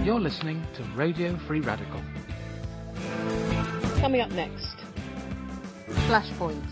You're listening to Radio Free Radical. Coming up next, Flashpoints.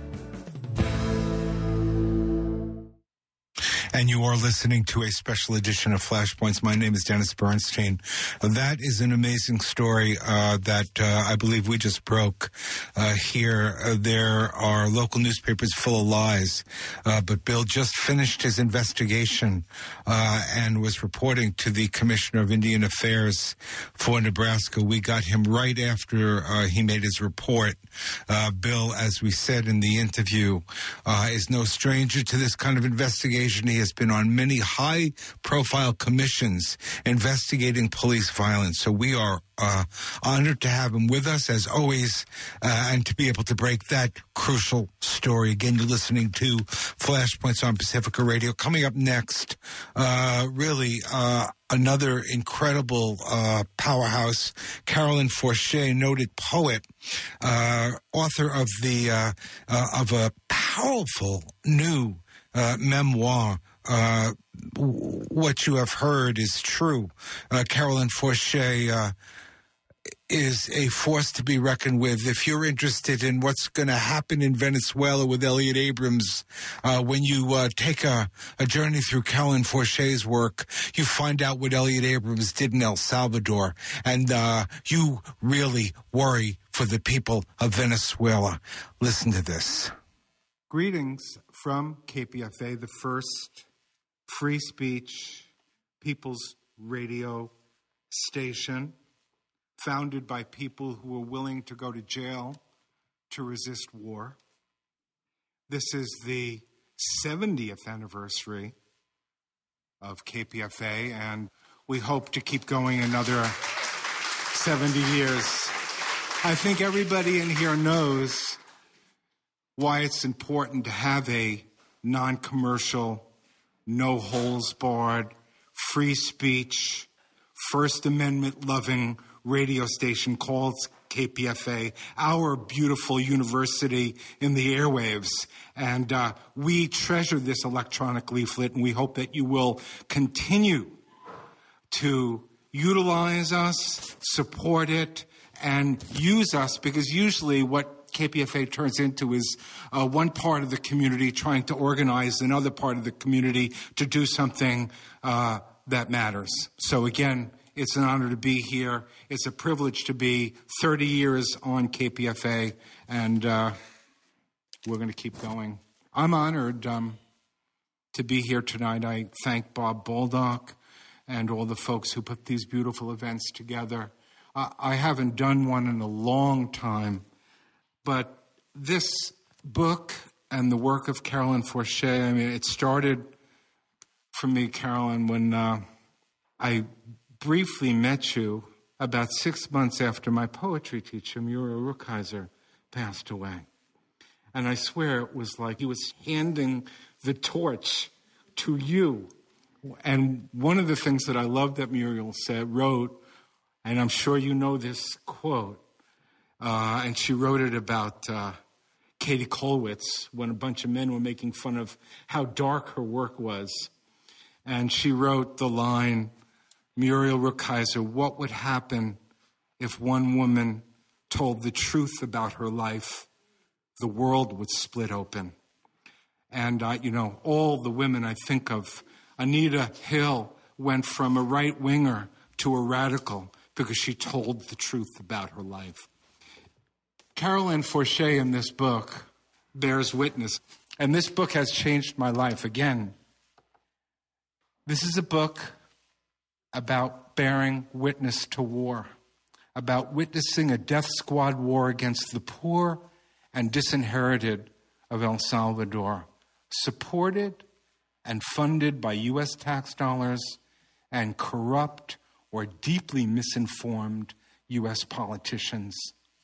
And you are listening to a special edition of Flashpoints. My name is Dennis Bernstein. That is an amazing story that I believe we just broke here. There are local newspapers full of lies, but Bill just finished his investigation and was reporting to the Commissioner of Indian Affairs for Nebraska. We got him right after he made his report. Bill, as we said in the interview, is no stranger to this kind of investigation. He has been on many high-profile commissions investigating police violence. So we are honored to have him with us, as always, and to be able to break that crucial story. Again, you're listening to Flashpoints on Pacifica Radio. Coming up next, another incredible powerhouse, Carolyn Forche, noted poet, author of a powerful new memoir. What you have heard is true. Carolyn Forche is a force to be reckoned with. If you're interested in what's going to happen in Venezuela with Elliot Abrams, when you take a journey through Carolyn Forche's work, you find out what Elliot Abrams did in El Salvador, and you really worry for the people of Venezuela. Listen to this. Greetings from KPFA, the first free speech people's radio station, founded by people who were willing to go to jail to resist war. This is the 70th anniversary of KPFA, and we hope to keep going another 70 years. I think everybody in here knows why it's important to have a non-commercial, no-holes-barred, free speech, First Amendment-loving radio station called KPFA, our beautiful university in the airwaves. And we treasure this electronic leaflet, and we hope that you will continue to utilize us, support it, and use us, because usually what KPFA turns into is one part of the community trying to organize another part of the community to do something that matters. So again, it's an honor to be here. It's a privilege to be 30 years on KPFA, and we're going to keep going. I'm honored to be here tonight. I thank Bob Baldock and all the folks who put these beautiful events together. I haven't done one in a long time, but this book and the work of Carolyn Forche, I mean, it started for me, Carolyn, when I briefly met you about 6 months after my poetry teacher, Muriel Rukeyser, passed away. And I swear it was like he was handing the torch to you. And one of the things that I loved that Muriel wrote, and I'm sure you know this quote, and she wrote it about Katie Kollwitz when a bunch of men were making fun of how dark her work was. And she wrote the line, Muriel Rukeyser, what would happen if one woman told the truth about her life? The world would split open. And, all the women I think of, Anita Hill went from a right-winger to a radical because she told the truth about her life. Carolyn Forche in this book bears witness, and this book has changed my life. Again, this is a book about bearing witness to war, about witnessing a death squad war against the poor and disinherited of El Salvador, supported and funded by U.S. tax dollars and corrupt or deeply misinformed U.S. politicians.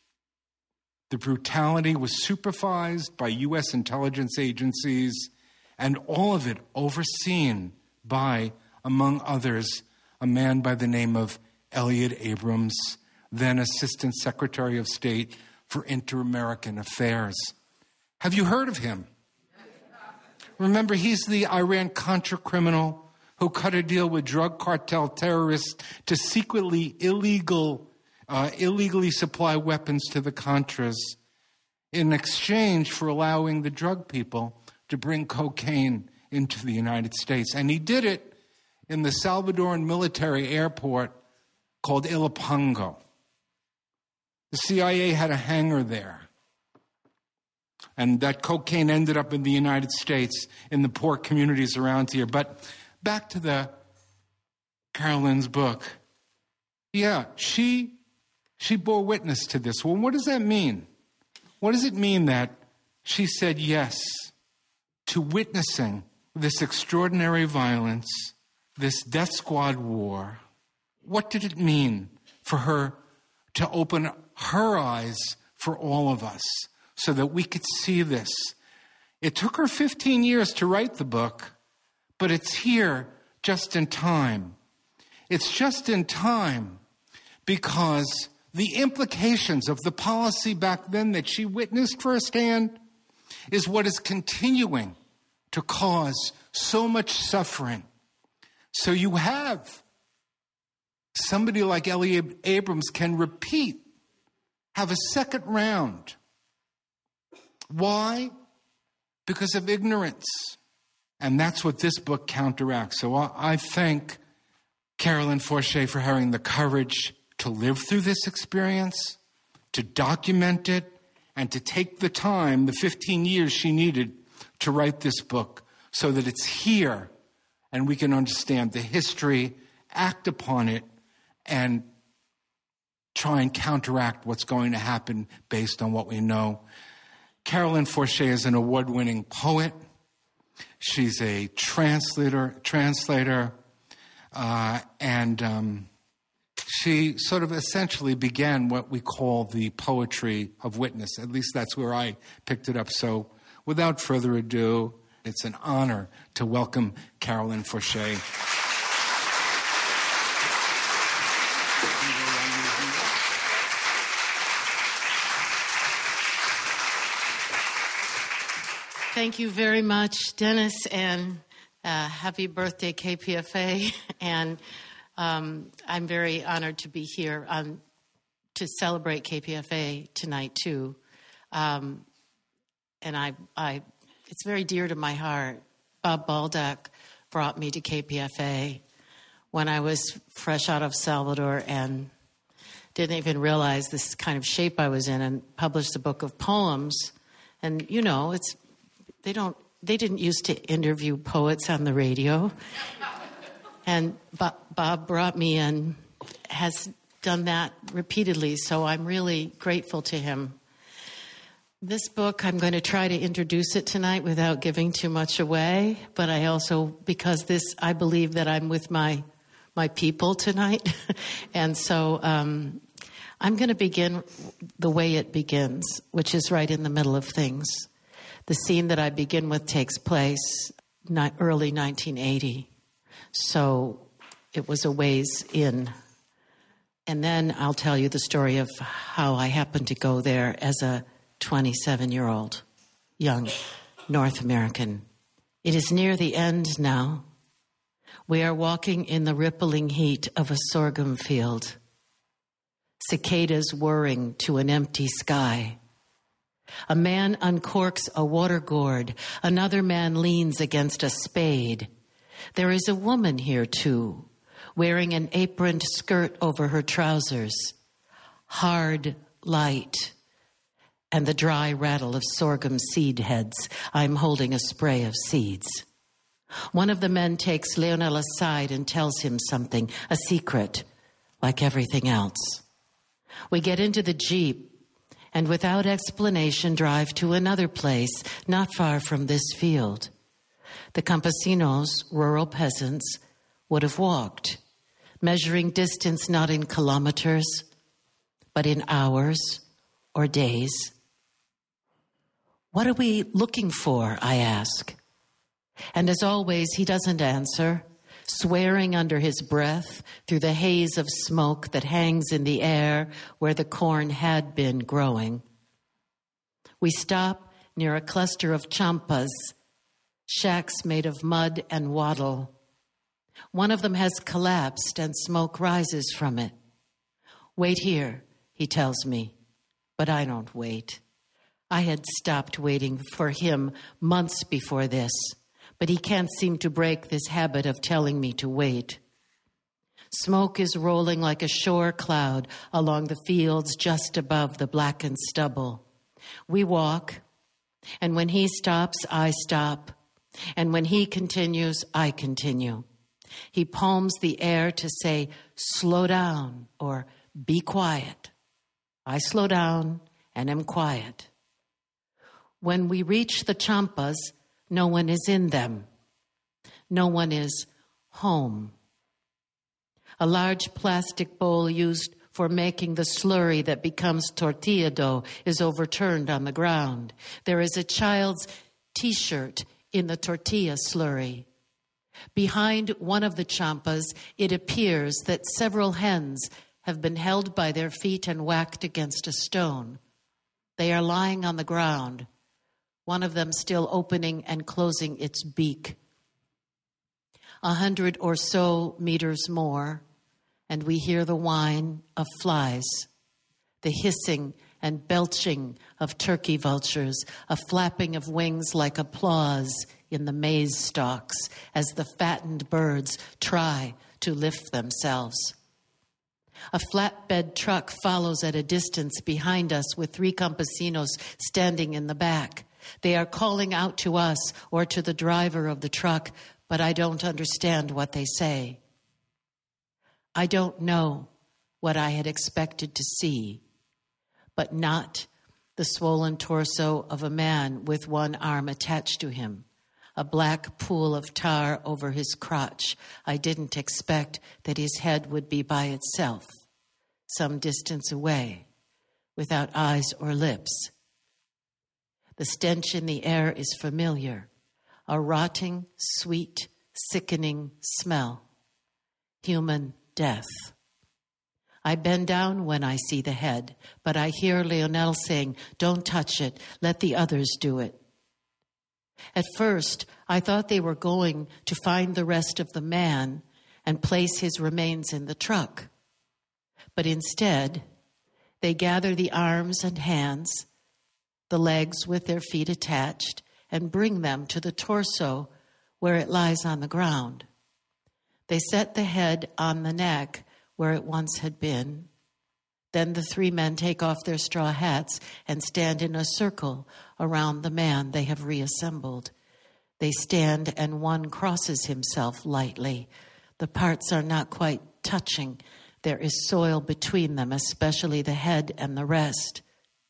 The brutality was supervised by U.S. intelligence agencies, and all of it overseen by, among others, a man by the name of Elliot Abrams, then Assistant Secretary of State for Inter-American Affairs. Have you heard of him? Remember, he's the Iran-Contra criminal who cut a deal with drug cartel terrorists to secretly illegally supply weapons to the Contras in exchange for allowing the drug people to bring cocaine into the United States. And he did it in the Salvadoran military airport called Ilopango. The CIA had a hangar there. And that cocaine ended up in the United States, in the poor communities around here. But back to Carolyn's book. Yeah, she bore witness to this. Well, what does that mean? What does it mean that she said yes to witnessing this extraordinary violence, this death squad war? What did it mean for her to open her eyes for all of us so that we could see this? It took her 15 years to write the book, but it's here just in time. It's just in time because the implications of the policy back then that she witnessed firsthand is what is continuing to cause so much suffering. So you have somebody like Elliot Abrams can have a second round. Why? Because of ignorance. And that's what this book counteracts. So I thank Carolyn Forché for having the courage to live through this experience, to document it, and to take the time, the 15 years she needed to write this book so that it's here and we can understand the history, act upon it, and try and counteract what's going to happen based on what we know. Carolyn Forché is an award-winning poet. She's a translator, and she sort of essentially began what we call the poetry of witness. At least that's where I picked it up. So without further ado, it's an honor to welcome Carolyn Forché. Thank you very much, Dennis, and happy birthday, KPFA. And I'm very honored to be here to celebrate KPFA tonight, too. And it's very dear to my heart. Bob Baldock brought me to KPFA when I was fresh out of Salvador and didn't even realize this kind of shape I was in, and published a book of poems. And, you know, they didn't used to interview poets on the radio. And Bob brought me in, has done that repeatedly, so I'm really grateful to him. This book, I'm going to try to introduce it tonight without giving too much away, but I also, because I believe that I'm with my people tonight, and so I'm going to begin the way it begins, which is right in the middle of things. The scene that I begin with takes place early 1980, so it was a ways in. And then I'll tell you the story of how I happened to go there as a 27-year-old young North American. It is near the end now. We are walking in the rippling heat of a sorghum field. Cicadas whirring to an empty sky. A man uncorks a water gourd. Another man leans against a spade. There is a woman here, too, wearing an aproned skirt over her trousers. Hard light. And the dry rattle of sorghum seed heads. I'm holding a spray of seeds. One of the men takes Leonel aside and tells him something, a secret, like everything else. We get into the Jeep and without explanation drive to another place not far from this field. The campesinos, rural peasants, would have walked, measuring distance not in kilometers, but in hours or days. What are we looking for, I ask. And as always, he doesn't answer, swearing under his breath through the haze of smoke that hangs in the air where the corn had been growing. We stop near a cluster of champas, shacks made of mud and wattle. One of them has collapsed and smoke rises from it. Wait here, he tells me, but I don't wait. I had stopped waiting for him months before this, but he can't seem to break this habit of telling me to wait. Smoke is rolling like a shore cloud along the fields just above the blackened stubble. We walk, and when he stops, I stop, and when he continues, I continue. He palms the air to say, slow down, or be quiet. I slow down and am quiet. When we reach the champas, no one is in them. No one is home. A large plastic bowl used for making the slurry that becomes tortilla dough is overturned on the ground. There is a child's T-shirt in the tortilla slurry. Behind one of the champas, it appears that several hens have been held by their feet and whacked against a stone. They are lying on the ground, one of them still opening and closing its beak. 100 or so meters more, and we hear the whine of flies, the hissing and belching of turkey vultures, a flapping of wings like applause in the maize stalks as the fattened birds try to lift themselves. A flatbed truck follows at a distance behind us with 3 campesinos standing in the back. They are calling out to us or to the driver of the truck, but I don't understand what they say. I don't know what I had expected to see, but not the swollen torso of a man with one arm attached to him, a black pool of tar over his crotch. I didn't expect that his head would be by itself, some distance away, without eyes or lips. The stench in the air is familiar, a rotting, sweet, sickening smell. Human death. I bend down when I see the head, but I hear Leonel saying, "Don't touch it, let the others do it." At first, I thought they were going to find the rest of the man and place his remains in the truck. But instead, they gather the arms and hands, the legs with their feet attached, and bring them to the torso where it lies on the ground. They set the head on the neck where it once had been. Then the 3 men take off their straw hats and stand in a circle around the man they have reassembled. They stand and one crosses himself lightly. The parts are not quite touching. There is soil between them, especially the head and the rest.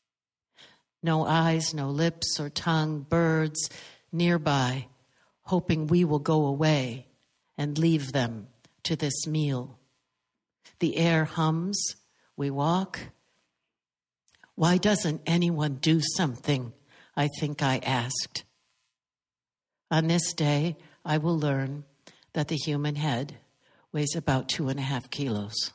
No eyes, no lips or tongue, birds nearby, hoping we will go away and leave them to this meal. The air hums. We walk. Why doesn't anyone do something? I think I asked. On this day, I will learn that the human head weighs about 2.5 kilos.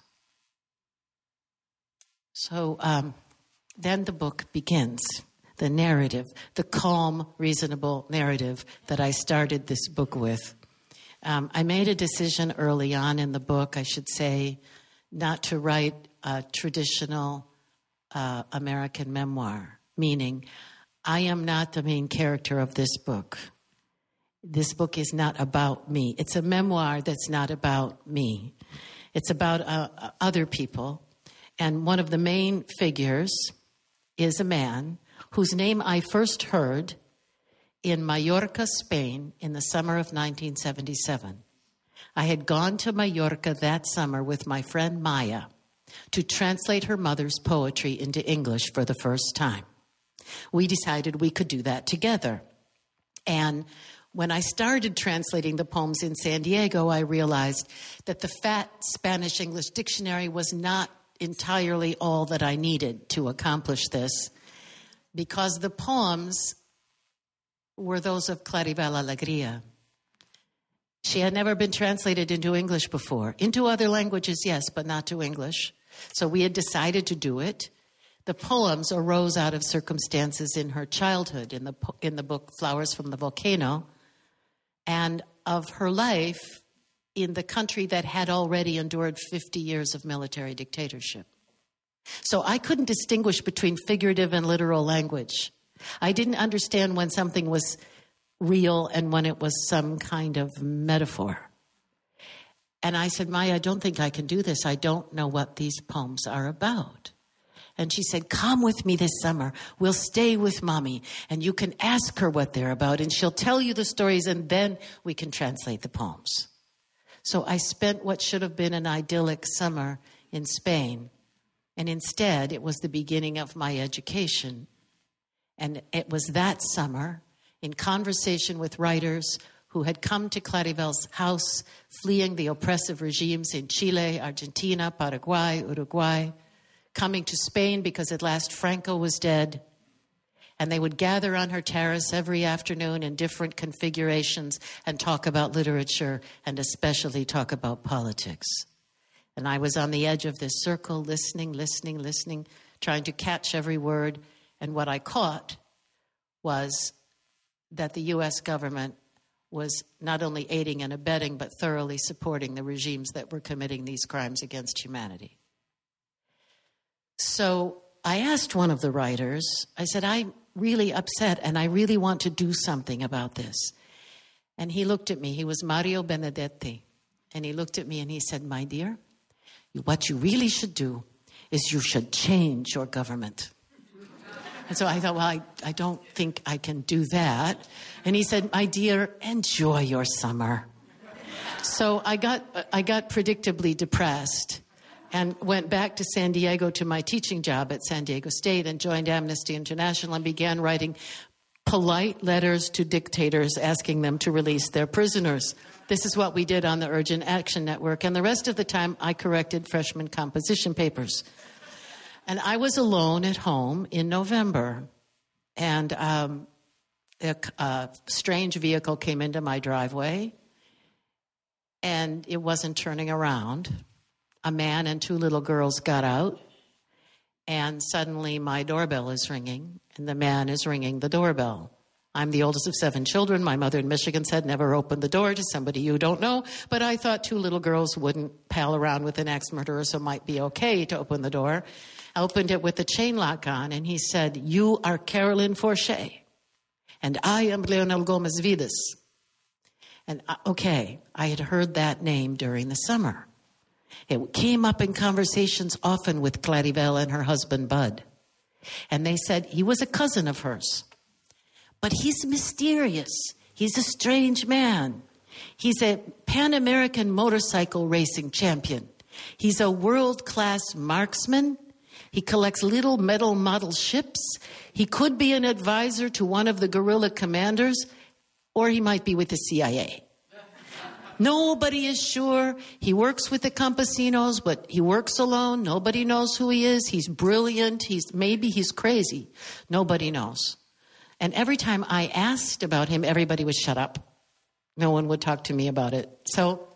So then the book begins, the narrative, the calm, reasonable narrative that I started this book with. I made a decision early on in the book, I should say, not to write a traditional American memoir, meaning I am not the main character of this book. This book is not about me. It's a memoir that's not about me. It's about other people. And one of the main figures is a man whose name I first heard in Mallorca, Spain, in the summer of 1977. I had gone to Mallorca that summer with my friend Maya to translate her mother's poetry into English for the first time. We decided we could do that together. And when I started translating the poems in San Diego, I realized that the fat Spanish-English dictionary was not entirely all that I needed to accomplish this, because the poems were those of Claribel Alegría. She had never been translated into English before. Into other languages, yes, but not to English. So we had decided to do it. The poems arose out of circumstances in her childhood, in the book Flowers from the Volcano, and of her life in the country that had already endured 50 years of military dictatorship. So I couldn't distinguish between figurative and literal language. I didn't understand when something was real and when it was some kind of metaphor. And I said, Maya, I don't think I can do this. I don't know what these poems are about. And she said, come with me this summer. We'll stay with Mommy, and you can ask her what they're about, and she'll tell you the stories, and then we can translate the poems. So I spent what should have been an idyllic summer in Spain, and instead it was the beginning of my education. And it was that summer, in conversation with writers who had come to Claribel's house, fleeing the oppressive regimes in Chile, Argentina, Paraguay, Uruguay, coming to Spain because at last Franco was dead. And they would gather on her terrace every afternoon in different configurations and talk about literature and especially talk about politics. And I was on the edge of this circle, listening, trying to catch every word. And what I caught was that the U.S. government was not only aiding and abetting, but thoroughly supporting the regimes that were committing these crimes against humanity. So I asked one of the writers, I said, I'm really upset and I really want to do something about this. And he looked at me, he was Mario Benedetti, and he looked at me and he said, my dear, what you really should do is you should change your government. And so I thought, well, I don't think I can do that. And he said, my dear, enjoy your summer. So I got predictably depressed and went back to San Diego to my teaching job at San Diego State and joined Amnesty International and began writing polite letters to dictators asking them to release their prisoners. This is what we did on the Urgent Action Network. And the rest of the time, I corrected freshman composition papers. And I was alone at home in November, and a strange vehicle came into my driveway, and it wasn't turning around. A man and two little girls got out, and suddenly my doorbell is ringing, and the man is ringing the doorbell. I'm the oldest of 7 children. My mother in Michigan said, never open the door to somebody you don't know. But I thought 2 little girls wouldn't pal around with an ex-murderer, so it might be okay to open the door. I opened it with the chain lock on, and he said, you are Carolyn Forche, and I am Leonel Gomez Vidas. And okay, I had heard that name during the summer. It came up in conversations often with Claribel and her husband, Bud. And they said he was a cousin of hers. But he's mysterious. He's a strange man. He's a Pan-American motorcycle racing champion. He's a world-class marksman. He collects little metal model ships. He could be an advisor to one of the guerrilla commanders, or he might be with the CIA. Nobody is sure. He works with the campesinos, but he works alone. Nobody knows who he is. He's brilliant. Maybe he's crazy. Nobody knows. And every time I asked about him, everybody was shut up. No one would talk to me about it. So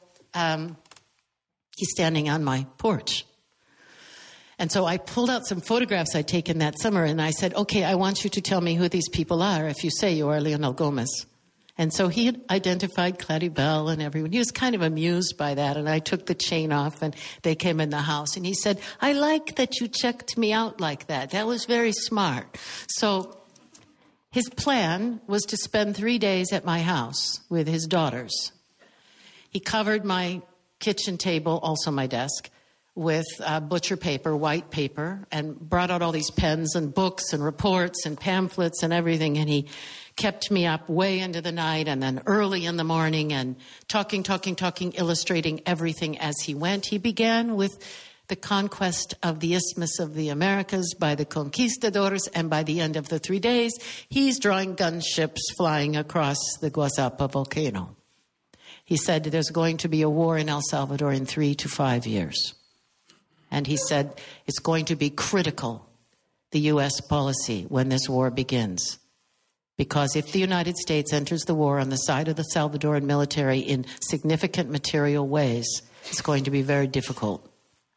he's standing on my porch. And so I pulled out some photographs I'd taken that summer, and I said, okay, I want you to tell me who these people are if you say you are Leonel Gomez. And so he had identified Claribel and everyone. He was kind of amused by that, and I took the chain off, and they came in the house. And he said, I like that you checked me out like that. That was very smart. So his plan was to spend 3 days at my house with his daughters. He covered my kitchen table, also my desk, with butcher paper, white paper, and brought out all these pens and books and reports and pamphlets and everything. And he kept me up way into the night and then early in the morning and talking, illustrating everything as he went. He began with the conquest of the Isthmus of the Americas by the conquistadors, and by the end of the 3 days, he's drawing gunships flying across the Guazapa volcano. He said there's going to be a war in El Salvador in 3 to 5 years. And he said it's going to be critical, the U.S. policy, when this war begins. Because if the United States enters the war on the side of the Salvadoran military in significant material ways, it's going to be very difficult.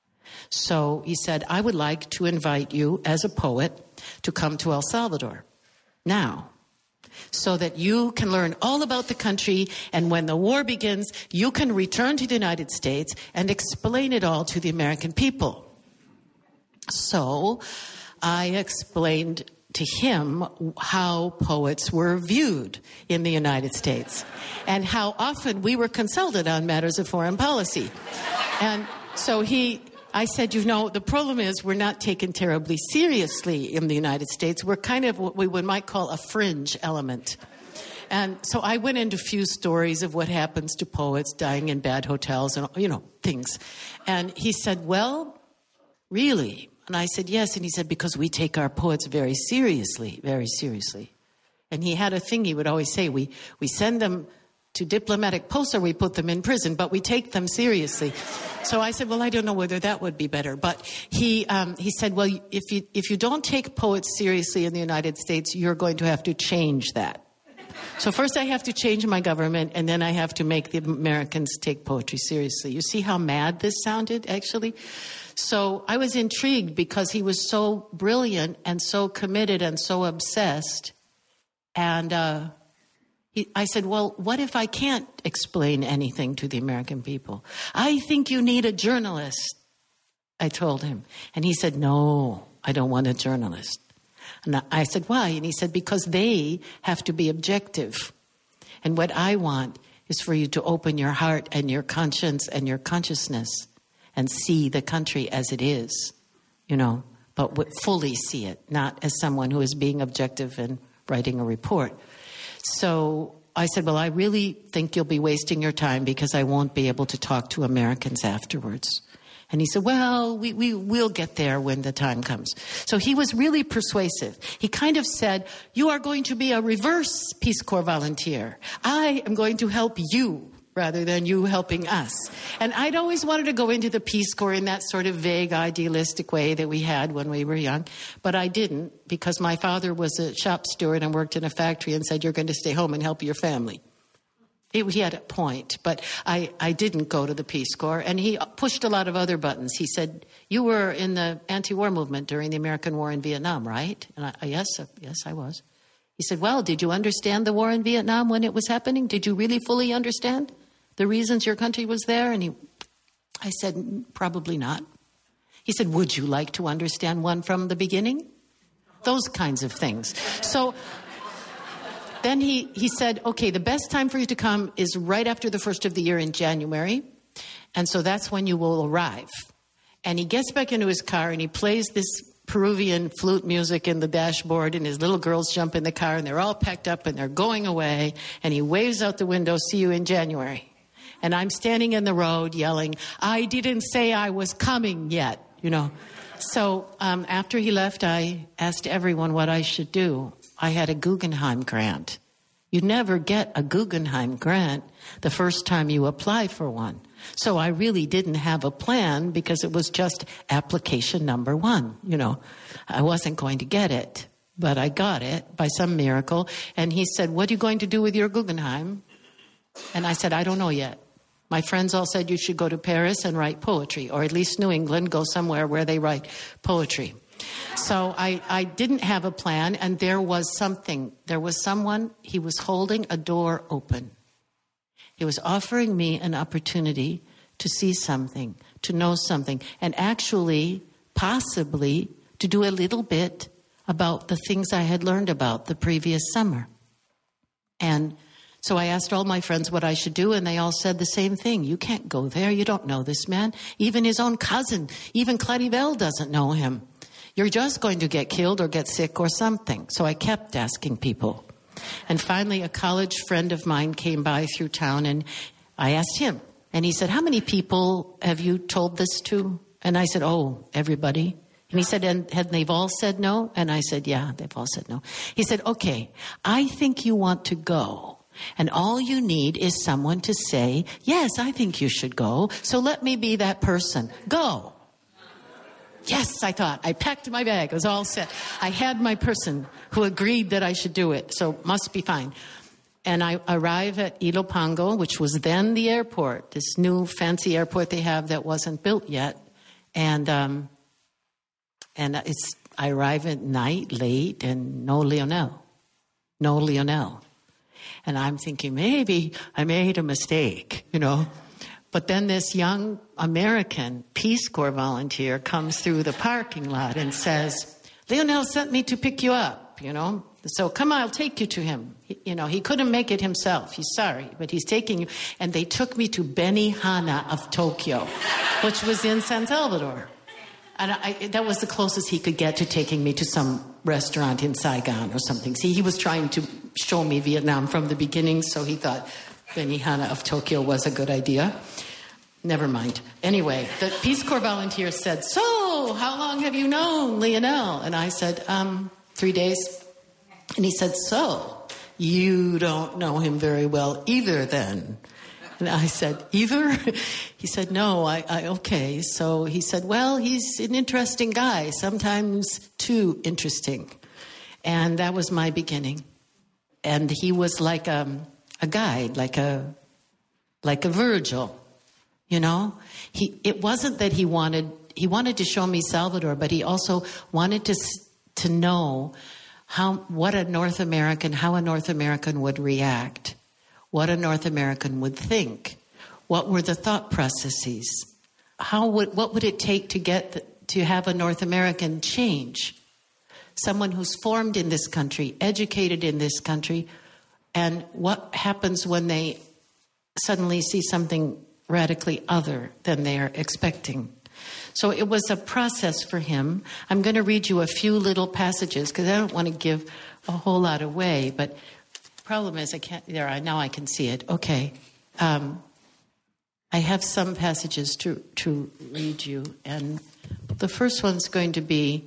So he said, I would like to invite you as a poet to come to El Salvador. Now, so that you can learn all about the country, and when the war begins, you can return to the United States and explain it all to the American people. So I explained to him how poets were viewed in the United States and how often we were consulted on matters of foreign policy. And so I said, the problem is we're not taken terribly seriously in the United States. We're kind of what we might call a fringe element. And so I went into a few stories of what happens to poets dying in bad hotels and, things. And he said, well, really? And I said, yes. And he said, because we take our poets very seriously, very seriously. And he had a thing he would always say, we send them to diplomatic posts or we put them in prison, but we take them seriously. So I said, well, I don't know whether that would be better. But he said, well, if you don't take poets seriously in the United States, you're going to have to change that. So first I have to change my government, and then I have to make the Americans take poetry seriously. You see how mad this sounded, actually? So I was intrigued because he was so brilliant and so committed and so obsessed. And I said, well, what if I can't explain anything to the American people? I think you need a journalist, I told him. And he said, no, I don't want a journalist. And I said, why? And he said, because they have to be objective. And what I want is for you to open your heart and your conscience and your consciousness and see the country as it is, but fully see it, not as someone who is being objective and writing a report. So I said, well, I really think you'll be wasting your time because I won't be able to talk to Americans afterwards. And he said, well, we'll get there when the time comes. So he was really persuasive. He kind of said, you are going to be a reverse Peace Corps volunteer. I am going to help you rather than you helping us. And I'd always wanted to go into the Peace Corps in that sort of vague, idealistic way that we had when we were young. But I didn't, because my father was a shop steward and worked in a factory and said, you're going to stay home and help your family. He had a point, but I didn't go to the Peace Corps. And he pushed a lot of other buttons. He said, you were in the anti-war movement during the American war in Vietnam, right? And yes, I was. He said, well, did you understand the war in Vietnam when it was happening? Did you really fully understand the reasons your country was there? And I said, probably not. He said, would you like to understand one from the beginning? Those kinds of things. So then he said, okay, the best time for you to come is right after the first of the year in January. And so that's when you will arrive. And he gets back into his car and he plays this Peruvian flute music in the dashboard, and his little girls jump in the car and they're all packed up and they're going away. And he waves out the window, see you in January. And I'm standing in the road yelling, I didn't say I was coming yet, So after he left, I asked everyone what I should do. I had a Guggenheim grant. You never get a Guggenheim grant the first time you apply for one. So I really didn't have a plan because it was just application number 1. I wasn't going to get it, but I got it by some miracle. And he said, what are you going to do with your Guggenheim? And I said, I don't know yet. My friends all said you should go to Paris and write poetry, or at least New England, go somewhere where they write poetry. So I didn't have a plan, and there was something. There was someone, he was holding a door open. He was offering me an opportunity to see something, to know something, and actually, possibly, to do a little bit about the things I had learned about the previous summer. And so I asked all my friends what I should do, and they all said the same thing. You can't go there. You don't know this man. Even his own cousin, even Claribel doesn't know him. You're just going to get killed or get sick or something. So I kept asking people. And finally, a college friend of mine came by through town, and I asked him. And he said, how many people have you told this to? And I said, oh, everybody. And he said, and they've all said no? And I said, yeah, they've all said no. He said, okay, I think you want to go. And all you need is someone to say, yes, I think you should go. So let me be that person. Go. Yes, I thought. I packed my bag. It was all set. I had my person who agreed that I should do it. So must be fine. And I arrive at Ilopango, which was then the airport, this new fancy airport they have that wasn't built yet. And I arrive at night, late, and no Lionel. no Lionel. And I'm thinking, maybe I made a mistake, you know. But then this young American Peace Corps volunteer comes through the parking lot and says, Lionel sent me to pick you up, you know. So come on, I'll take you to him. He couldn't make it himself. He's sorry, but he's taking you. And they took me to Benihana of Tokyo, which was in San Salvador. And that was the closest he could get to taking me to some restaurant in Saigon or something. See, he was trying to show me Vietnam from the beginning, so he thought Benihana of Tokyo was a good idea. Never mind. Anyway, the Peace Corps volunteer said, so, how long have you known Lionel? And I said, 3 days. And he said, so, you don't know him very well either then. And I said, either? He said, no, okay. So he said, well, he's an interesting guy, sometimes too interesting. And that was my beginning. And he was like a guide, like a Virgil, you know? It wasn't that he wanted to show me Salvador, but he also wanted to know how a North American would react, what a North American would think, what were the thought processes, what would it take to have a North American change, someone who's formed in this country, educated in this country, and what happens when they suddenly see something radically other than they are expecting. So it was a process for him. I'm going to read you a few little passages because I don't want to give a whole lot away. But the problem is now I can see it. Okay. I have some passages to read you. And the first one's going to be,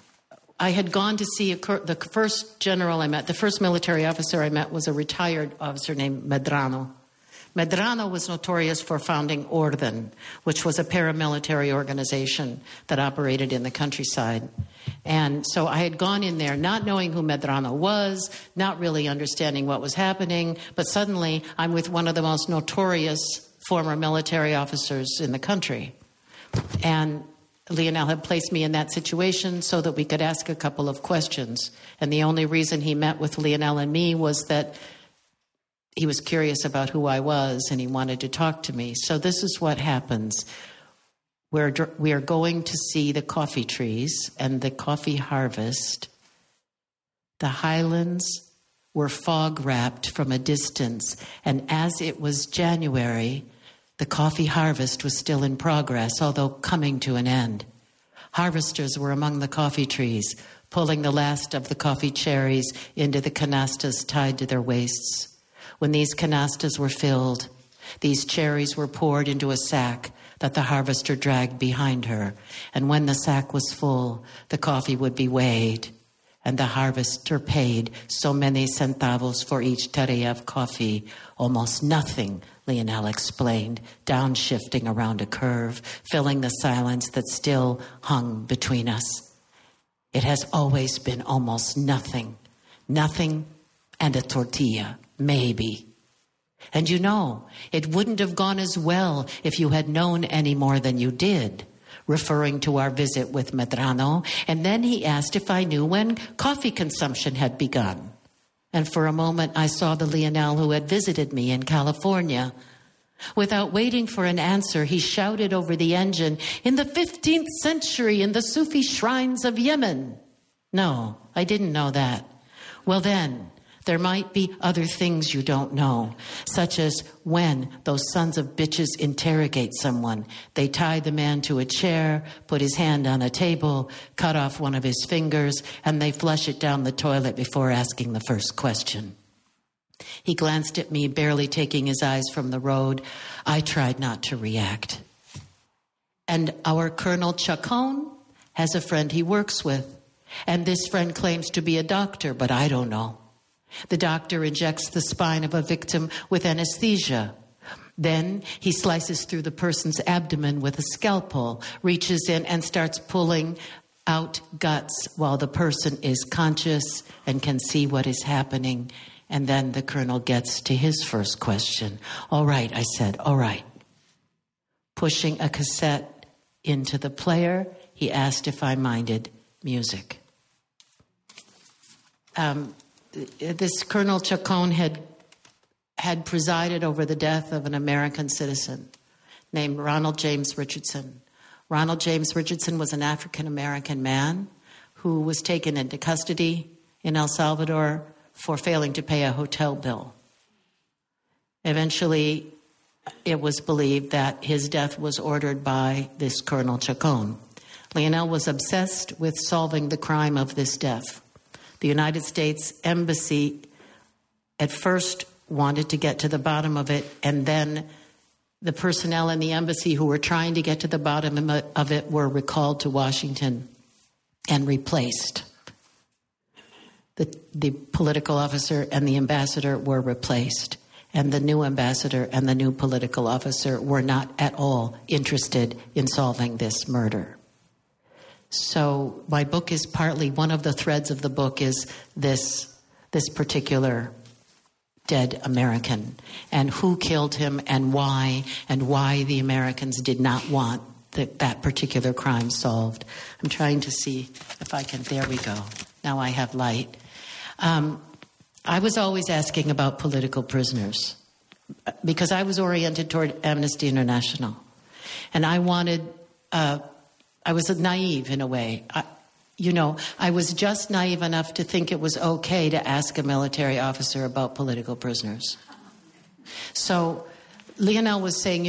I had gone to see the first general I met, the first military officer I met was a retired officer named Medrano. Medrano was notorious for founding Orden, which was a paramilitary organization that operated in the countryside. And so I had gone in there not knowing who Medrano was, not really understanding what was happening, but suddenly I'm with one of the most notorious former military officers in the country. And Lionel had placed me in that situation so that we could ask a couple of questions. And the only reason he met with Lionel and me was that he was curious about who I was and he wanted to talk to me. So this is what happens. We are going to see the coffee trees and the coffee harvest. The highlands were fog-wrapped from a distance, and as it was January, the coffee harvest was still in progress, although coming to an end. Harvesters were among the coffee trees, pulling the last of the coffee cherries into the canastas tied to their waists. When these canastas were filled, these cherries were poured into a sack that the harvester dragged behind her. And when the sack was full, the coffee would be weighed, and the harvester paid so many centavos for each tarea of coffee. Almost nothing, Lionel explained, downshifting around a curve, filling the silence that still hung between us. It has always been almost nothing. Nothing and a tortilla. Maybe. And you know, it wouldn't have gone as well if you had known any more than you did, referring to our visit with Medrano. And then he asked if I knew when coffee consumption had begun. And for a moment, I saw the Lionel who had visited me in California. Without waiting for an answer, he shouted over the engine, "In the 15th century, in the Sufi shrines of Yemen." No, I didn't know that. Well then, there might be other things you don't know, such as when those sons of bitches interrogate someone. They tie the man to a chair, put his hand on a table, cut off one of his fingers, and they flush it down the toilet before asking the first question. He glanced at me, barely taking his eyes from the road. I tried not to react. And our Colonel Chacon has a friend he works with, and this friend claims to be a doctor, but I don't know. The doctor injects the spine of a victim with anesthesia. Then he slices through the person's abdomen with a scalpel, reaches in and starts pulling out guts while the person is conscious and can see what is happening. And then the colonel gets to his first question. "All right," I said, "all right." Pushing a cassette into the player, he asked if I minded music. this Colonel Chacon had presided over the death of an American citizen named Ronald James Richardson. Ronald James Richardson was an African-American man who was taken into custody in El Salvador for failing to pay a hotel bill. Eventually, it was believed that his death was ordered by this Colonel Chacon. Leonel was obsessed with solving the crime of this death. The United States Embassy at first wanted to get to the bottom of it, and then the personnel in the embassy who were trying to get to the bottom of it were recalled to Washington and replaced. The political officer and the ambassador were replaced, and the new ambassador and the new political officer were not at all interested in solving this murder. So my book is partly, one of the threads of the book is this particular dead American, and who killed him and why the Americans did not want that particular crime solved. I'm trying to see if I can, there we go. Now I have light. I was always asking about political prisoners because I was oriented toward Amnesty International. And I was naive in a way. I was just naive enough to think it was okay to ask a military officer about political prisoners. So Leonel was saying,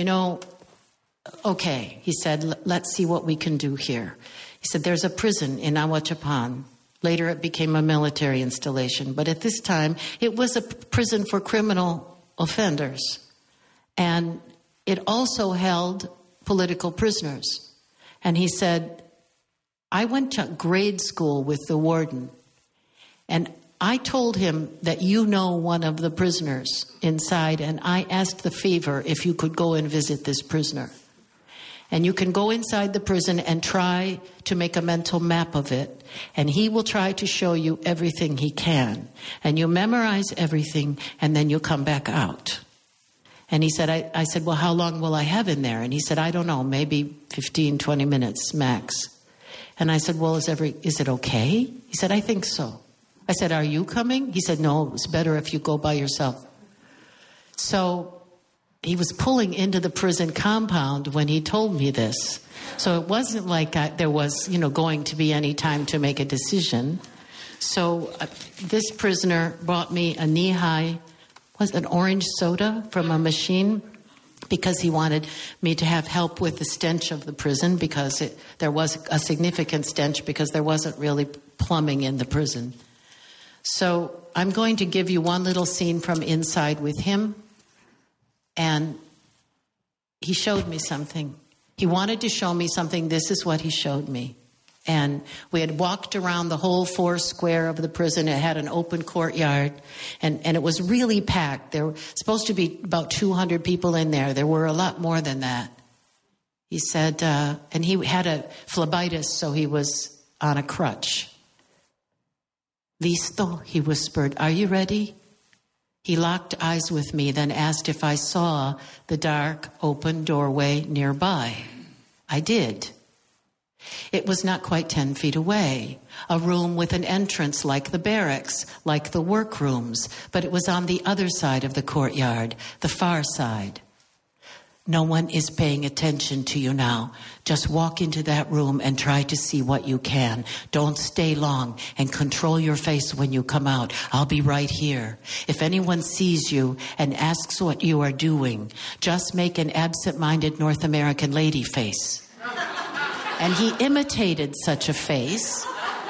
okay, he said, let's see what we can do here. He said, there's a prison in Ahuachapan. Later it became a military installation. But at this time, it was a prison for criminal offenders. And it also held political prisoners. And he said, I went to grade school with the warden, and I told him that one of the prisoners inside, and I asked the favor if you could go and visit this prisoner. And you can go inside the prison and try to make a mental map of it, and he will try to show you everything he can. And you memorize everything, and then you come back out. And he said, I said, well, how long will I have in there? And he said, I don't know, maybe 15, 20 minutes max. And I said, well, is it okay? He said, I think so. I said, are you coming? He said, no, it's better if you go by yourself. So he was pulling into the prison compound when he told me this. So it wasn't like there was, going to be any time to make a decision. So this prisoner brought me a knee-high, an orange soda from a machine, because he wanted me to have help with the stench of the prison, because there was a significant stench because there wasn't really plumbing in the prison. So I'm going to give you one little scene from inside with him. And he showed me something. He wanted to show me something. This is what he showed me. And we had walked around the whole 4 square of the prison. It had an open courtyard, and it was really packed. There were supposed to be about 200 people in there. There were a lot more than that. He said, and he had a phlebitis, so he was on a crutch. Listo, he whispered, are you ready? He locked eyes with me, then asked if I saw the dark, open doorway nearby. I did. It was not quite 10 feet away, a room with an entrance like the barracks, like the workrooms, but it was on the other side of the courtyard, the far side. No one is paying attention to you now. Just walk into that room and try to see what you can. Don't stay long, and control your face when you come out. I'll be right here. If anyone sees you and asks what you are doing, just make an absent-minded North American lady face. And he imitated such a face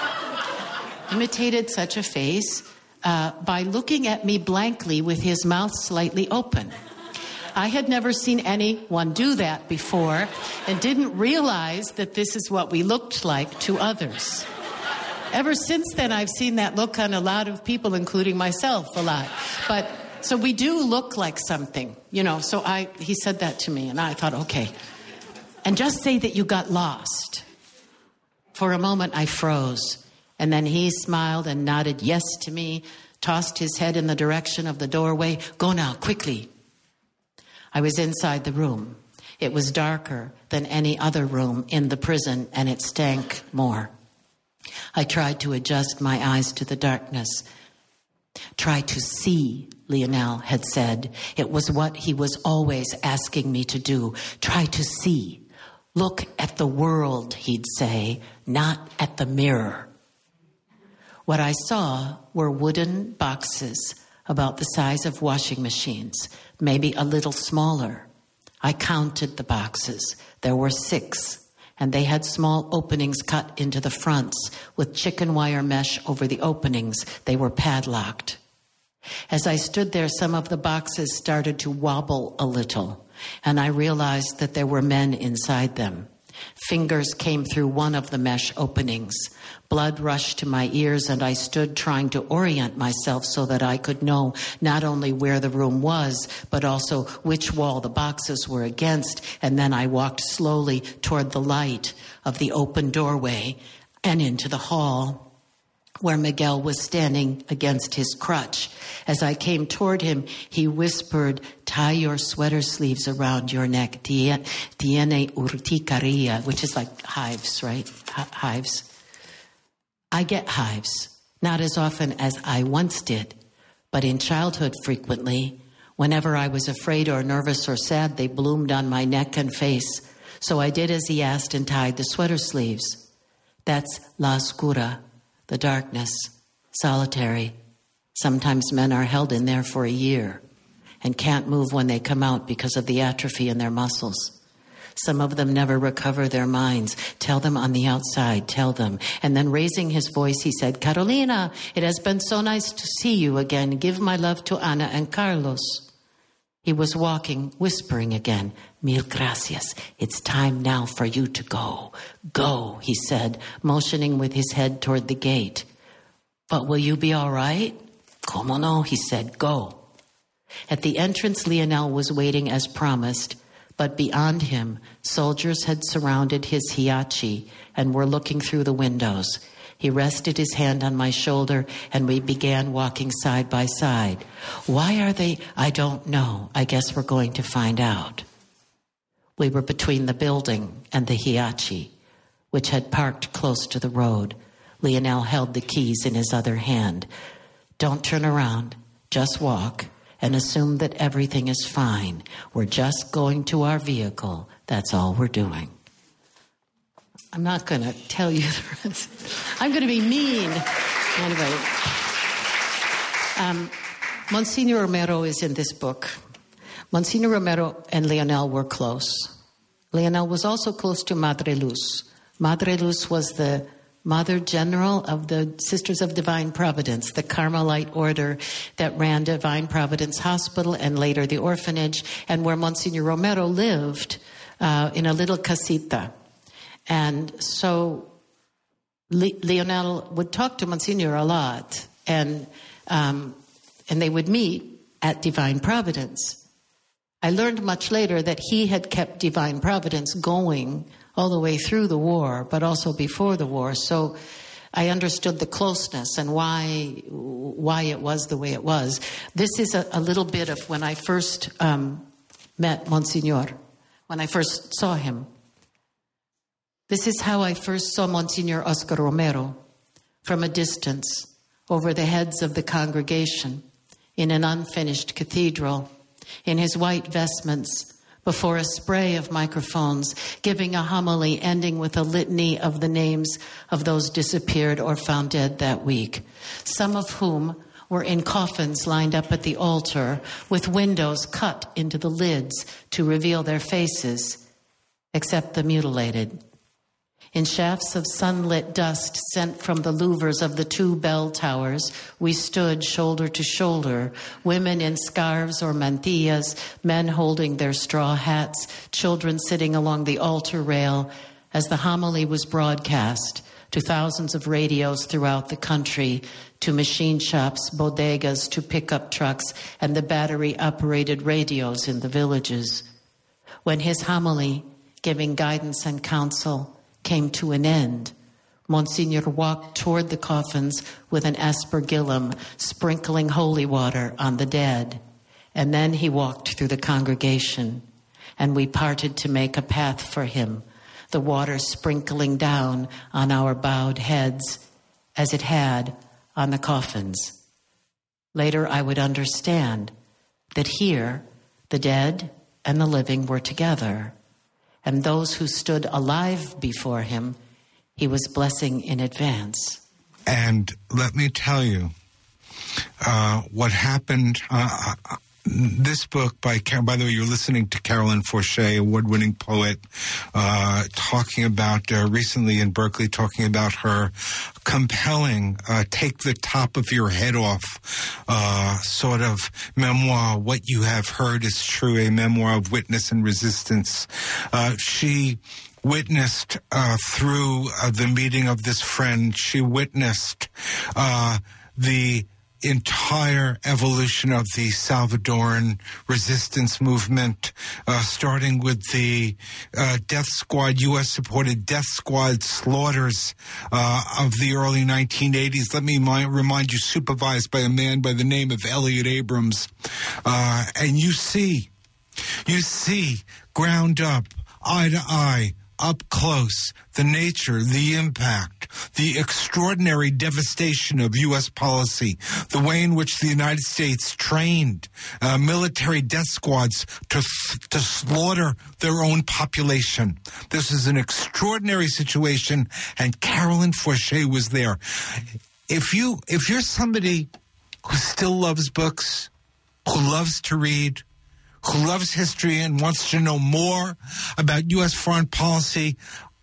by looking at me blankly with his mouth slightly open. I had never seen anyone do that before and didn't realize that this is what we looked like to others. Ever since then, I've seen that look on a lot of people, including myself, a lot. But so we do look like something, So he said that to me, and I thought, okay. And just say that you got lost. For a moment, I froze. And then he smiled and nodded yes to me, tossed his head in the direction of the doorway. Go now, quickly. I was inside the room. It was darker than any other room in the prison, and it stank more. I tried to adjust my eyes to the darkness. Try to see, Lionel had said. It was what he was always asking me to do. Try to see. Look at the world, he'd say, not at the mirror. What I saw were wooden boxes about the size of washing machines, maybe a little smaller. I counted the boxes. There were 6. And they had small openings cut into the fronts with chicken wire mesh over the openings. They were padlocked. As I stood there, some of the boxes started to wobble a little, and I realized that there were men inside them. Fingers came through one of the mesh openings. Blood rushed to my ears, and I stood trying to orient myself so that I could know not only where the room was, but also which wall the boxes were against. And then I walked slowly toward the light of the open doorway and into the hall, where Miguel was standing against his crutch. As I came toward him, he whispered, "Tie your sweater sleeves around your neck. Tiene urticaria," which is like hives, right? Hives. I get hives, not as often as I once did, but in childhood frequently. Whenever I was afraid or nervous or sad, they bloomed on my neck and face. So I did as he asked and tied the sweater sleeves. That's la oscura, the darkness, solitary. Sometimes men are held in there for a year and can't move when they come out because of the atrophy in their muscles. Some of them never recover their minds. Tell them on the outside, tell them. And then raising his voice, he said, "Carolina, it has been so nice to see you again. Give my love to Ana and Carlos." He was walking, whispering again, "Mil gracias. It's time now for you to go. Go," he said, motioning with his head toward the gate. "But will you be all right?" "Como no," he said, "go." At the entrance, Lionel was waiting as promised, but beyond him, soldiers had surrounded his hiachi and were looking through the windows. He rested his hand on my shoulder, and we began walking side by side. Why are they? I don't know. I guess we're going to find out. We were between the building and the hiachi, which had parked close to the road. Lionel held the keys in his other hand. "Don't turn around. Just walk and assume that everything is fine. We're just going to our vehicle. That's all we're doing." I'm not going to tell you the rest. I'm going to be mean. Anyway, Monsignor Romero is in this book. Monsignor Romero and Lionel were close. Lionel was also close to Madre Luz. Madre Luz was the Mother General of the Sisters of Divine Providence, the Carmelite order that ran Divine Providence Hospital and later the orphanage, and where Monsignor Romero lived in a little casita. And so Lionel would talk to Monsignor a lot, and they would meet at Divine Providence. I learned much later that he had kept Divine Providence going all the way through the war, but also before the war. So I understood the closeness and why it was the way it was. This is a little bit of when I first met Monsignor, when I first saw him. This is how I first saw Monsignor Oscar Romero, from a distance, over the heads of the congregation, in an unfinished cathedral, in his white vestments, before a spray of microphones, giving a homily ending with a litany of the names of those disappeared or found dead that week, some of whom were in coffins lined up at the altar with windows cut into the lids to reveal their faces, except the mutilated. In shafts of sunlit dust sent from the louvers of the 2 bell towers, we stood shoulder to shoulder, women in scarves or mantillas, men holding their straw hats, children sitting along the altar rail, as the homily was broadcast to thousands of radios throughout the country, to machine shops, bodegas, to pickup trucks, and the battery-operated radios in the villages. When his homily, giving guidance and counsel, came to an end, Monsignor walked toward the coffins with an aspergillum, sprinkling holy water on the dead. And then he walked through the congregation, and we parted to make a path for him, the water sprinkling down on our bowed heads as it had on the coffins. Later, I would understand that here, the dead and the living were together, and those who stood alive before him, he was blessing in advance. And let me tell you, what happened, this book by the way, you're listening to Carolyn Forche, award-winning poet, talking about, recently in Berkeley, talking about her compelling, take the top of your head off, sort of memoir, What You Have Heard Is True, a memoir of witness and resistance. She witnessed through the meeting of this friend, she witnessed the entire evolution of the Salvadoran resistance movement, starting with the death squad, U.S.-supported death squad slaughters of the early 1980s. Let me remind you, supervised by a man by the name of Elliot Abrams. And you see ground up, eye to eye, up close, the nature, the impact, the extraordinary devastation of U.S. policy, the way in which the United States trained military death squads to slaughter their own population. This is an extraordinary situation, and Carolyn Forche was there. If you're somebody who still loves books, who loves to read, who loves history and wants to know more about U.S. foreign policy,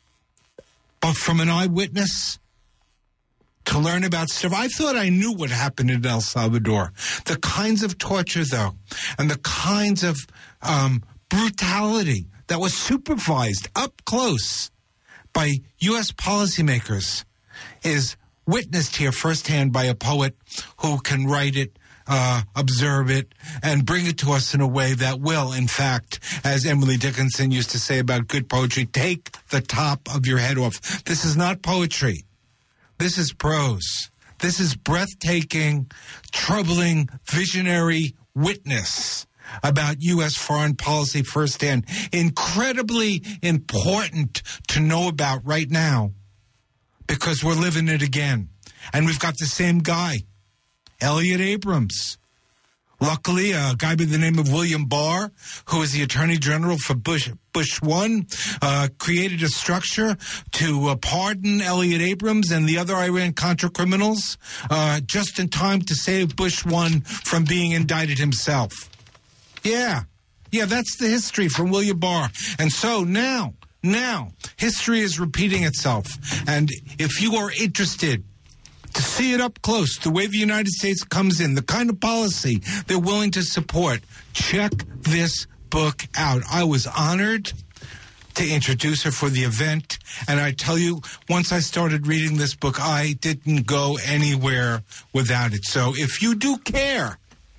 but from an eyewitness, to learn about stuff. I thought I knew what happened in El Salvador. The kinds of torture, though, and the kinds of brutality that was supervised up close by U.S. policymakers is witnessed here firsthand by a poet who can write it, observe it, and bring it to us in a way that will, in fact, as Emily Dickinson used to say about good poetry, take the top of your head off. This is not poetry. This is prose. This is breathtaking, troubling, visionary witness about U.S. foreign policy firsthand. Incredibly important to know about right now because we're living it again. And we've got the same guy, Elliot Abrams. Luckily, a guy by the name of William Barr, who is the Attorney General for Bush 1, created a structure to pardon Elliot Abrams and the other Iran-Contra criminals just in time to save Bush 1 from being indicted himself. Yeah, that's the history from William Barr. And so now, history is repeating itself. And if you are interested to see it up close, the way the United States comes in, the kind of policy they're willing to support, check this book out. I was honored to introduce her for the event, and I tell you, once I started reading this book, I didn't go anywhere without it. So if you do care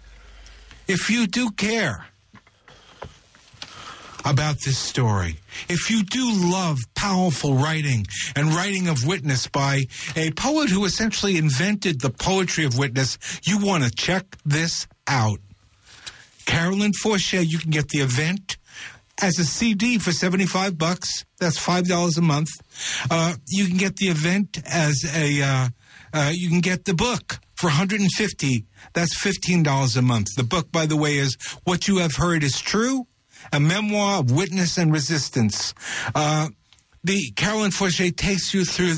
about this story, if you do love powerful writing and writing of witness by a poet who essentially invented the poetry of witness, you want to check this out. Carolyn Forche, you can get the event as a CD for $75. That's $5 a month. You can get the event as you can get the book for $150. That's $15 a month. The book, by the way, is What You Have Heard Is True, a memoir of witness and resistance. The Carolyn Forche takes you through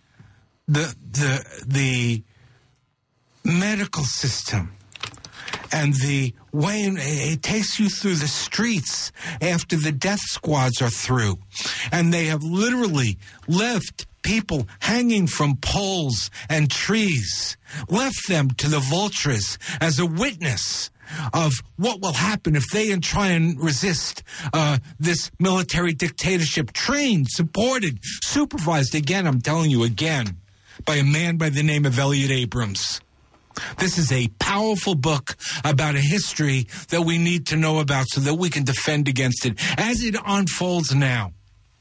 the medical system and the way it takes you through the streets after the death squads are through. And they have literally left people hanging from poles and trees, left them to the vultures as a witness of what will happen if they try and resist this military dictatorship, trained, supported, supervised, again, I'm telling you again, by a man by the name of Elliot Abrams. This is a powerful book about a history that we need to know about so that we can defend against it as it unfolds now.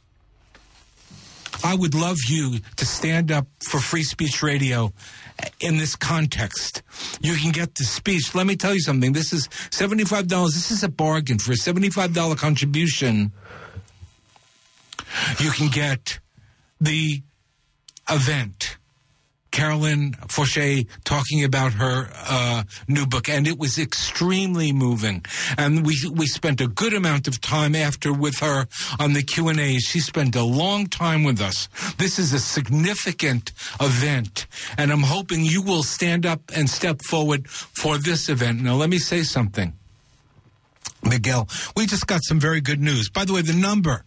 I would love you to stand up for Free Speech Radio in this context. You can get the speech. Let me tell you something. This is $75. This is a bargain. For a $75 contribution, you can get the event Carolyn Forche talking about her new book, and it was extremely moving. And we spent a good amount of time after with her on the Q&A. She spent a long time with us. This is a significant event, and I'm hoping you will stand up and step forward for this event. Now, let me say something, Miguel. We just got some very good news. By the way, the number,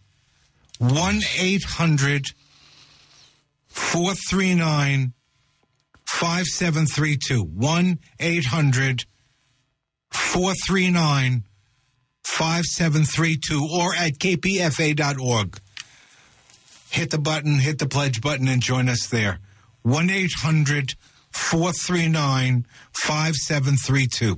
1-800-439-5732. 1-800-439-5732 or at kpfa.org. Hit the button, hit the pledge button, and join us there. 1-800-439-5732.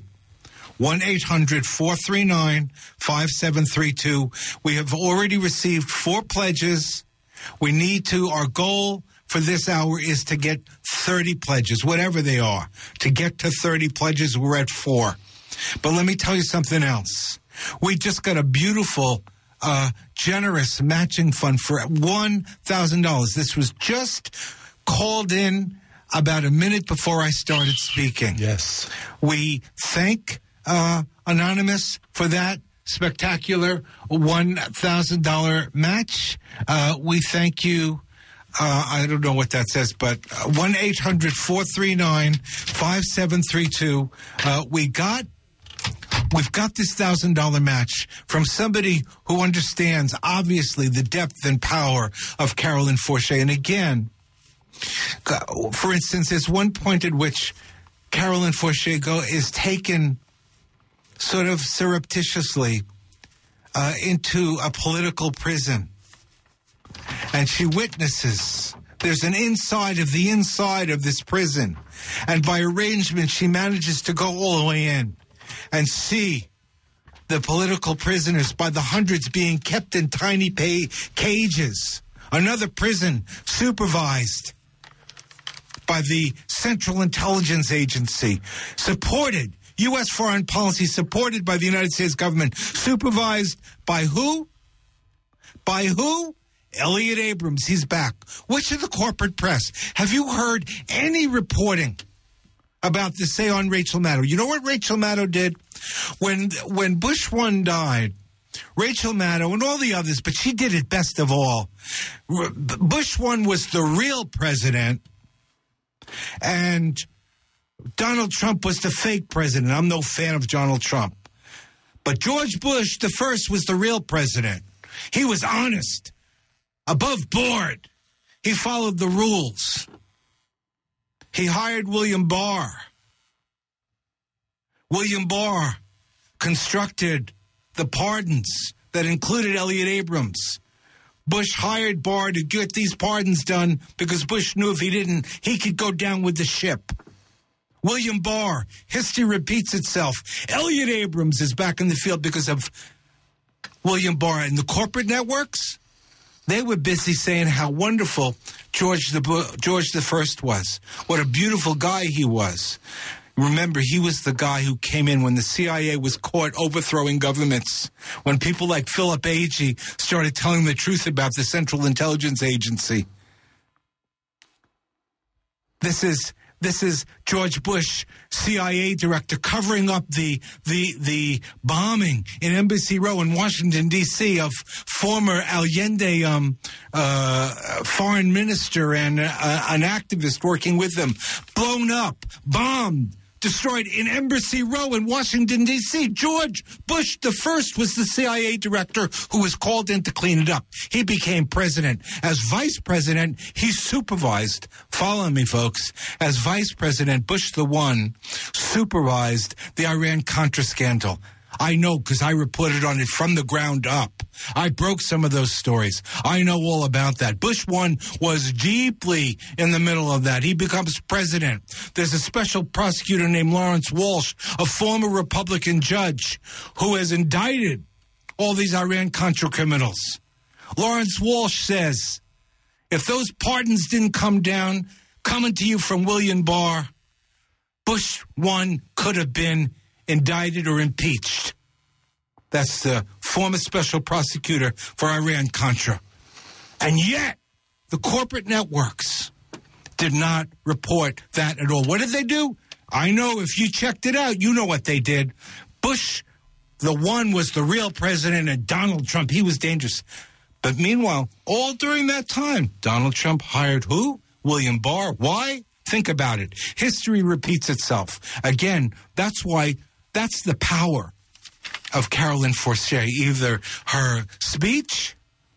1-800-439-5732. We have already received 4 pledges. We need to, our goal for this hour is to get 30 pledges, whatever they are. To get to 30 pledges, we're at 4. But let me tell you something else. We just got a beautiful, generous matching fund for $1,000. This was just called in about a minute before I started speaking. Yes. We thank Anonymous for that spectacular $1,000 match. We thank you. I don't know what that says, but 1-800-439-5732. We've got this $1,000 match from somebody who understands, obviously, the depth and power of Carolyn Forche. And again, for instance, there's one point at which Carolyn Forche is taken sort of surreptitiously into a political prison. And she witnesses. There's an inside of the inside of this prison. And by arrangement, she manages to go all the way in and see the political prisoners by the hundreds being kept in tiny cages. Another prison supervised by the Central Intelligence Agency, supported, U.S. foreign policy supported by the United States government, supervised by who? By who? Elliot Abrams, he's back. Which of the corporate press? Have you heard any reporting about this, say, on Rachel Maddow? You know what Rachel Maddow did? When Bush 1 died, Rachel Maddow and all the others, but she did it best of all. Bush 1 was the real president, and Donald Trump was the fake president. I'm no fan of Donald Trump. But George Bush, the first, was the real president. He was honest. Above board. He followed the rules. He hired William Barr. William Barr constructed the pardons that included Elliot Abrams. Bush hired Barr to get these pardons done because Bush knew if he didn't, he could go down with the ship. William Barr, history repeats itself. Elliot Abrams is back in the field because of William Barr. And the corporate networks, they were busy saying how wonderful George the First was. What a beautiful guy he was. Remember, he was the guy who came in when the CIA was caught overthrowing governments, when people like Philip Agee started telling the truth about the Central Intelligence Agency. This is George Bush, CIA director, covering up the bombing in Embassy Row in Washington, D.C. of former Allende foreign minister and an activist working with them. Blown up, bombed, destroyed in Embassy Row in Washington, D.C. George Bush the First was the CIA director who was called in to clean it up. He became president. As vice president, he supervised, follow me, folks, as vice president, Bush the One supervised the Iran-Contra scandal. I know because I reported on it from the ground up. I broke some of those stories. I know all about that. Bush 1 was deeply in the middle of that. He becomes president. There's a special prosecutor named Lawrence Walsh, a former Republican judge, who has indicted all these Iran-Contra criminals. Lawrence Walsh says, if those pardons didn't come down, coming to you from William Barr, Bush 1 could have been indicted or impeached. That's the former special prosecutor for Iran-Contra. And yet, the corporate networks did not report that at all. What did they do? I know if you checked it out, you know what they did. Bush, the one, was the real president, and Donald Trump, he was dangerous. But meanwhile, all during that time, Donald Trump hired who? William Barr. Why? Think about it. History repeats itself. Again, that's the power of Carolyn Forche. Either her speech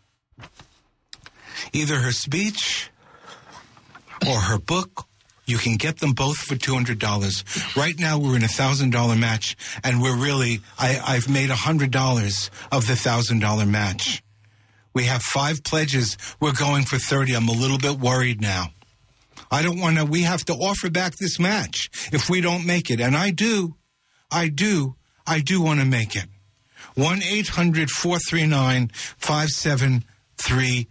or her book. You can get them both for $200. Right now, we're in a $1,000 match, and we're really, I've made $100 of the $1,000 match. We have 5 pledges. We're going for 30. I'm a little bit worried now. We have to offer back this match if we don't make it. And I do want to make it. 1-800-439-5732.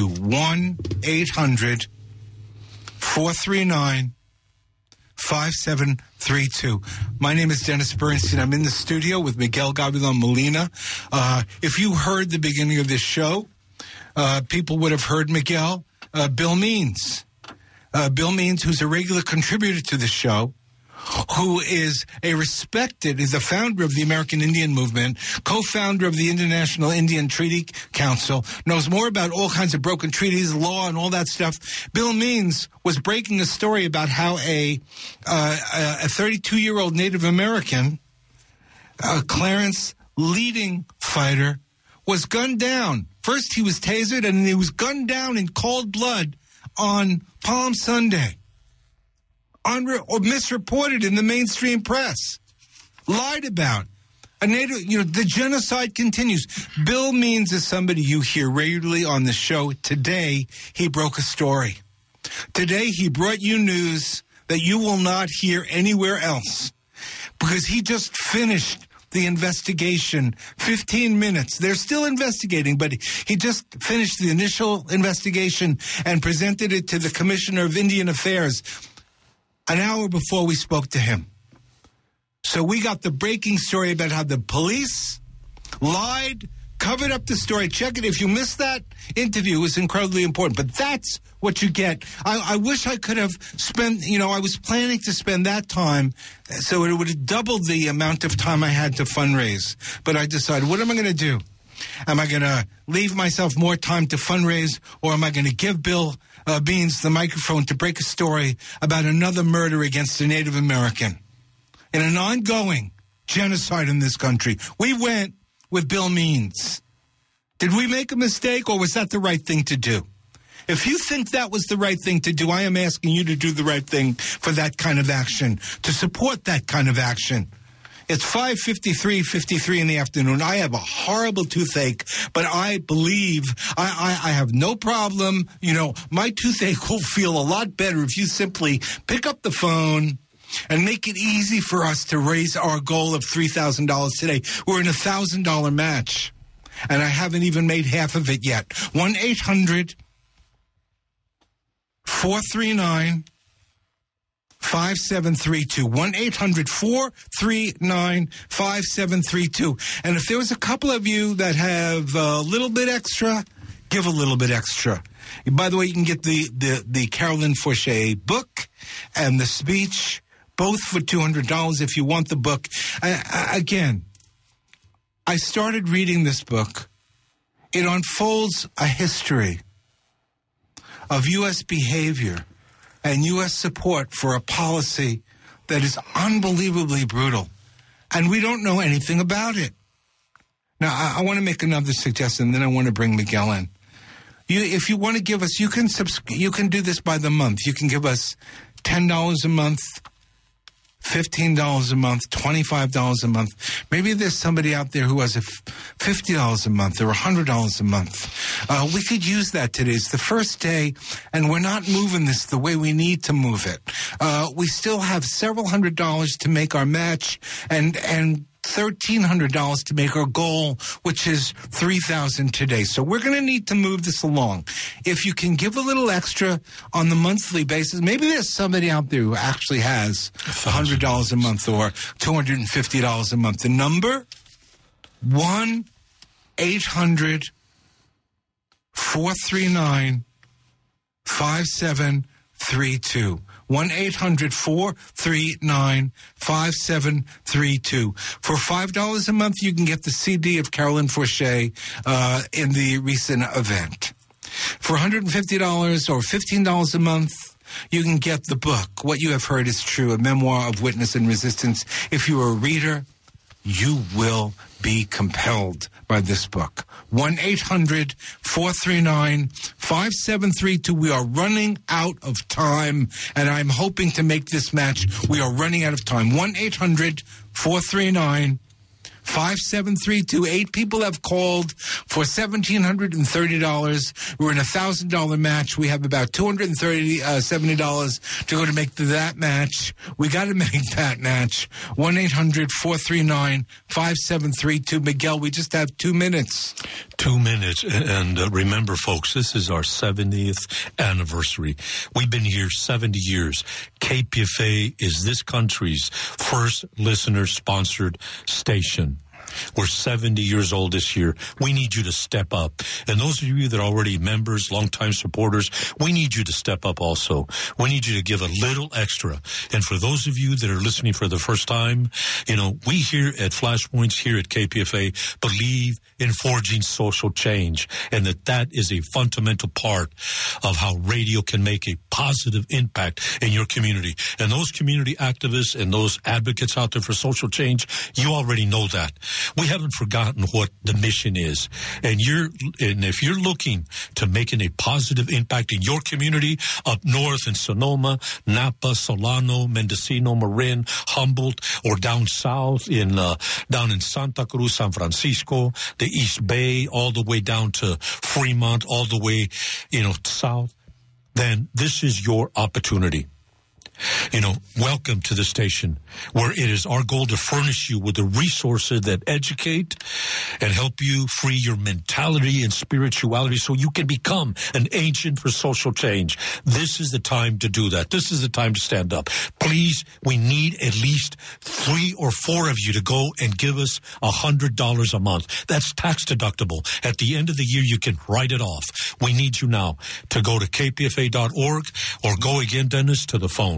1-800-439-5732. My name is Dennis Bernstein. I'm in the studio with Miguel Gavilan Molina. If you heard the beginning of this show, people would have heard Miguel. Bill Means. Bill Means, who's a regular contributor to the show, who is the founder of the American Indian Movement, co-founder of the International Indian Treaty Council, knows more about all kinds of broken treaties, law, and all that stuff. Bill Means was breaking a story about how a 32-year-old Native American, Clarence leading fighter, was gunned down. First he was tasered, and then he was gunned down in cold blood on Palm Sunday. Or misreported in the mainstream press. Lied about. The genocide continues. Bill Means is somebody you hear regularly on the show. Today, he broke a story. Today, he brought you news that you will not hear anywhere else. Because he just finished the investigation. 15 minutes. They're still investigating, but he just finished the initial investigation and presented it to the Commissioner of Indian Affairs an hour before we spoke to him. So we got the breaking story about how the police lied, covered up the story. Check it. If you missed that interview, it was incredibly important. But that's what you get. I wish I could have spent, I was planning to spend that time so it would have doubled the amount of time I had to fundraise. But I decided, what am I going to do? Am I going to leave myself more time to fundraise, or am I going to give Bill Means the microphone to break a story about another murder against a Native American in an ongoing genocide in this country? We went with Bill Means. Did we make a mistake, or was that the right thing to do? If you think that was the right thing to do, I am asking you to do the right thing for that kind of action, to support that kind of action. It's 5:53 in the afternoon. I have a horrible toothache, but I believe I have no problem. My toothache will feel a lot better if you simply pick up the phone and make it easy for us to raise our goal of $3,000 today. We're in a $1,000 match, and I haven't even made half of it yet. 1-800-439-5732. 1-800-439-5732. And if there was a couple of you that have a little bit extra, give a little bit extra. By the way, you can get the Carolyn Forche book and the speech, both for $200 if you want the book. Again, I started reading this book. It unfolds a history of U.S. behavior and U.S. support for a policy that is unbelievably brutal. And we don't know anything about it. Now, I want to make another suggestion, then I want to bring Miguel in. If you want to give us, you can do this by the month. You can give us $10 a month, $15 a month, $25 a month. Maybe there's somebody out there who has $50 a month or $100 a month. We could use that today. It's the first day, and we're not moving this the way we need to move it. We still have several $100s to make our match, and $1,300 to make our goal, which is $3,000 today. So we're going to need to move this along. If you can give a little extra on the monthly basis, maybe there's somebody out there who actually has $100 a month or $250 a month. The number, 1-800-439-5732. 5732. 1-800-439-5732. For $5 a month, you can get the CD of Carolyn Forche in the recent event. For $150 or $15 a month, you can get the book, What You Have Heard Is True, a memoir of witness and resistance. If you're a reader, you will be compelled by this book. 1-800-439-5732. We are running out of time, and I'm hoping to make this match. We are running out of time. 1-800-439-5732. 8 people have called for $1,730. We're in a $1,000 match. We have about $70 to go to make that match. We got to make that match. 1-800-439-5732. Miguel, we just have 2 minutes. 2 minutes. And remember, folks, this is our 70th anniversary. We've been here 70 years. KPFA is this country's first listener-sponsored station. We're 70 years old this year. We need you to step up. And those of you that are already members, longtime supporters, we need you to step up also. We need you to give a little extra. And for those of you that are listening for the first time, we here at Flashpoints, here at KPFA, believe in forging social change, and that is a fundamental part of how radio can make a positive impact in your community. And those community activists and those advocates out there for social change, you already know that. We haven't forgotten what the mission is. And if you're looking to making a positive impact in your community up north in Sonoma, Napa, Solano, Mendocino, Marin, Humboldt, or down south down in Santa Cruz, San Francisco, the East Bay, all the way down to Fremont, all the way, south, then this is your opportunity. Welcome to the station where it is our goal to furnish you with the resources that educate and help you free your mentality and spirituality so you can become an agent for social change. This is the time to do that. This is the time to stand up. Please, we need at least 3 or 4 of you to go and give us $100 a month. That's tax deductible. At the end of the year, you can write it off. We need you now to go to kpfa.org or go again, Dennis, to the phone.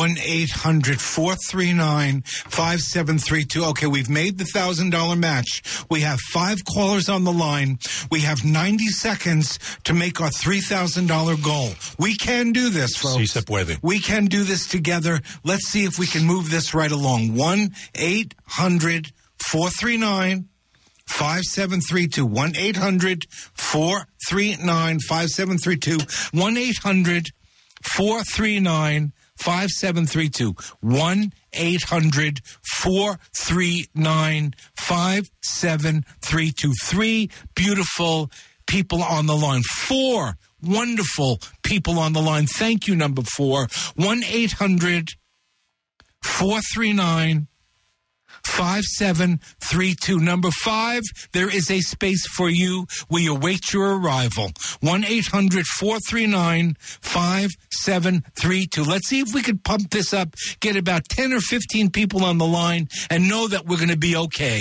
1-800-439-5732. Okay, we've made the $1,000 match. We have 5 callers on the line. We have 90 seconds to make our $3,000 goal. We can do this, folks. Sí se puede. We can do this together. Let's see if we can move this right along. 1-800-439-5732. 1-800-439-5732. 1-800-439-5732. 1-800-439-5732. 3 beautiful people on the line. 4 wonderful people on the line. Thank you, number 4. 1-800-439-5732. Number 5, there is a space for you. We await your arrival. 1-800-439-5732. Let's see if we could pump this up, get about 10 or 15 people on the line, and know that we're going to be okay.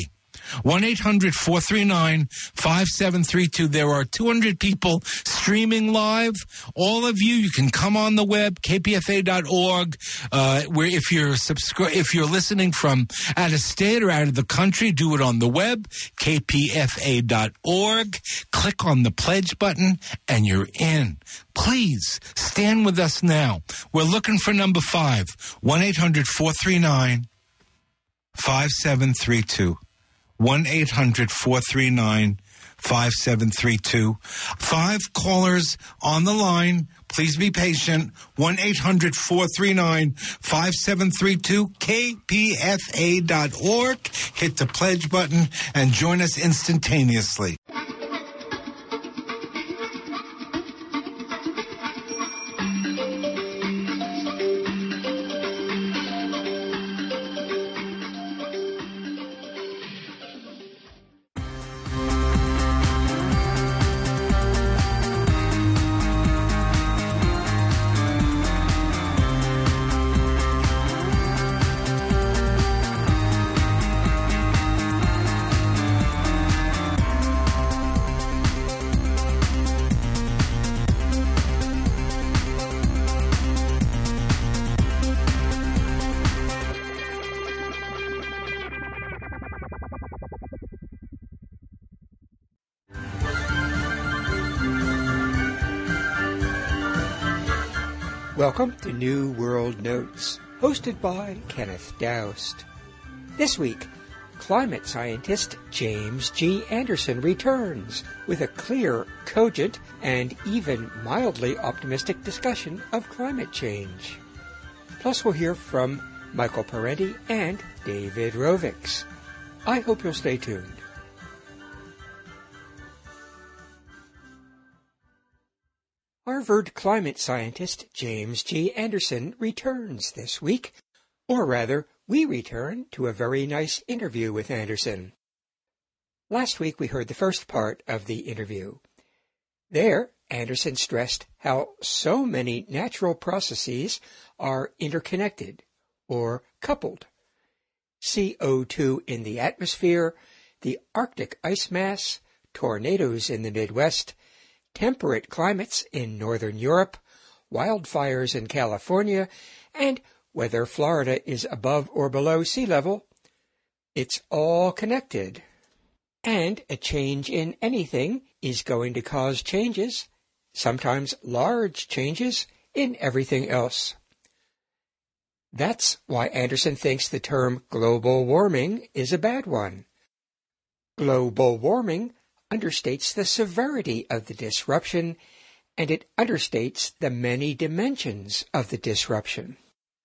1-800-439-5732. There are 200 people streaming live. All of you can come on the web, kpfa.org, where if you're listening from out of state or out of the country, do it on the web, kpfa.org. Click on the pledge button, and you're in. Please stand with us now. We're looking for number 5, 1-800-439-5732. 1-800-439-5732. 5 callers on the line. Please be patient. 1-800-439-5732. KPFA.org. Hit the pledge button and join us instantaneously. Welcome to New World Notes, hosted by Kenneth Doust. This week, climate scientist James G. Anderson returns with a clear, cogent, and even mildly optimistic discussion of climate change. Plus, we'll hear from Michael Parenti and David Rovics. I hope you'll stay tuned. Harvard climate scientist James G. Anderson returns this week, or rather, we return to a very nice interview with Anderson. Last week we heard the first part of the interview. There, Anderson stressed how so many natural processes are interconnected, or coupled. CO2 in the atmosphere, the Arctic ice mass, tornadoes in the Midwest, temperate climates in northern Europe, wildfires in California, and whether Florida is above or below sea level. It's all connected. And a change in anything is going to cause changes, sometimes large changes, in everything else. That's why Anderson thinks the term global warming is a bad one. Global warming understates the severity of the disruption, and it understates the many dimensions of the disruption.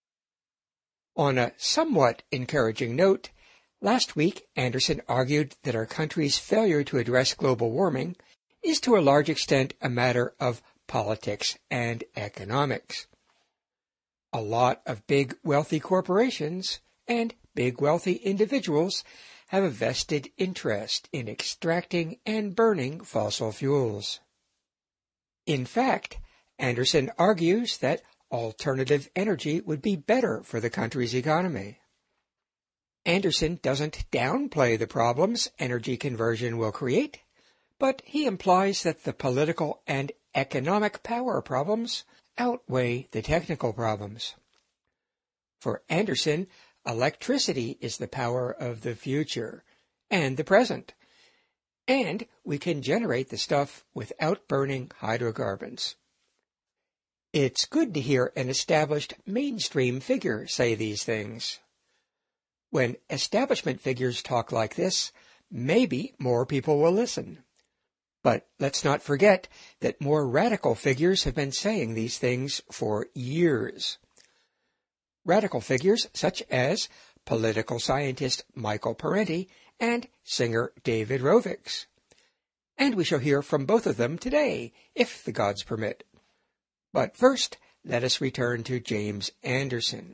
On a somewhat encouraging note, last week Anderson argued that our country's failure to address global warming is to a large extent a matter of politics and economics. A lot of big wealthy corporations and big wealthy individuals have a vested interest in extracting and burning fossil fuels. In fact, Anderson argues that alternative energy would be better for the country's economy. Anderson doesn't downplay the problems energy conversion will create, but he implies that the political and economic power problems outweigh the technical problems. For Anderson, electricity is the power of the future and the present, and we can generate the stuff without burning hydrocarbons. It's good to hear an established mainstream figure say these things. When establishment figures talk like this, maybe more people will listen. But let's not forget that more radical figures have been saying these things for years. Radical figures such as political scientist Michael Parenti and singer David Rovics. And we shall hear from both of them today, if the gods permit. But first, let us return to James Anderson.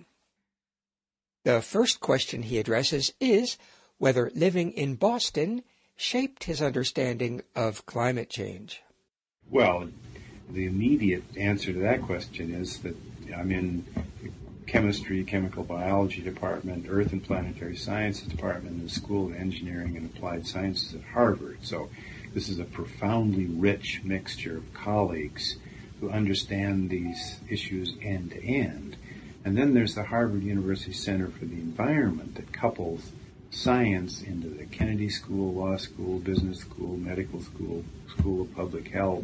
The first question he addresses is whether living in Boston shaped his understanding of climate change. Well, the immediate answer to that question is that I'm in the chemistry, chemical biology department, earth and planetary sciences department in the School of Engineering and Applied Sciences at Harvard. So this is a profoundly rich mixture of colleagues who understand these issues end to end. And then there's the Harvard University Center for the Environment that couples science into the Kennedy School, Law School, Business School, Medical School, School of Public Health.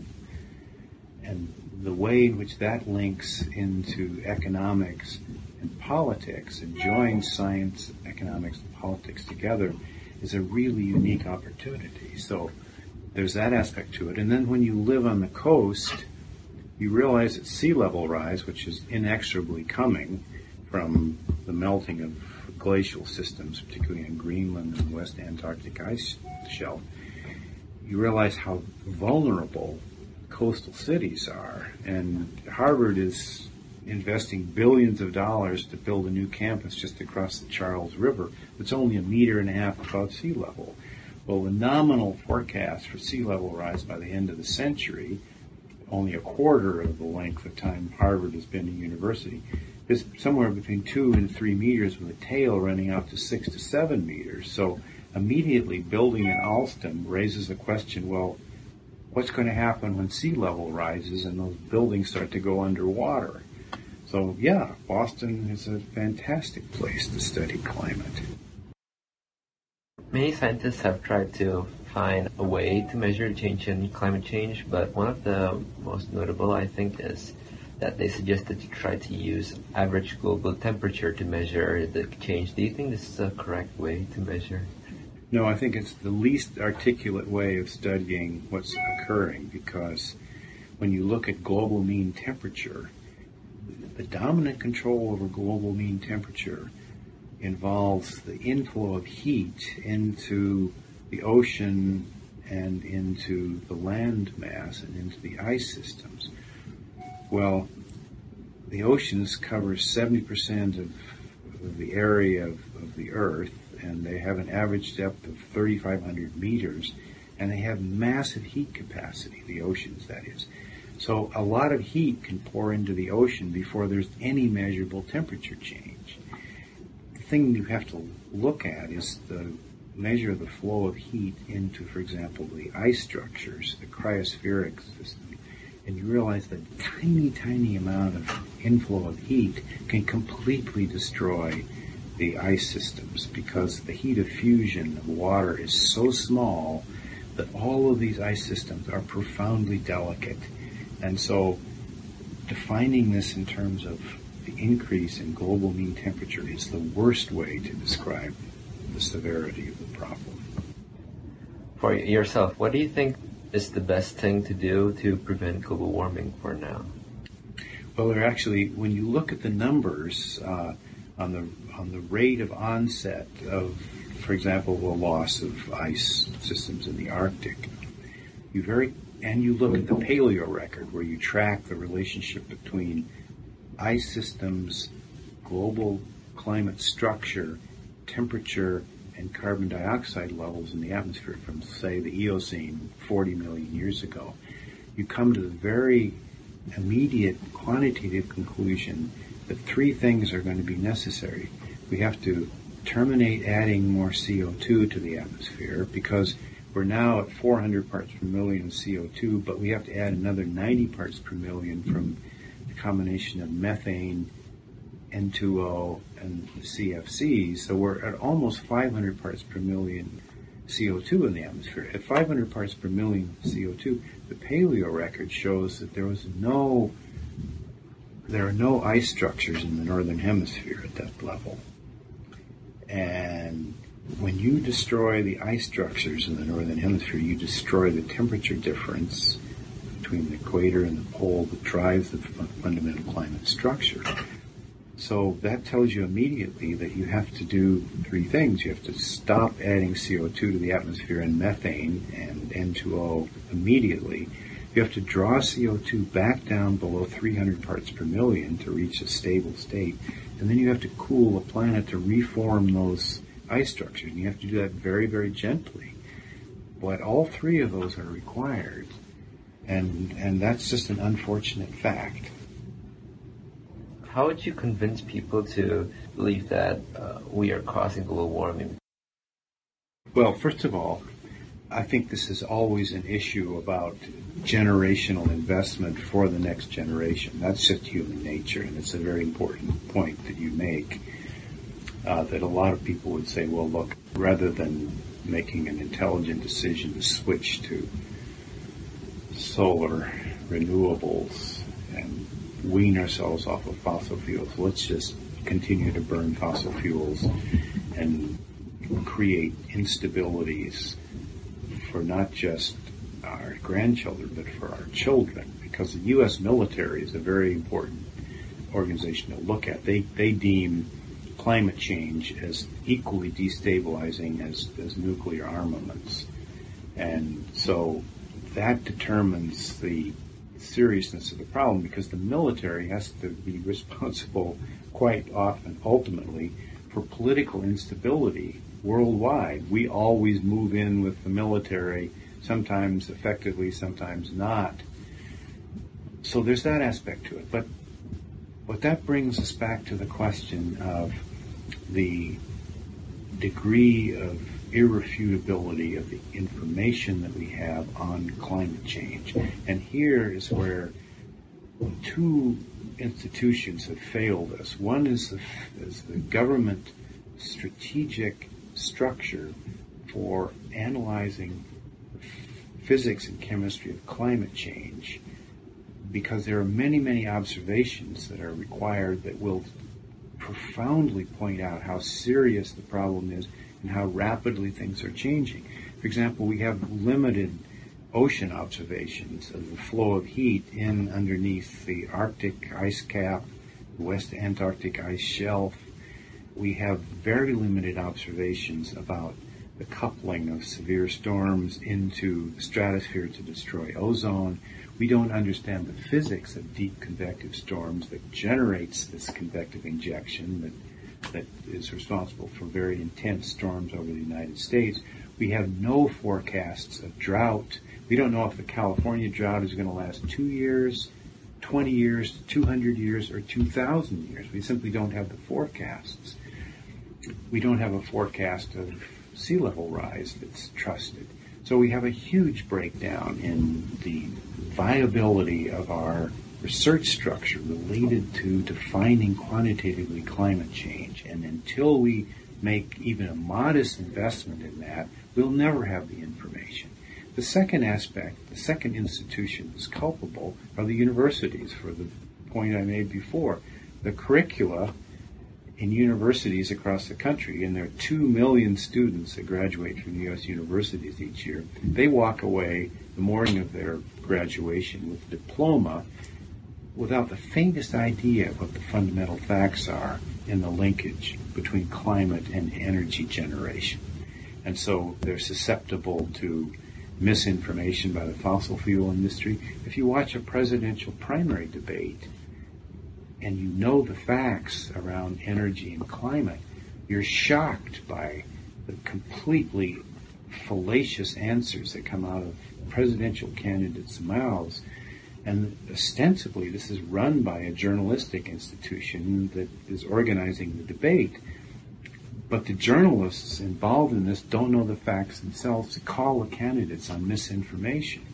And the way in which that links into economics and politics and joins science, economics, and politics together is a really unique opportunity. So there's that aspect to it. And then when you live on the coast, you realize that sea level rise, which is inexorably coming from the melting of glacial systems, particularly in Greenland and West Antarctic ice shelf, you realize how vulnerable coastal cities are. And Harvard is investing billions of dollars to build a new campus just across the Charles River that's only 1.5 meters above sea level. Well, the nominal forecast for sea level rise by the end of the century, only a quarter of the length of time Harvard has been a university, is somewhere between 2 and 3 meters with a tail running out to 6 to 7 meters. So immediately building in Alston raises the question, well, what's going to happen when sea level rises and those buildings start to go underwater? So yeah, Boston is a fantastic place to study climate. Many scientists have tried to find a way to measure change in climate change, but one of the most notable, I think, is that they suggest that you try to use average global temperature to measure the change. Do you think this is a correct way to measure? No, I think it's the least articulate way of studying what's occurring, because when you look at global mean temperature, the dominant control over global mean temperature involves the inflow of heat into the ocean and into the land mass and into the ice systems. Well, the oceans cover 70% of the area of the Earth, and they have an average depth of 3,500 meters, and they have massive heat capacity, the oceans, that is. So a lot of heat can pour into the ocean before there's any measurable temperature change. The thing you have to look at is the measure the flow of heat into, for example, the ice structures, the cryospheric system, and you realize that tiny amount of inflow of heat can completely destroy the ice systems, because the heat of fusion of water is so small that all of these ice systems are profoundly delicate. And so defining this in terms of the increase in global mean temperature is the worst way to describe the severity of the problem. For yourself, what do you think is the best thing to do to prevent global warming for now? Well, they're actually, when you look at the numbers on the rate of onset of, for example, the loss of ice systems in the Arctic, and you look at the paleo record, where you track the relationship between ice systems, global climate structure, temperature, and carbon dioxide levels in the atmosphere from, say, the Eocene 40 million years ago, you come to the very immediate quantitative conclusion that three things are going to be necessary. We have to terminate adding more CO2 to the atmosphere, because we're now at 400 parts per million CO2, but we have to add another 90 parts per million from the combination of methane, N2O, and the CFCs. So we're at almost 500 parts per million CO2 in the atmosphere. At 500 parts per million CO2, the paleo record shows that there are no ice structures in the northern hemisphere at that level. And when you destroy the ice structures in the northern hemisphere, you destroy the temperature difference between the equator and the pole that drives the fundamental climate structure. So that tells you immediately that you have to do three things. You have to stop adding CO2 to the atmosphere and methane and N2O immediately. You have to draw CO2 back down below 300 parts per million to reach a stable state. And then you have to cool the planet to reform those ice structures. And you have to do that very, very gently. But all three of those are required. And that's just an unfortunate fact. How would you convince people to believe that we are causing global warming? Well, first of all, I think this is always an issue about generational investment for the next generation. That's just human nature, and it's a very important point that you make, that a lot of people would say, well, look, rather than making an intelligent decision to switch to solar, renewables, and wean ourselves off of fossil fuels, let's just continue to burn fossil fuels and create instabilities for not just our grandchildren, but for our children, because the U.S. military is a very important organization to look at. They deem climate change as equally destabilizing as nuclear armaments. And so that determines the seriousness of the problem, because the military has to be responsible quite often, ultimately, for political instability worldwide. We always move in with the military, sometimes effectively, sometimes not. So there's that aspect to it. But that brings us back to the question of the degree of irrefutability of the information that we have on climate change. And here is where two institutions have failed us. One is the government strategic structure for analyzing physics and chemistry of climate change because there are many, many observations that are required that will profoundly point out how serious the problem is and how rapidly things are changing. For example, we have limited ocean observations of the flow of heat in underneath the Arctic ice cap, the West Antarctic ice shelf. We have very limited observations about the coupling of severe storms into the stratosphere to destroy ozone. We don't understand the physics of deep convective storms that generates this convective injection that is responsible for very intense storms over the United States. We have no forecasts of drought. We don't know if the California drought is going to last 2 years, 20 years, 200 years, or 2,000 years. We simply don't have the forecasts. We don't have a forecast of sea level rise that's trusted. So we have a huge breakdown in the viability of our research structure related to defining quantitatively climate change. And until we make even a modest investment in that, we'll never have the information. The second aspect, the second institution that's culpable are the universities, for the point I made before. The curricula in universities across the country, and there are 2 million students that graduate from the U.S. universities each year, they walk away the morning of their graduation with a diploma without the faintest idea of what the fundamental facts are in the linkage between climate and energy generation. And so they're susceptible to misinformation by the fossil fuel industry. If you watch a presidential primary debate and you know the facts around energy and climate, you're shocked by the completely fallacious answers that come out of presidential candidates' mouths. And ostensibly, this is run by a journalistic institution that is organizing the debate. But the journalists involved in this don't know the facts themselves to call the candidates on misinformation.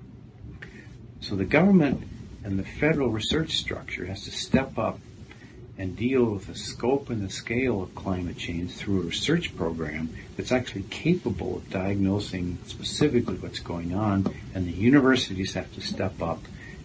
So the government and the federal research structure has to step up and deal with the scope and the scale of climate change through a research program that's actually capable of diagnosing specifically what's going on, and the universities have to step up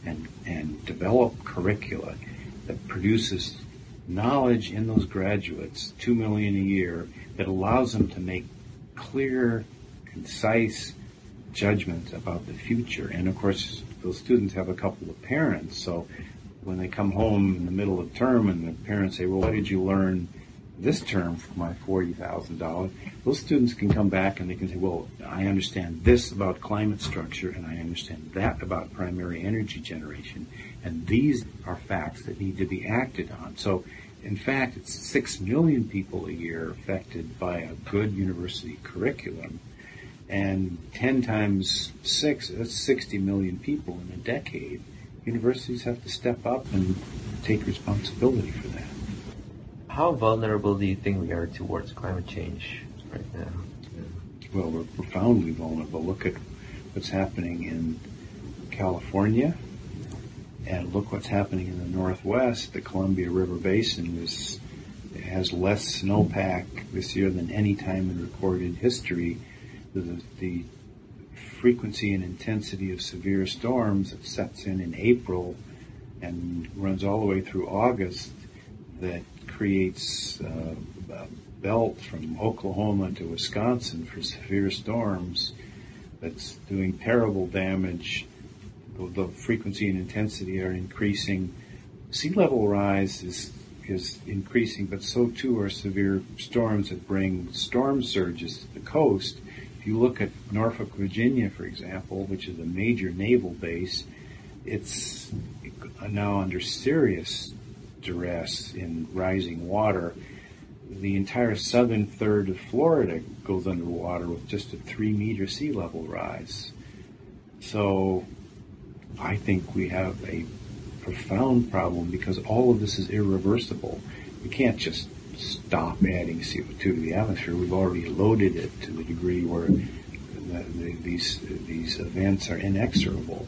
and develop curricula that produces knowledge in those graduates, 2 million a year, that allows them to make clear, concise judgments about the future. And of course, those students have a couple of parents, so when they come home in the middle of term and the parents say, well, what did you learn this term for my $40,000? Those students can come back and they can say, well, I understand this about climate structure and I understand that about primary energy generation, and these are facts that need to be acted on. So in fact, it's 6 million people a year affected by a good university curriculum, and 10 times 6, that's 60 million people in a decade. Universities have to step up and take responsibility for that. How vulnerable do you think we are towards climate change right now? Well, we're profoundly vulnerable. Look at what's happening in California, and look what's happening in the Northwest. The Columbia River Basin has less snowpack this year than any time in recorded history. The frequency and intensity of severe storms that sets in April and runs all the way through August, that creates a belt from Oklahoma to Wisconsin for severe storms that's doing terrible damage. The frequency and intensity are increasing. Sea level rise is increasing, but so too are severe storms that bring storm surges to the coast. If you look at Norfolk, Virginia, for example, which is a major naval base, it's now under serious duress in rising water. The entire southern third of Florida goes underwater with just a 3-meter sea level rise. So I think we have a profound problem because all of this is irreversible. We can't just stop adding CO2 to the atmosphere. We've already loaded it to the degree where these events are inexorable.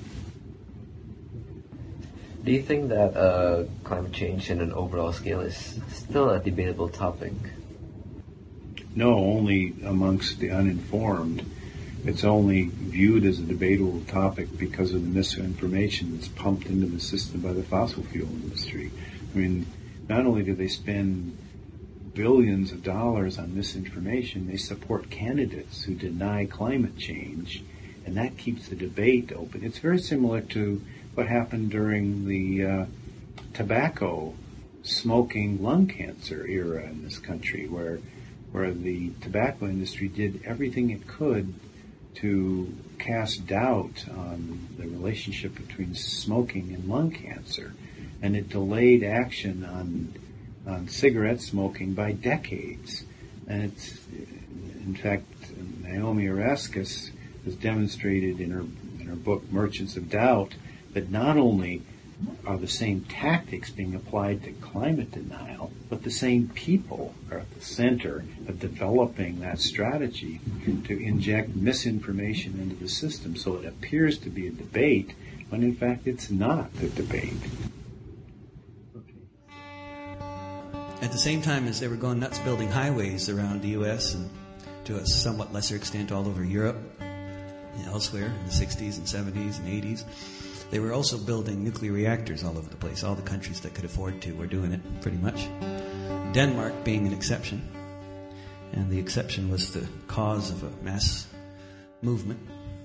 Do you think that climate change in an overall scale is still a debatable topic? No, only amongst the uninformed. it's only viewed as a debatable topic because of the misinformation that's pumped into the system by the fossil fuel industry. I mean, not only do they spend billions of dollars on misinformation, they support candidates who deny climate change, and that keeps the debate open. It's very similar to what happened during the tobacco smoking lung cancer era in this country, where the tobacco industry did everything it could to cast doubt on the relationship between smoking and lung cancer, and it delayed action on cigarette smoking by decades. And it's, in fact, Naomi Oreskes has demonstrated in her book Merchants of Doubt that not only are the same tactics being applied to climate denial, but the same people are at the center of developing that strategy to inject misinformation into the system, so it appears to be a debate when in fact it's not a debate. At the same time as they were going nuts building highways around the U.S. and to a somewhat lesser extent all over Europe and elsewhere in the 60s and 70s and 80s, they were also building nuclear reactors all over the place. All the countries that could afford to were doing it, pretty much. Denmark being an exception. And the exception was the cause of a mass movement.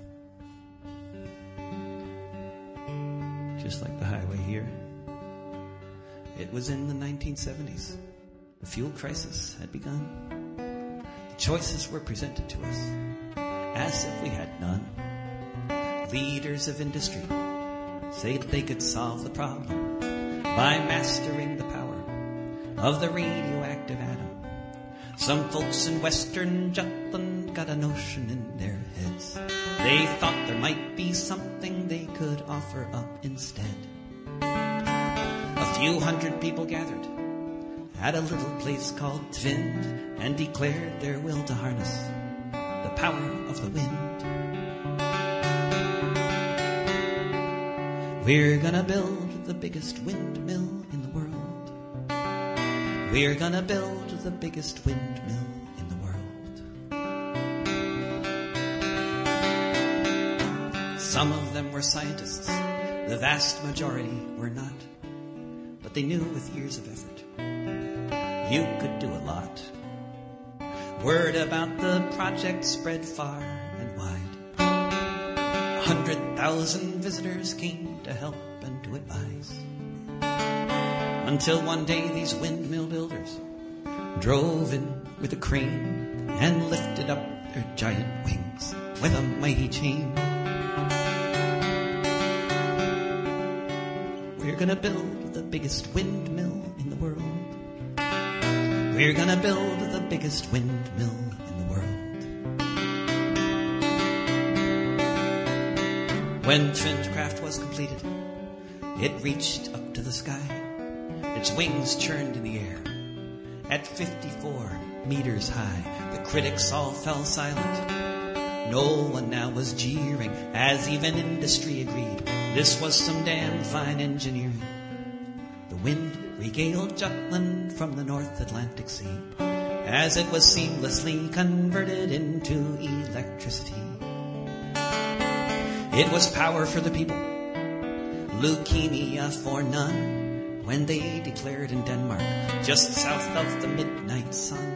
Just like the highway here. It was in the 1970s. The fuel crisis had begun. The choices were presented to us as if we had none. Leaders of industry say that they could solve the problem by mastering the power of the radioactive atom. Some folks in Western Jutland got a notion in their heads. They thought there might be something they could offer up instead. A few hundred people gathered at a little place called Tvind and declared their will to harness the power of the wind. We're gonna build the biggest windmill in the world. We're gonna build the biggest windmill in the world. Some of them were scientists. The vast majority were not. But they knew with years of effort you could do a lot. Word about the project spread far and wide. 100,000 visitors came to help and to advise. Until one day these windmill builders drove in with a crane and lifted up their giant wings with a mighty chain. We're gonna build the biggest windmill in the world. We're gonna build the biggest windmill in the world. When Tvindkraft was completed, it reached up to the sky. Its wings churned in the air. At 54 meters high, the critics all fell silent. No one now was jeering, as even industry agreed. This was some damn fine engineering. The wind regaled Jutland from the North Atlantic Sea, as it was seamlessly converted into electricity. It was power for the people, leukemia for none, when they declared in Denmark, just south of the midnight sun.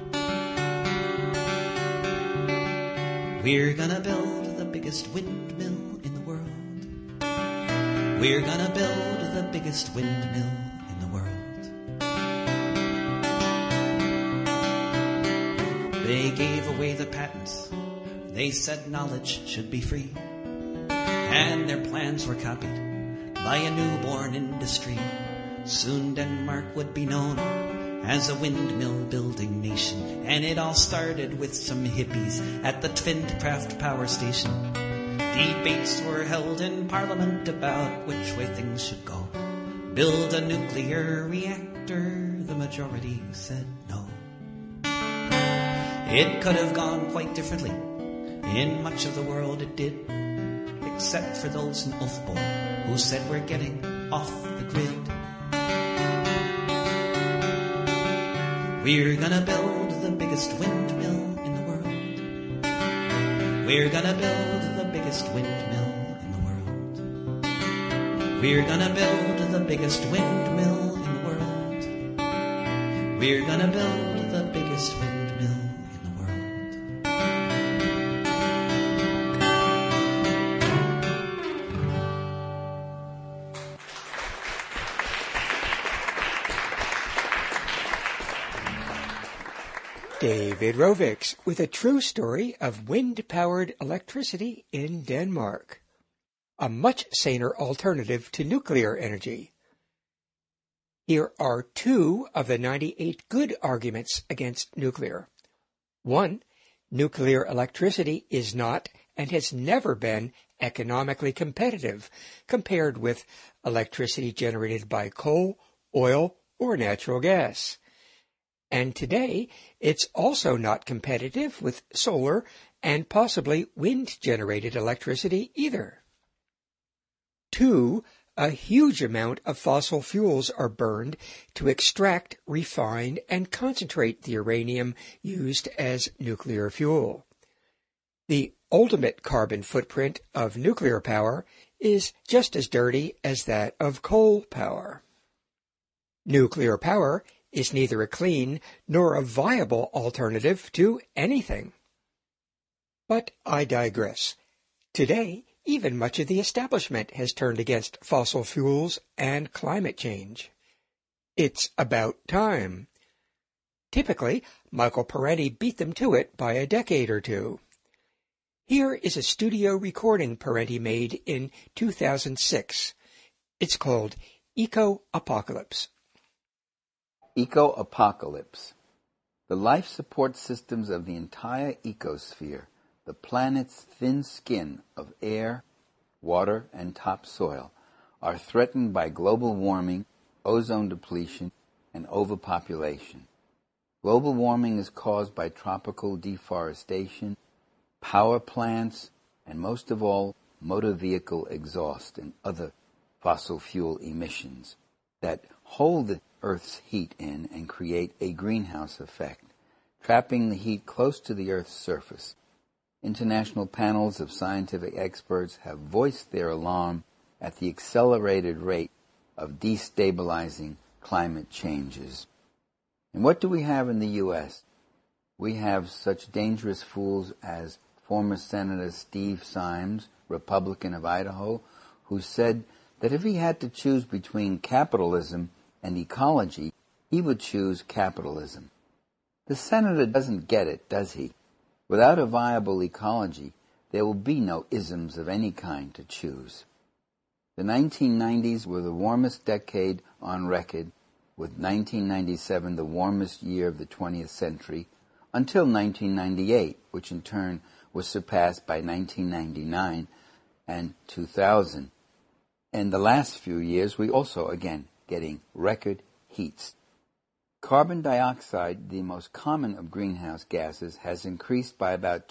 We're gonna build the biggest windmill in the world. We're gonna build the biggest windmill in the world. They gave away the patents. They said knowledge should be free. And their plans were copied by a newborn industry. Soon Denmark would be known as a windmill building nation. And it all started with some hippies at the Tvindkraft power station. Debates were held in Parliament about which way things should go. Build a nuclear reactor, the majority said no. It could have gone quite differently. In much of the world it did, except for those in Ulfborg who said we're getting off the grid. We're gonna build the biggest windmill in the world. We're gonna build the biggest windmill in the world. We're gonna build the biggest windmill in the world. We're gonna build the biggest windmill in the world. David Rovics with a true story of wind-powered electricity in Denmark. A much saner alternative to nuclear energy. Here are 2 of the 98 good arguments against nuclear. 1. Nuclear electricity is not and has never been economically competitive compared with electricity generated by coal, oil, or natural gas. And today, it's also not competitive with solar and possibly wind-generated electricity either. 2. A huge amount of fossil fuels are burned to extract, refine, and concentrate the uranium used as nuclear fuel. The ultimate carbon footprint of nuclear power is just as dirty as that of coal power. Nuclear power is neither a clean nor a viable alternative to anything. But I digress. Today, even much of the establishment has turned against fossil fuels and climate change. It's about time. Typically, Michael Parenti beat them to it by a decade or 2. Here is a studio recording Parenti made in 2006. It's called Eco-Apocalypse. Eco-Apocalypse. The life support systems of the entire ecosphere, the planet's thin skin of air, water, and topsoil, are threatened by global warming, ozone depletion, and overpopulation. Global warming is caused by tropical deforestation, power plants, and most of all, motor vehicle exhaust and other fossil fuel emissions that hold the Earth's heat in and create a greenhouse effect, trapping the heat close to the Earth's surface. International panels of scientific experts have voiced their alarm at the accelerated rate of destabilizing climate changes. And what do we have in the U.S.? We have such dangerous fools as former Senator Steve Symes, Republican of Idaho, who said that if he had to choose between capitalism and ecology, he would choose capitalism. The senator doesn't get it, does he? Without a viable ecology, there will be no isms of any kind to choose. The 1990s were the warmest decade on record, with 1997 the warmest year of the 20th century, until 1998, which in turn was surpassed by 1999 and 2000. In the last few years, we also, again, getting record heats. Carbon dioxide, the most common of greenhouse gases, has increased by about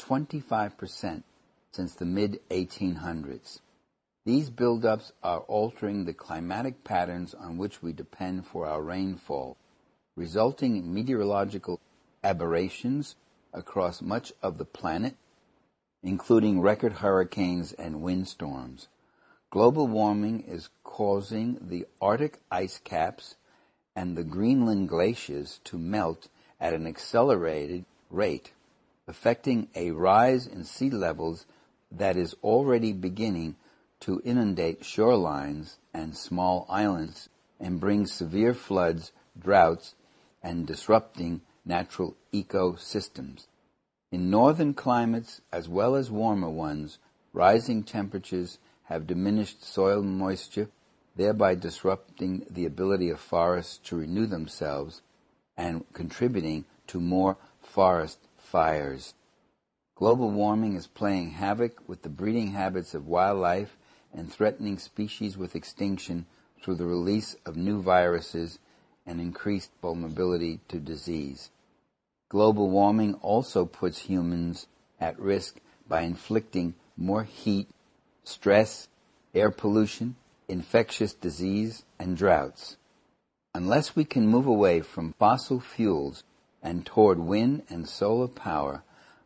25% since the mid-1800s. These buildups are altering the climatic patterns on which we depend for our rainfall, resulting in meteorological aberrations across much of the planet, including record hurricanes and windstorms. Global warming is causing the Arctic ice caps and the Greenland glaciers to melt at an accelerated rate, affecting a rise in sea levels that is already beginning to inundate shorelines and small islands and bring severe floods, droughts, and disrupting natural ecosystems. In northern climates, as well as warmer ones, rising temperatures have diminished soil moisture, thereby disrupting the ability of forests to renew themselves and contributing to more forest fires. Global warming is playing havoc with the breeding habits of wildlife and threatening species with extinction through the release of new viruses and increased vulnerability to disease. Global warming also puts humans at risk by inflicting more heat, stress, air pollution, infectious disease, and droughts. Unless we can move away from fossil fuels and toward wind and solar power,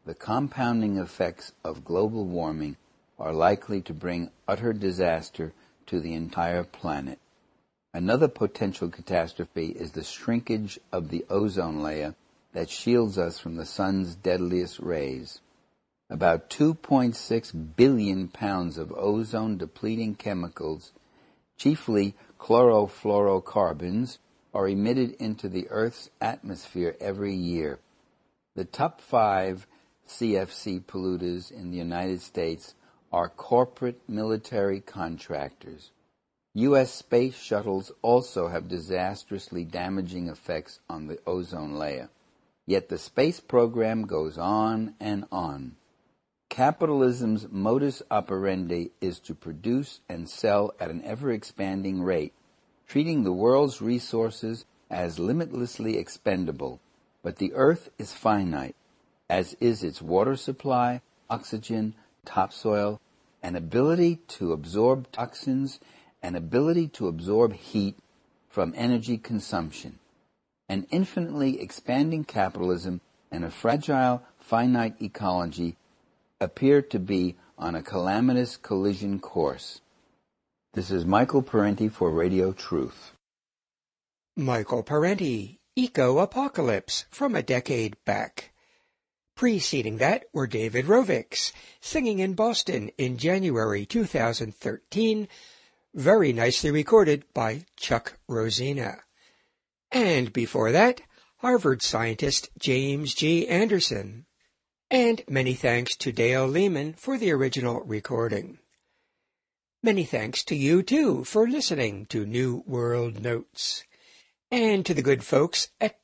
the compounding effects of global warming are likely to bring utter disaster to the entire planet. Another potential catastrophe is the shrinkage of the ozone layer that shields us from the sun's deadliest rays. About 2.6 billion pounds of ozone-depleting chemicals, chiefly chlorofluorocarbons, are emitted into the Earth's atmosphere every year. The top 5 CFC polluters in the United States are corporate military contractors. U.S. space shuttles also have disastrously damaging effects on the ozone layer. Yet the space program goes on and on. Capitalism's modus operandi is to produce and sell at an ever-expanding rate, treating the world's resources as limitlessly expendable. But the Earth is finite, as is its water supply, oxygen, topsoil, an ability to absorb toxins, an ability to absorb heat from energy consumption. An infinitely expanding capitalism and a fragile, finite ecology appear to be on a calamitous collision course. This is Michael Parenti for Radio Truth. Michael Parenti, Eco-Apocalypse, from a decade back. Preceding that were David Rovics, singing in Boston in January 2013, very nicely recorded by Chuck Rosina. And before that, Harvard scientist James G. Anderson. And many thanks to Dale Lehman for the original recording. Many thanks to you, too, for listening to New World Notes. And to the good folks at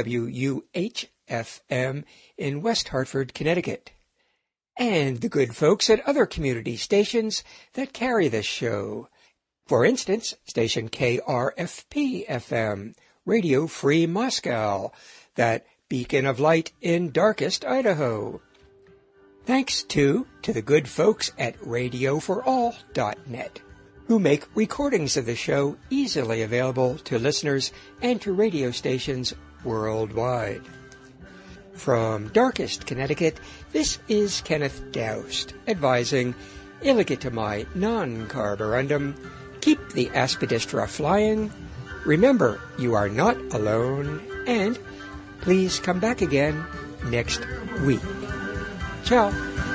WWUH-FM in West Hartford, Connecticut. And the good folks at other community stations that carry this show. For instance, station KRFP-FM, Radio Free Moscow, that beacon of light in darkest Idaho. Thanks, too, to the good folks at radioforall.net, who make recordings of the show easily available to listeners and to radio stations worldwide. From darkest Connecticut, this is Kenneth Doust, advising, Illegitimai non carborundum, keep the aspidistra flying, remember you are not alone, and please come back again next week. Ciao.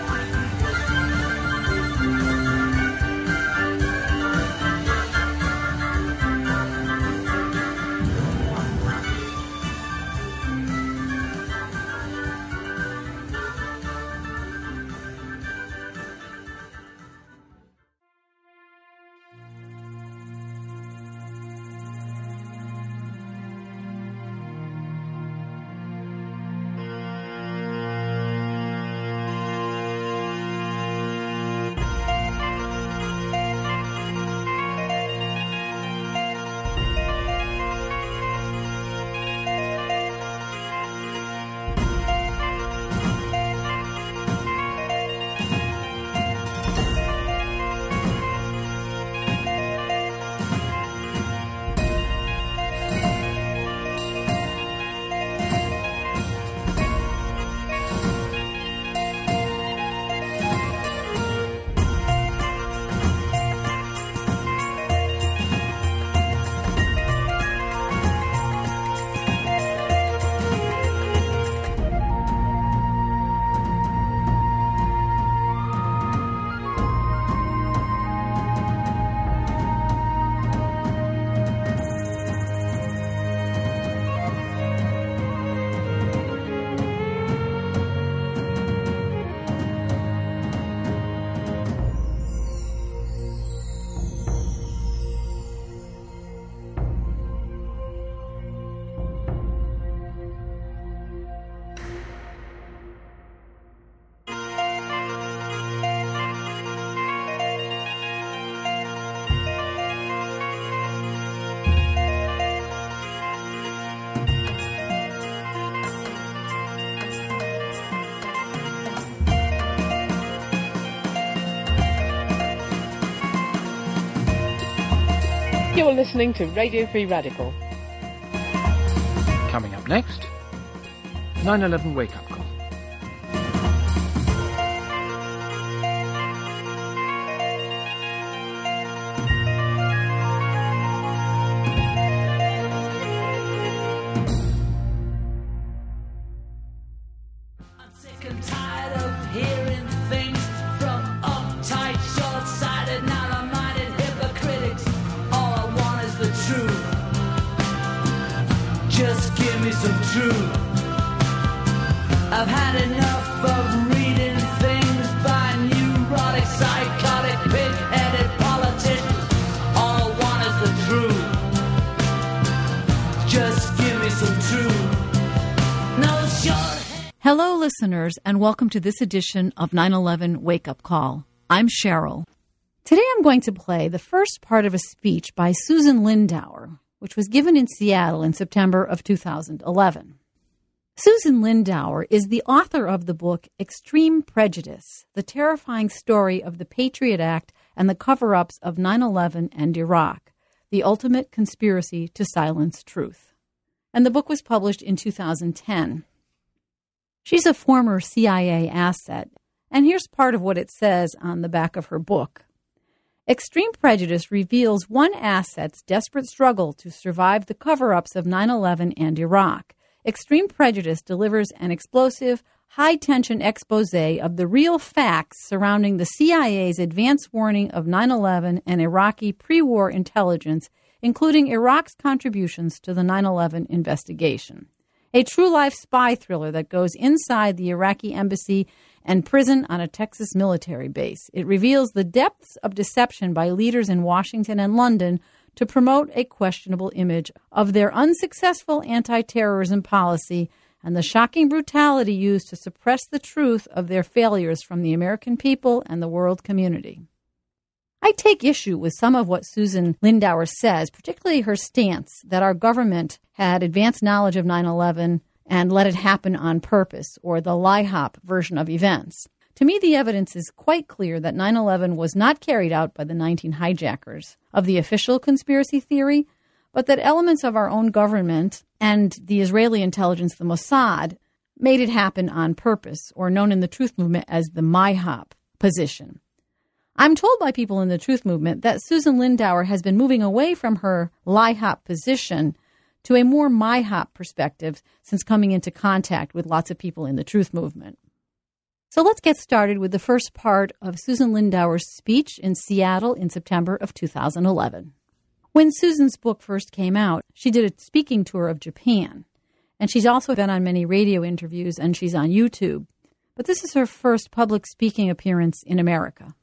You're listening to Radio Free Radical. Coming up next, 9/11 Wake Up Call. some truth. I've had enough of reading things by neurotic, psychotic, pig-headed politicians. All I want is the truth. Just give me some truth. No short. Hello, listeners, and welcome to this edition of 9/11 Wake Up Call. I'm Cheryl. Today I'm going to play the first part of a speech by Susan Lindauer, which was given in Seattle in September of 2011. Susan Lindauer is the author of the book Extreme Prejudice, the terrifying story of the Patriot Act and the cover-ups of 9/11 and Iraq, the ultimate conspiracy to silence truth. And the book was published in 2010. She's a former CIA asset, and here's part of what it says on the back of her book. Extreme Prejudice reveals one asset's desperate struggle to survive the cover-ups of 9/11 and Iraq. Extreme Prejudice delivers an explosive, high-tension expose of the real facts surrounding the CIA's advance warning of 9/11 and Iraqi pre-war intelligence, including Iraq's contributions to the 9/11 investigation. A true-life spy thriller that goes inside the Iraqi embassy and prison on a Texas military base. It reveals the depths of deception by leaders in Washington and London to promote a questionable image of their unsuccessful anti-terrorism policy and the shocking brutality used to suppress the truth of their failures from the American people and the world community. I take issue with some of what Susan Lindauer says, particularly her stance that our government had advanced knowledge of 9/11 and let it happen on purpose, or the LIHOP version of events. To me, the evidence is quite clear that 9/11 was not carried out by the 19 hijackers of the official conspiracy theory, but that elements of our own government and the Israeli intelligence, the Mossad, made it happen on purpose, or known in the Truth Movement as the MIHOP position. I'm told by people in the Truth Movement that Susan Lindauer has been moving away from her LIHOP position to a more MIHOP perspective since coming into contact with lots of people in the Truth Movement. So let's get started with the first part of Susan Lindauer's speech in Seattle in September of 2011. When Susan's book first came out, she did a speaking tour of Japan, and she's also been on many radio interviews, and she's on YouTube. But this is her first public speaking appearance in America.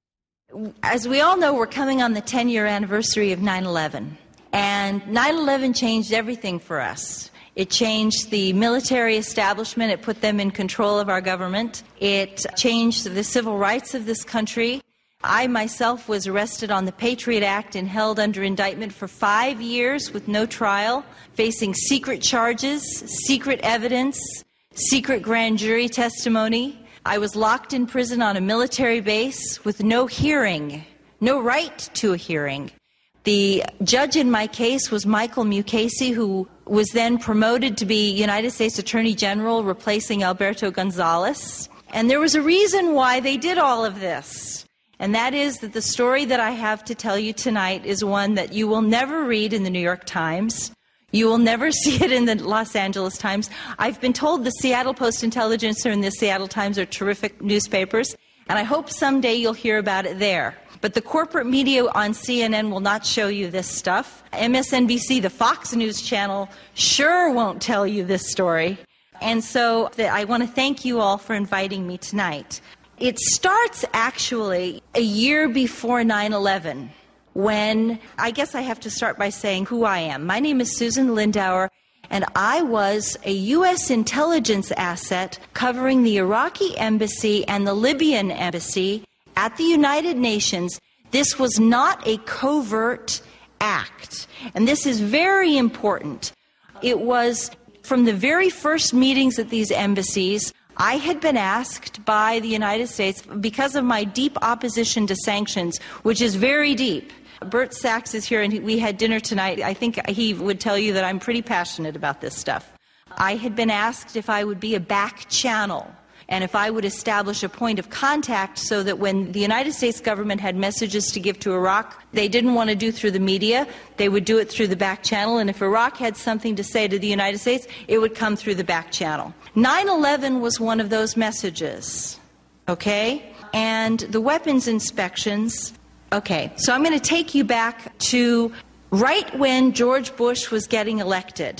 As we all know, we're coming on the 10-year anniversary of 9/11, and 9/11 changed everything for us. It changed the military establishment. It put them in control of our government. It changed the civil rights of this country. I myself was arrested on the Patriot Act and held under indictment for 5 years with no trial, facing secret charges, secret evidence, secret grand jury testimony. I was locked in prison on a military base with no hearing, no right to a hearing. The judge in my case was Michael Mukasey, who was then promoted to be United States Attorney General, replacing Alberto Gonzales. And there was a reason why they did all of this. And that is that the story that I have to tell you tonight is one that you will never read in the New York Times. You will never see it in the Los Angeles Times. I've been told the Seattle Post-Intelligencer and the Seattle Times are terrific newspapers, and I hope someday you'll hear about it there. But the corporate media on CNN will not show you this stuff. MSNBC, the Fox News channel, sure won't tell you this story. And so I want to thank you all for inviting me tonight. It starts actually a year before 9/11, when I guess I have to start by saying who I am. My name is Susan Lindauer, and I was a U.S. intelligence asset covering the Iraqi embassy and the Libyan embassy at the United Nations. This was not a covert act, and this is very important. It was from the very first meetings at these embassies. I had been asked by the United States, because of my deep opposition to sanctions, which is very deep. Bert Sachs is here, and we had dinner tonight. I think he would tell you that I'm pretty passionate about this stuff. I had been asked if I would be a back channel and if I would establish a point of contact so that when the United States government had messages to give to Iraq, they didn't want to do through the media, they would do it through the back channel, and if Iraq had something to say to the United States, it would come through the back channel. 9/11 was one of those messages, okay? And the weapons inspections, okay, so I'm going to take you back to right when George Bush was getting elected.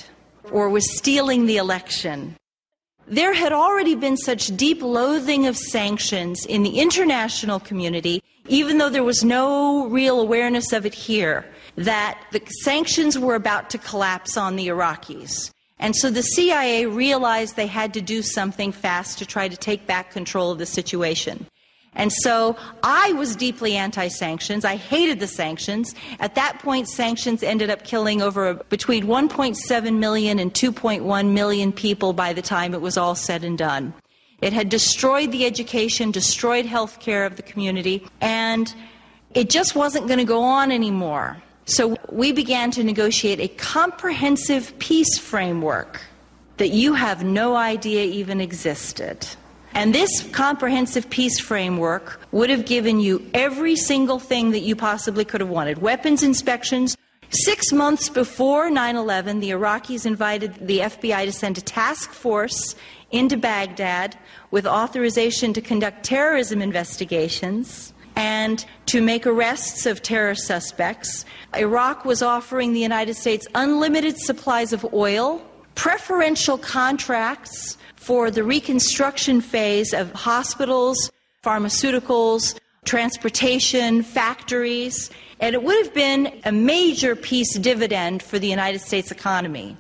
or was stealing the election. There had already been such deep loathing of sanctions in the international community, even though there was no real awareness of it here, that the sanctions were about to collapse on the Iraqis. And so the CIA realized they had to do something fast to try to take back control of the situation. And so I was deeply anti-sanctions. I hated the sanctions. At that point, sanctions ended up killing between 1.7 million and 2.1 million people by the time it was all said and done. It had destroyed the education, destroyed health care of the community, and it just wasn't going to go on anymore. So we began to negotiate a comprehensive peace framework that you have no idea even existed. And this comprehensive peace framework would have given you every single thing that you possibly could have wanted. Weapons inspections. 6 months before 9/11, the Iraqis invited the FBI to send a task force into Baghdad with authorization to conduct terrorism investigations and to make arrests of terror suspects. Iraq was offering the United States unlimited supplies of oil, preferential contracts for the reconstruction phase of hospitals, pharmaceuticals, transportation, factories, and it would have been a major peace dividend for the United States economy.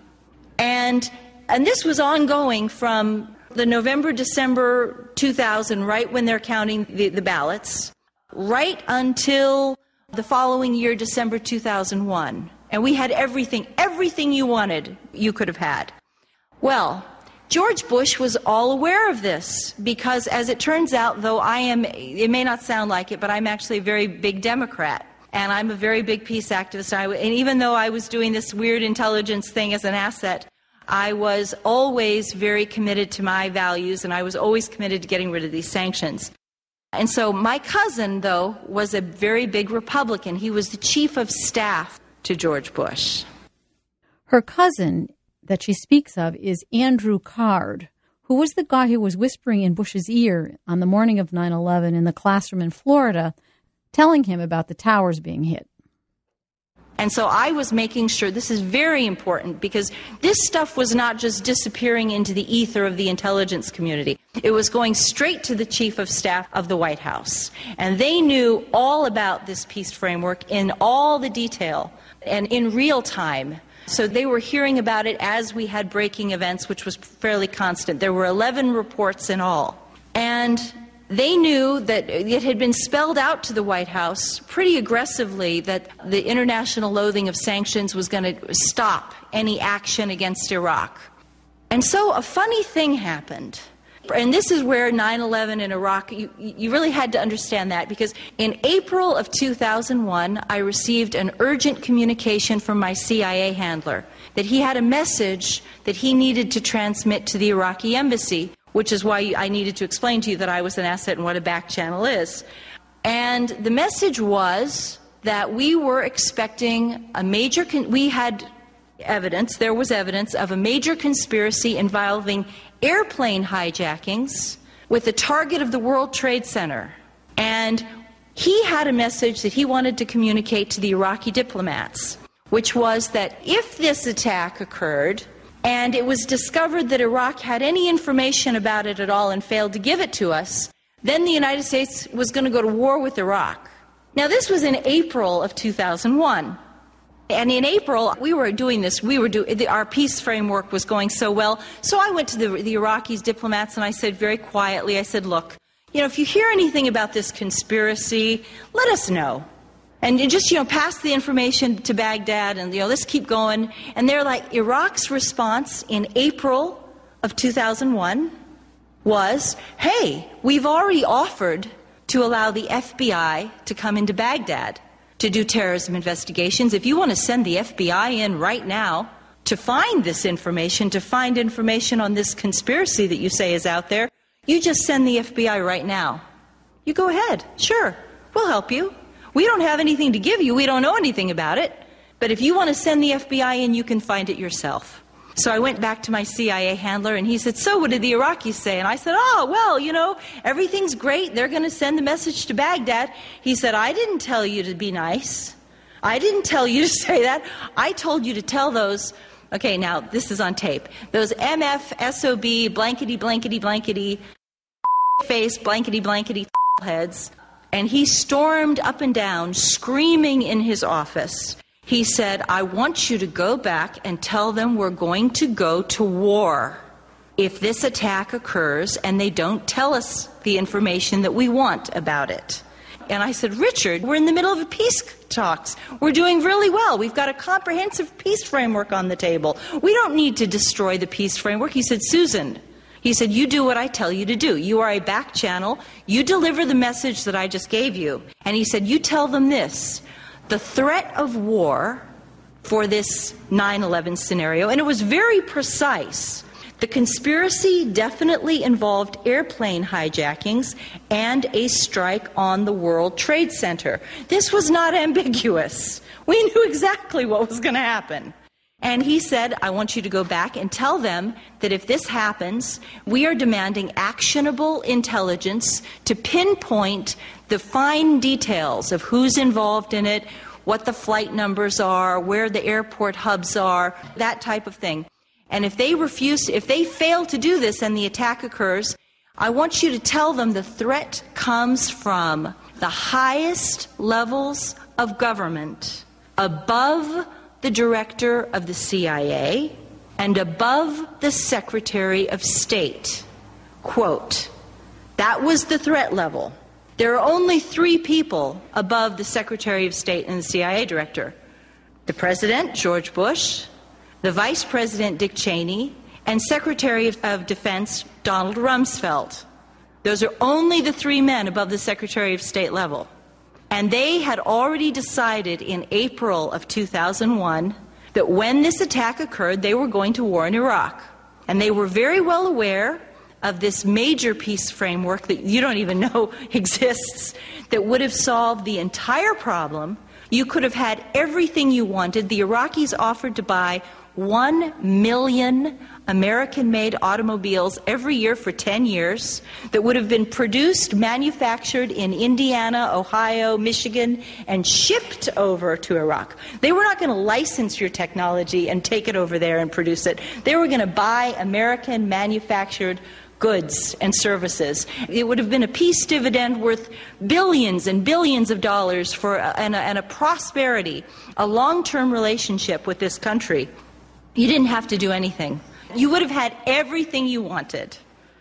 And this was ongoing from the November-December 2000, right when they're counting the ballots, right until the following year, December 2001. And we had everything you wanted, you could have had. Well, George Bush was all aware of this because, as it turns out, though it may not sound like it, but I'm actually a very big Democrat. And I'm a very big peace activist. And even though I was doing this weird intelligence thing as an asset, I was always very committed to my values, and I was always committed to getting rid of these sanctions. And so my cousin, though, was a very big Republican. He was the chief of staff to George Bush. Her cousin that she speaks of is Andrew Card, who was the guy who was whispering in Bush's ear on the morning of 9/11 in the classroom in Florida, telling him about the towers being hit. And so I was making sure, this is very important, because this stuff was not just disappearing into the ether of the intelligence community. It was going straight to the chief of staff of the White House. And they knew all about this peace framework in all the detail and in real time. So they were hearing about it as we had breaking events, which was fairly constant. There were 11 reports in all. And they knew that it had been spelled out to the White House pretty aggressively that the international loathing of sanctions was going to stop any action against Iraq. And so a funny thing happened. And this is where 9/11 in Iraq, you really had to understand that, because in April of 2001, I received an urgent communication from my CIA handler that he had a message that he needed to transmit to the Iraqi embassy, which is why I needed to explain to you that I was an asset and what a back channel is. And the message was that we were expecting a major, there was evidence of a major conspiracy involving airplane hijackings with the target of the World Trade Center. And he had a message that he wanted to communicate to the Iraqi diplomats, which was that if this attack occurred and it was discovered that Iraq had any information about it at all and failed to give it to us, then the United States was going to go to war with Iraq. Now, this was in April of 2001. And in April, we were doing this. Our peace framework was going so well. So I went to the Iraqi diplomats and I said very quietly, I said, look, if you hear anything about this conspiracy, let us know. And you just, pass the information to Baghdad and, let's keep going. And they're like, Iraq's response in April of 2001 was, hey, we've already offered to allow the FBI to come into Baghdad to do terrorism investigations. If you want to send the FBI in right now to find this information, to find information on this conspiracy that you say is out there, you just send the FBI right now. You go ahead. Sure, we'll help you. We don't have anything to give you. We don't know anything about it. But if you want to send the FBI in, you can find it yourself. So I went back to my CIA handler, and he said, so what did the Iraqis say? And I said, everything's great. They're going to send the message to Baghdad. He said, I didn't tell you to be nice. I didn't tell you to say that. I told you to tell those Okay, now this is on tape. Those MF, SOB, blankety, blankety, blankety, face, blankety, blankety heads. And he stormed up and down, screaming in his office. He said, I want you to go back and tell them we're going to go to war if this attack occurs and they don't tell us the information that we want about it. And I said, Richard, we're in the middle of a peace talks. We're doing really well. We've got a comprehensive peace framework on the table. We don't need to destroy the peace framework. He said, Susan, he said, you do what I tell you to do. You are a back channel. You deliver the message that I just gave you. And he said, you tell them this. The threat of war for this 9/11 scenario, and it was very precise. The conspiracy definitely involved airplane hijackings and a strike on the World Trade Center. This was not ambiguous. We knew exactly what was going to happen. And he said, I want you to go back and tell them that if this happens, we are demanding actionable intelligence to pinpoint the fine details of who's involved in it, what the flight numbers are, where the airport hubs are, that type of thing. And if they fail to do this and the attack occurs, I want you to tell them the threat comes from the highest levels of government, above the director of the CIA and above the Secretary of State. Quote, that was the threat level. There are only 3 people above the Secretary of State and the CIA director. The President, George Bush, the Vice President, Dick Cheney, and Secretary of Defense, Donald Rumsfeld. Those are only the 3 men above the Secretary of State level. And they had already decided in April of 2001 that when this attack occurred, they were going to war in Iraq. And they were very well aware of this major peace framework that you don't even know exists that would have solved the entire problem. You could have had everything you wanted. The Iraqis offered to buy 1 million American-made automobiles every year for 10 years that would have been produced, manufactured in Indiana, Ohio, Michigan, and shipped over to Iraq. They were not going to license your technology and take it over there and produce it. They were going to buy American-manufactured goods and services. It would have been a peace dividend worth billions and billions of dollars and a prosperity, a long-term relationship with this country. You didn't have to do anything. You would have had everything you wanted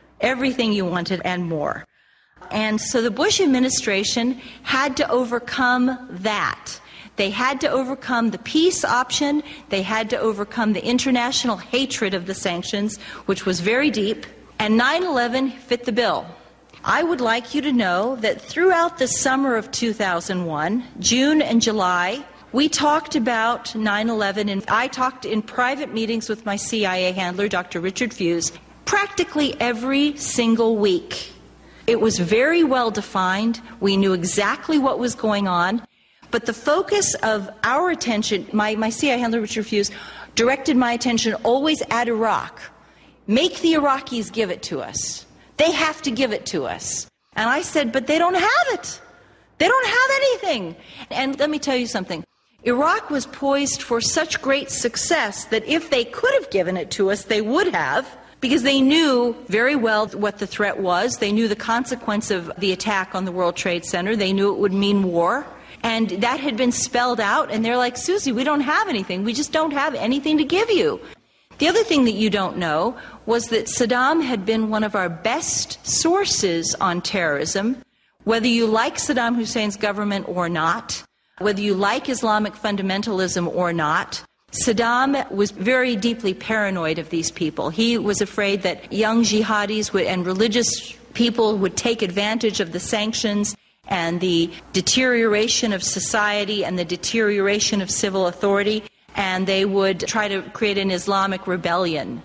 and more. And so the Bush administration had to overcome that. They had to overcome the peace option. They had to overcome the international hatred of the sanctions, which was very deep. And 9/11 fit the bill. I would like you to know that throughout the summer of 2001, June and July, we talked about 9/11, and I talked in private meetings with my CIA handler, Dr. Richard Fuse, practically every single week. It was very well defined. We knew exactly what was going on. But the focus of our attention, my CIA handler, Richard Fuse, directed my attention always at Iraq. Make the Iraqis give it to us. They have to give it to us. And I said, but they don't have it. They don't have anything. And let me tell you something. Iraq was poised for such great success that if they could have given it to us, they would have, because they knew very well what the threat was. They knew the consequence of the attack on the World Trade Center. They knew it would mean war. And that had been spelled out, and they're like, Susie, we don't have anything. We just don't have anything to give you. The other thing that you don't know was that Saddam had been one of our best sources on terrorism, whether you like Saddam Hussein's government or not, whether you like Islamic fundamentalism or not. Saddam was very deeply paranoid of these people. He was afraid that young jihadis and religious people would take advantage of the sanctions and the deterioration of society and the deterioration of civil authority, and they would try to create an Islamic rebellion.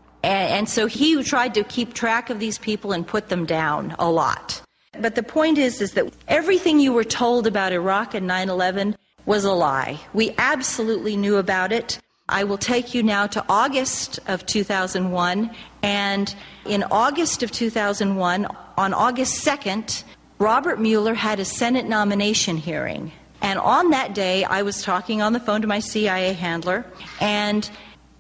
And so he tried to keep track of these people and put them down a lot. But the point is that everything you were told about Iraq and 9/11 was a lie. We absolutely knew about it. I will take you now to August of 2001. And in August of 2001, on August 2nd, Robert Mueller had a Senate nomination hearing. And on that day, I was talking on the phone to my CIA handler, and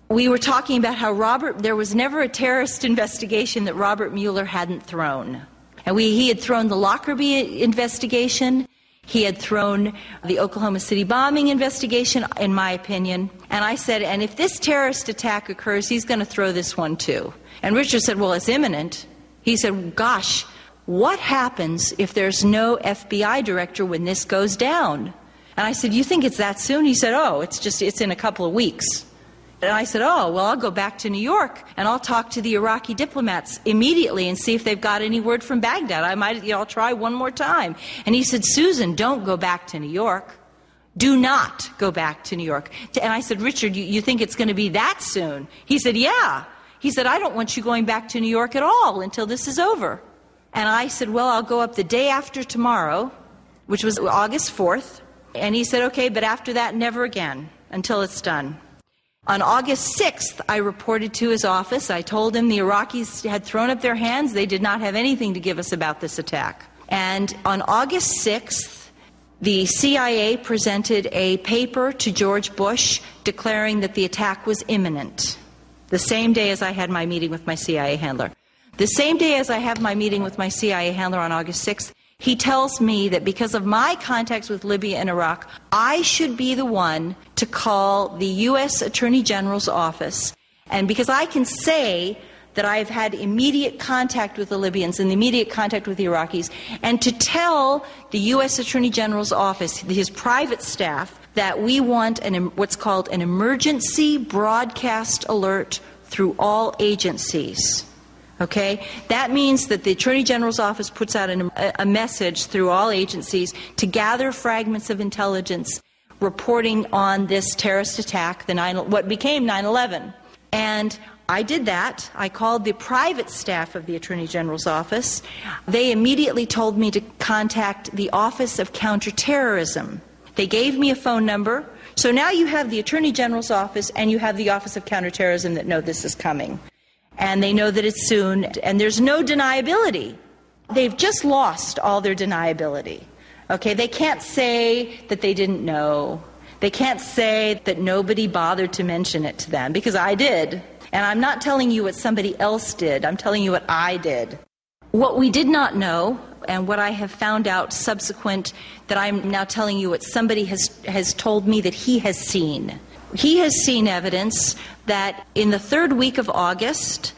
we were talking about how there was never a terrorist investigation that Robert Mueller hadn't thrown. And he had thrown the Lockerbie investigation. He had thrown the Oklahoma City bombing investigation, in my opinion. And I said, and if this terrorist attack occurs, he's going to throw this one too. And Richard said, well, it's imminent. He said, gosh, what happens if there's no FBI director when this goes down? And I said, you think it's that soon? He said, oh, it's in a couple of weeks. And I said, oh, well, I'll go back to New York and I'll talk to the Iraqi diplomats immediately and see if they've got any word from Baghdad. I'll try one more time. And he said, Susan, don't go back to New York. Do not go back to New York. And I said, Richard, you think it's going to be that soon? He said, yeah. He said, I don't want you going back to New York at all until this is over. And I said, well, I'll go up the day after tomorrow, which was August 4th. And he said, okay, but after that, never again until it's done. On August 6th, I reported to his office. I told him the Iraqis had thrown up their hands. They did not have anything to give us about this attack. And on August 6th, the CIA presented a paper to George Bush declaring that the attack was imminent. The same day as I had my meeting with my CIA handler. The same day as I have my meeting with my CIA handler on August 6th, he tells me that because of my contacts with Libya and Iraq, I should be the one to call the U.S. Attorney General's office. And because I can say that I've had immediate contact with the Libyans and immediate contact with the Iraqis, and to tell the U.S. Attorney General's office, his private staff, that we want what's called an emergency broadcast alert through all agencies. Okay? That means that the Attorney General's office puts out a message through all agencies to gather fragments of intelligence reporting on this terrorist attack, what became 9/11. And I did that. I called the private staff of the Attorney General's office. They immediately told me to contact the Office of Counterterrorism. They gave me a phone number. So now you have the Attorney General's office and you have the Office of Counterterrorism that know this is coming. And they know that it's soon, and there's no deniability. They've just lost all their deniability. Okay, they can't say that they didn't know. They can't say that nobody bothered to mention it to them, because I did. And I'm not telling you what somebody else did. I'm telling you what I did. What we did not know, and what I have found out subsequent, that I'm now telling you what somebody has told me that he has seen. He has seen evidence that in the third week of August,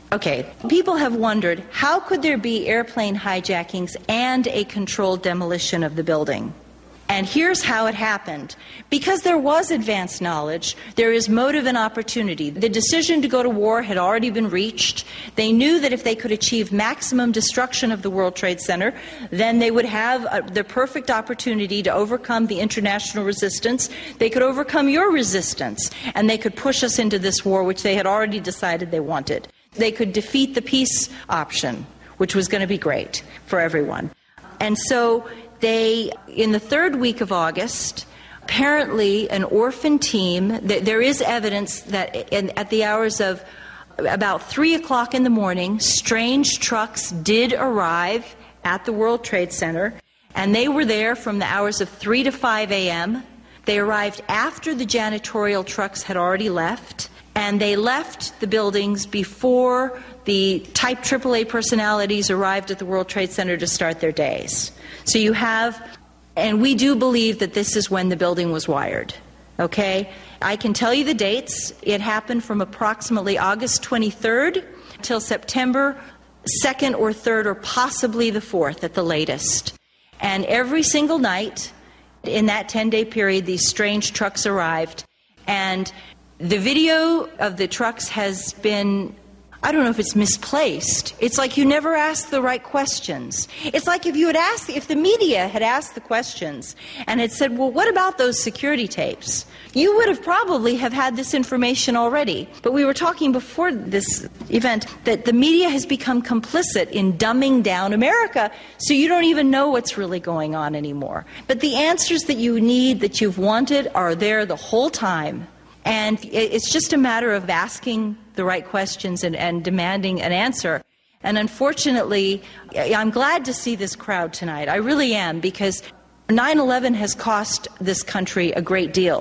people have wondered, how could there be airplane hijackings and a controlled demolition of the building? And here's how it happened. Because there was advanced knowledge, there is motive and opportunity. The decision to go to war had already been reached. They knew that if they could achieve maximum destruction of the World Trade Center, then they would have the perfect opportunity to overcome the international resistance. They could overcome your resistance, and they could push us into this war, which they had already decided they wanted. They could defeat the peace option, which was going to be great for everyone. And so in the third week of August, apparently an orphan team, there is evidence that at the hours of about 3 o'clock in the morning, strange trucks did arrive at the World Trade Center, and they were there from the hours of 3 to 5 a.m. They arrived after the janitorial trucks had already left, and they left the buildings before the Type AAA personalities arrived at the World Trade Center to start their days. So you have, and we do believe that this is when the building was wired. Okay? I can tell you the dates. It happened from approximately August 23rd till September 2nd or 3rd or possibly the 4th at the latest. And every single night in that 10-day period, these strange trucks arrived. And the video of the trucks has been, I don't know if it's misplaced. It's like you never asked the right questions. It's like if the media had asked the questions and had said, well, what about those security tapes? You would have probably have had this information already. But we were talking before this event that the media has become complicit in dumbing down America, so you don't even know what's really going on anymore. But the answers that you need, that you've wanted, are there the whole time. And it's just a matter of asking the right questions and demanding an answer. And unfortunately, I'm glad to see this crowd tonight. I really am, because 9/11 has cost this country a great deal.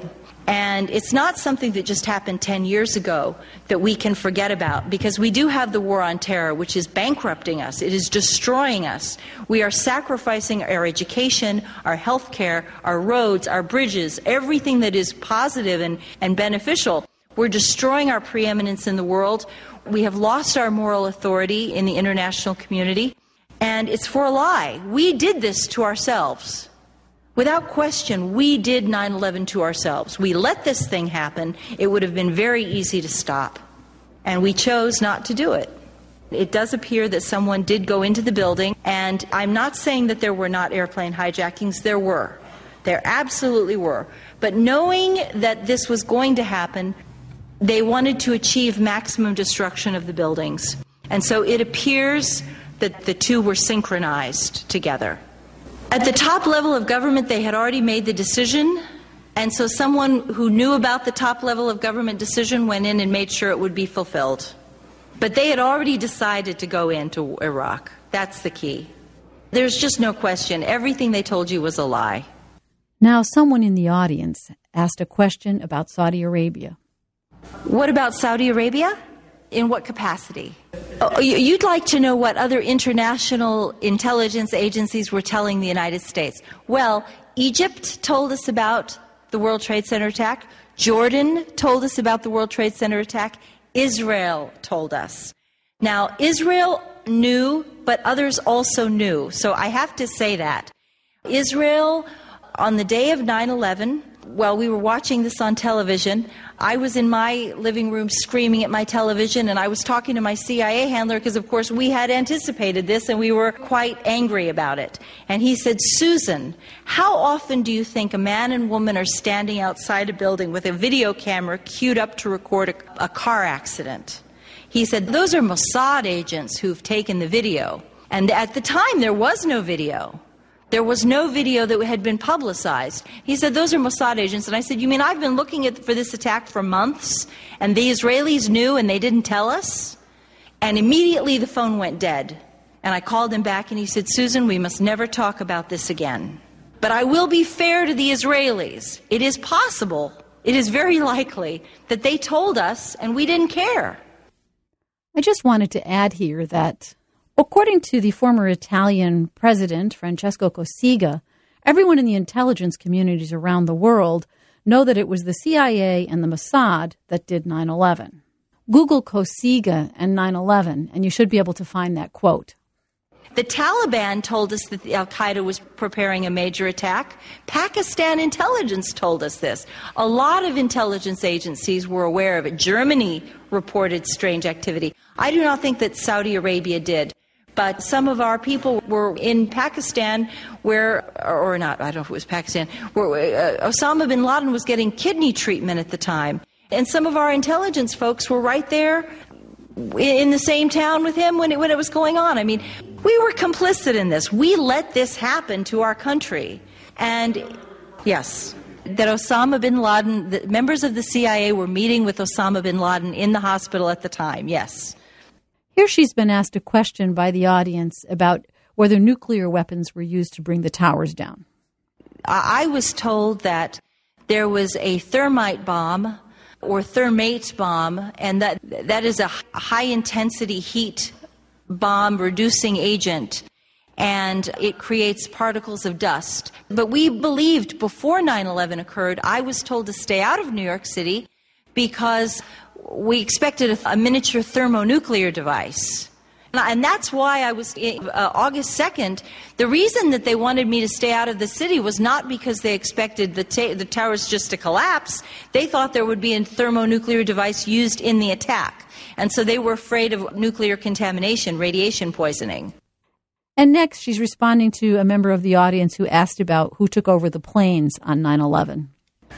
And it's not something that just happened 10 years ago that we can forget about, because we do have the war on terror, which is bankrupting us. It is destroying us. We are sacrificing our education, our health care, our roads, our bridges, everything that is positive and beneficial. We're destroying our preeminence in the world. We have lost our moral authority in the international community. And it's for a lie. We did this to ourselves. Without question, we did 9/11 to ourselves. We let this thing happen. It would have been very easy to stop. And we chose not to do it. It does appear that someone did go into the building, and I'm not saying that there were not airplane hijackings. There were. There absolutely were. But knowing that this was going to happen, they wanted to achieve maximum destruction of the buildings. And so it appears that the two were synchronized together. At the top level of government, they had already made the decision, and so someone who knew about the top level of government decision went in and made sure it would be fulfilled. But they had already decided to go into Iraq. That's the key. There's just no question. Everything they told you was a lie. Now, someone in the audience asked a question about Saudi Arabia. What about Saudi Arabia? In what capacity? You'd like to know what other international intelligence agencies were telling the United States. Well, Egypt told us about the World Trade Center attack. Jordan told us about the World Trade Center attack. Israel told us. Now, Israel knew, but others also knew. So I have to say that. Israel, on the day of 9/11, while we were watching this on television, I was in my living room screaming at my television, and I was talking to my CIA handler because, of course, we had anticipated this and we were quite angry about it. And he said, "Susan, how often do you think a man and woman are standing outside a building with a video camera queued up to record a car accident?" He said, "Those are Mossad agents who've taken the video." And at the time, there was no video. There was no video that had been publicized. He said, "Those are Mossad agents." And I said, "You mean I've been looking for this attack for months, and the Israelis knew and they didn't tell us?" And immediately the phone went dead. And I called him back and he said, "Susan, we must never talk about this again. But I will be fair to the Israelis. It is possible, it is very likely, that they told us and we didn't care." I just wanted to add here that according to the former Italian president, Francesco Cossiga, everyone in the intelligence communities around the world know that it was the CIA and the Mossad that did 9/11. Google Cossiga and 9/11, and you should be able to find that quote. The Taliban told us that Al-Qaeda was preparing a major attack. Pakistan intelligence told us this. A lot of intelligence agencies were aware of it. Germany reported strange activity. I do not think that Saudi Arabia did. But some of our people were in Pakistan where, or not, I don't know if it was Pakistan, where Osama bin Laden was getting kidney treatment at the time. And some of our intelligence folks were right there in the same town with him when it was going on. I mean, we were complicit in this. We let this happen to our country. And yes, that Osama bin Laden, the members of the CIA were meeting with Osama bin Laden in the hospital at the time, yes. Here she's been asked a question by the audience about whether nuclear weapons were used to bring the towers down. I was told that there was a thermite bomb or thermate bomb, and that is a high-intensity heat bomb reducing agent, and it creates particles of dust. But we believed before 9/11 occurred, I was told to stay out of New York City because we expected a miniature thermonuclear device. And that's why I was, August 2nd, the reason that they wanted me to stay out of the city was not because they expected the towers just to collapse. They thought there would be a thermonuclear device used in the attack. And so they were afraid of nuclear contamination, radiation poisoning. And next, she's responding to a member of the audience who asked about who took over the planes on 9/11.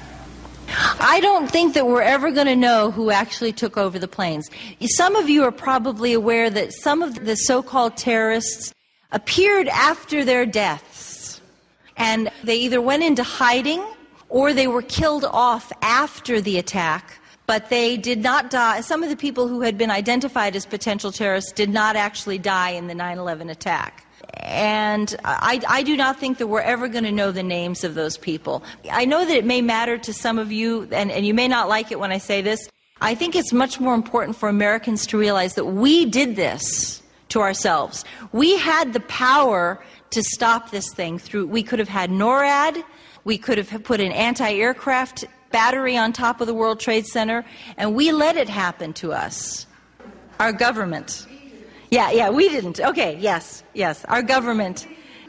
I don't think that we're ever going to know who actually took over the planes. Some of you are probably aware that some of the so-called terrorists appeared after their deaths. And they either went into hiding or they were killed off after the attack. But they did not die. Some of the people who had been identified as potential terrorists did not actually die in the 9/11 attack. And I do not think that we're ever going to know the names of those people. I know that it may matter to some of you, and you may not like it when I say this. I think it's much more important for Americans to realize that we did this to ourselves. We had the power to stop this thing through. We could have had NORAD. We could have put an anti-aircraft battery on top of the World Trade Center, and we let it happen to us. Our government. Yeah, we didn't. Okay, yes. Our government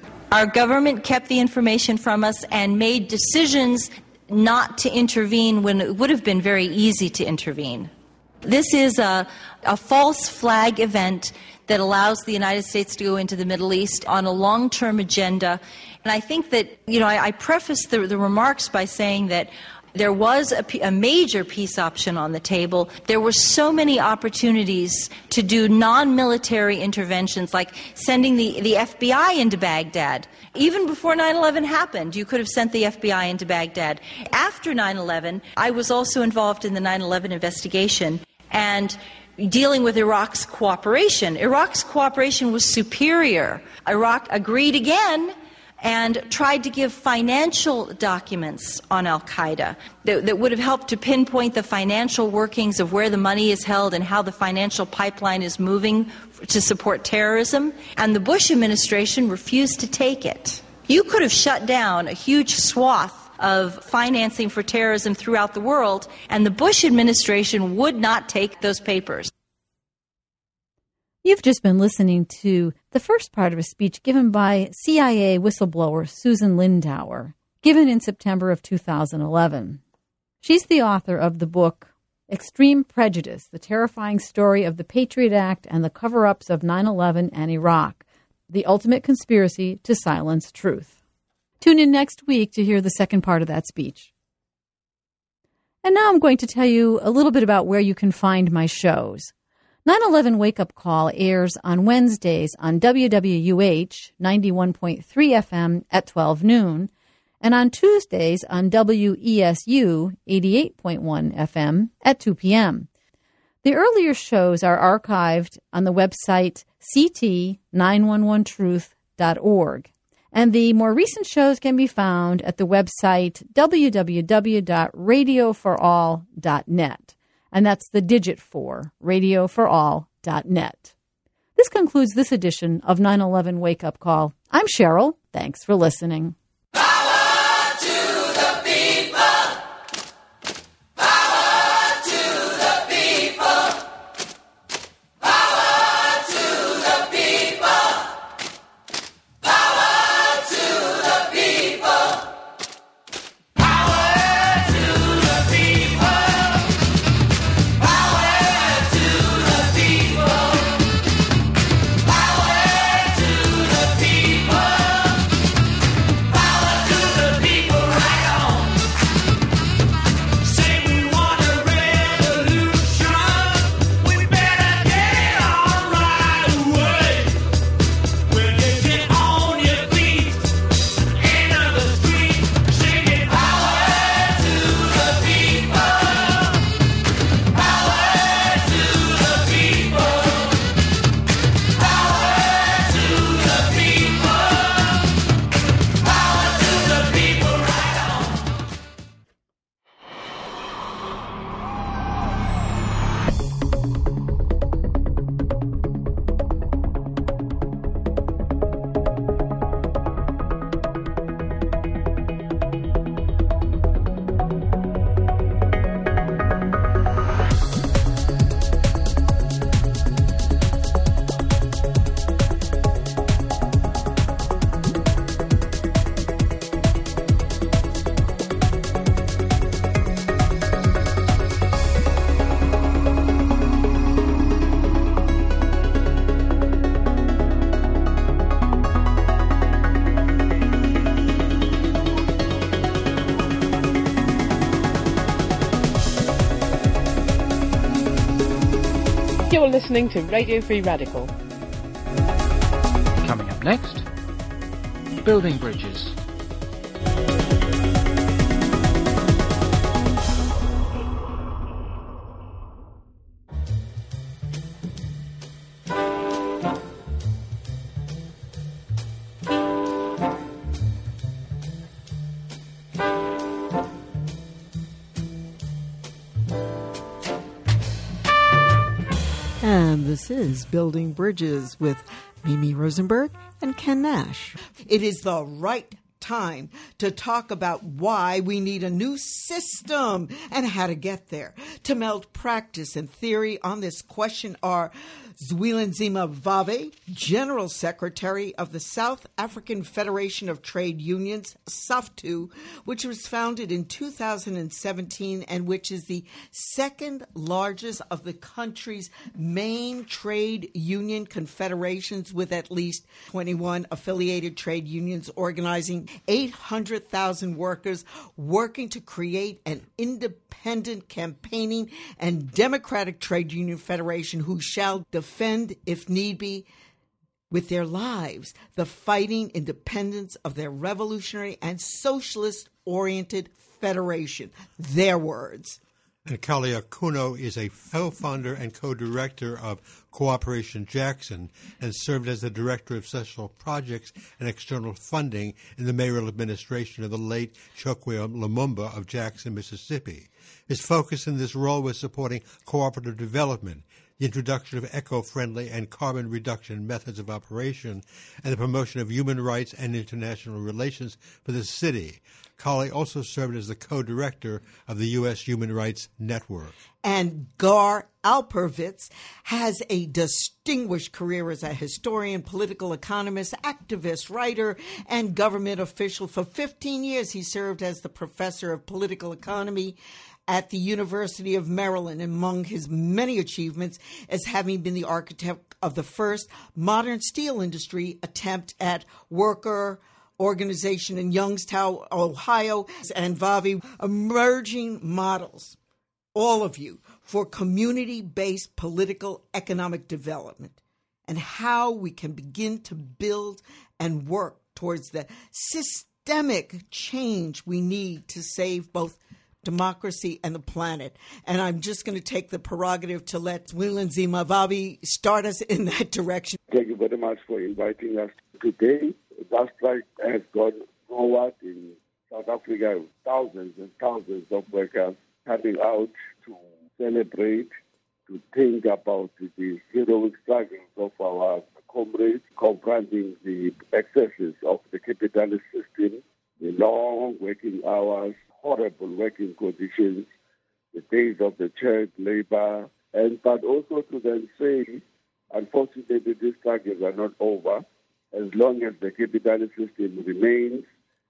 kept the information from us and made decisions not to intervene when it would have been very easy to intervene. This is a false flag event that allows the United States to go into the Middle East on a long-term agenda. And I think that, I prefaced the remarks by saying that there was a major peace option on the table. There were so many opportunities to do non-military interventions, like sending the FBI into Baghdad. Even before 9/11 happened, you could have sent the FBI into Baghdad. After 9/11, I was also involved in the 9/11 investigation and dealing with Iraq's cooperation. Iraq's cooperation was superior. Iraq agreed again and tried to give financial documents on al-Qaeda that would have helped to pinpoint the financial workings of where the money is held and how the financial pipeline is moving to support terrorism. And the Bush administration refused to take it. You could have shut down a huge swath of financing for terrorism throughout the world, and the Bush administration would not take those papers. You've just been listening to the first part of a speech given by CIA whistleblower Susan Lindauer, given in September of 2011. She's the author of the book Extreme Prejudice, The Terrifying Story of the Patriot Act and the Cover-Ups of 9/11 and Iraq, The Ultimate Conspiracy to Silence Truth. Tune in next week to hear the second part of that speech. And now I'm going to tell you a little bit about where you can find my shows. 9/11 Wake Up Call airs on Wednesdays on WWUH 91.3 FM at 12 noon and on Tuesdays on WESU 88.1 FM at 2 p.m. The earlier shows are archived on the website ct911truth.org, and the more recent shows can be found at the website www.radioforall.net. And that's the digit 4, radioforall.net. This concludes this edition of 9/11 Wake Up Call. I'm Cheryl. Thanks for listening. Power to the people. Power to the people. Power to the people. Power to the people. You're listening to Radio Free Radical. Coming up next, building bridges. And this is Building Bridges with Mimi Rosenberg and Ken Nash. It is the right time to talk about why we need a new system and how to get there. To meld practice and theory on this question are Zwelinzima Vave, General Secretary of the South African Federation of Trade Unions, SAFTU, which was founded in 2017 and which is the second largest of the country's main trade union confederations, with at least 21 affiliated trade unions organizing 800,000 workers, working to create an independent, campaigning, and democratic trade union federation who shall defend, if need be, with their lives, the fighting independence of their revolutionary and socialist-oriented federation. Their words. And Kali Akuno is a co-founder and co-director of Cooperation Jackson and served as the director of special projects and external funding in the mayoral administration of the late Chokwe Lumumba of Jackson, Mississippi. His focus in this role was supporting cooperative development, the introduction of eco-friendly and carbon reduction methods of operation, and the promotion of human rights and international relations for the city. Kali also served as the co-director of the U.S. Human Rights Network. And Gar Alperovitz has a distinguished career as a historian, political economist, activist, writer, and government official. For 15 years, he served as the professor of political economy at the University of Maryland. Among his many achievements as having been the architect of the first modern steel industry attempt at worker organization in Youngstown, Ohio, and Vavi, emerging models, all of you, for community-based political economic development and how we can begin to build and work towards the systemic change we need to save both democracy and the planet. And I'm just going to take the prerogative to let Zwelinzima Vave start us in that direction. Thank you very much for inviting us today. That strike has gone forward in South Africa with thousands and thousands of workers coming out to celebrate, to think about the heroic struggles of our comrades, confronting the excesses of the capitalist system, the long working hours, horrible working conditions, the days of the child labor, but also to then say, unfortunately, these struggles are not over. As long as the capitalist system remains,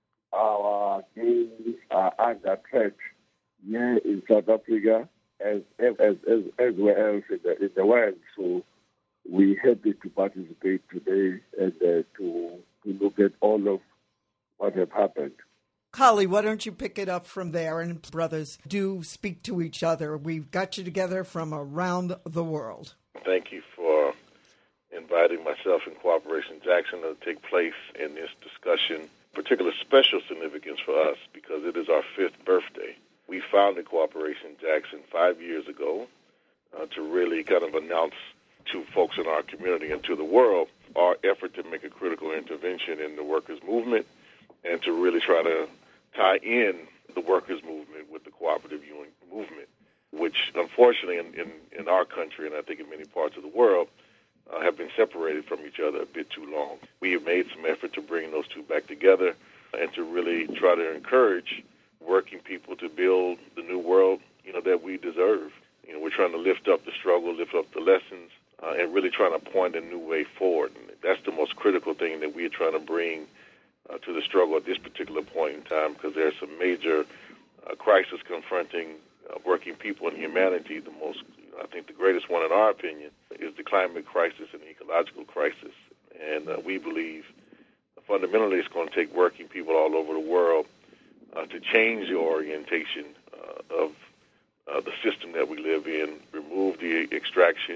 our gains are under threat here in South Africa as everywhere else in the world. So we're happy to participate today and to look at all of what have happened. Kali, why don't you pick it up from there? And brothers, do speak to each other. We've got you together from around the world. Thank you for inviting myself and Cooperation Jackson to take place in this discussion. Particular special significance for us because it is our 5th birthday. We founded Cooperation Jackson 5 years ago to really kind of announce to folks in our community and to the world our effort to make a critical intervention in the workers' movement and to really try to tie in the workers' movement with the cooperative union movement, which unfortunately in our country and I think in many parts of the world have been separated from each other a bit too long. We have made some effort to bring those two back together and to really try to encourage working people to build the new world, that we deserve. We're trying to lift up the struggle, lift up the lessons, and really trying to point a new way forward. And that's the most critical thing that we're trying to bring to the struggle at this particular point in time, because there's some major crisis confronting working people and humanity. The most, I think the greatest one in our opinion, is the climate crisis and the ecological crisis. And we believe fundamentally it's going to take working people all over the world to change the orientation of the system that we live in, remove the extraction,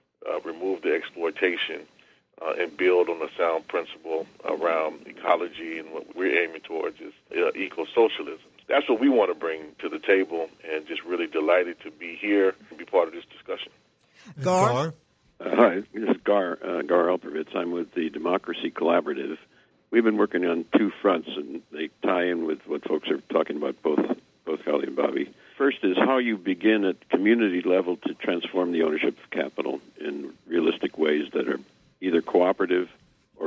remove the exploitation, and build on a sound principle around ecology, and what we're aiming towards is eco-socialism. That's what we want to bring to the table, and just really delighted to be here and be part of this discussion. Gar? Hi, this is Gar Alperovitz. I'm with the Democracy Collaborative. We've been working on two fronts, and they tie in with what folks are talking about, both Kali and Bobby. First is how you begin at community level to transform the ownership of capital in realistic ways that are either cooperative or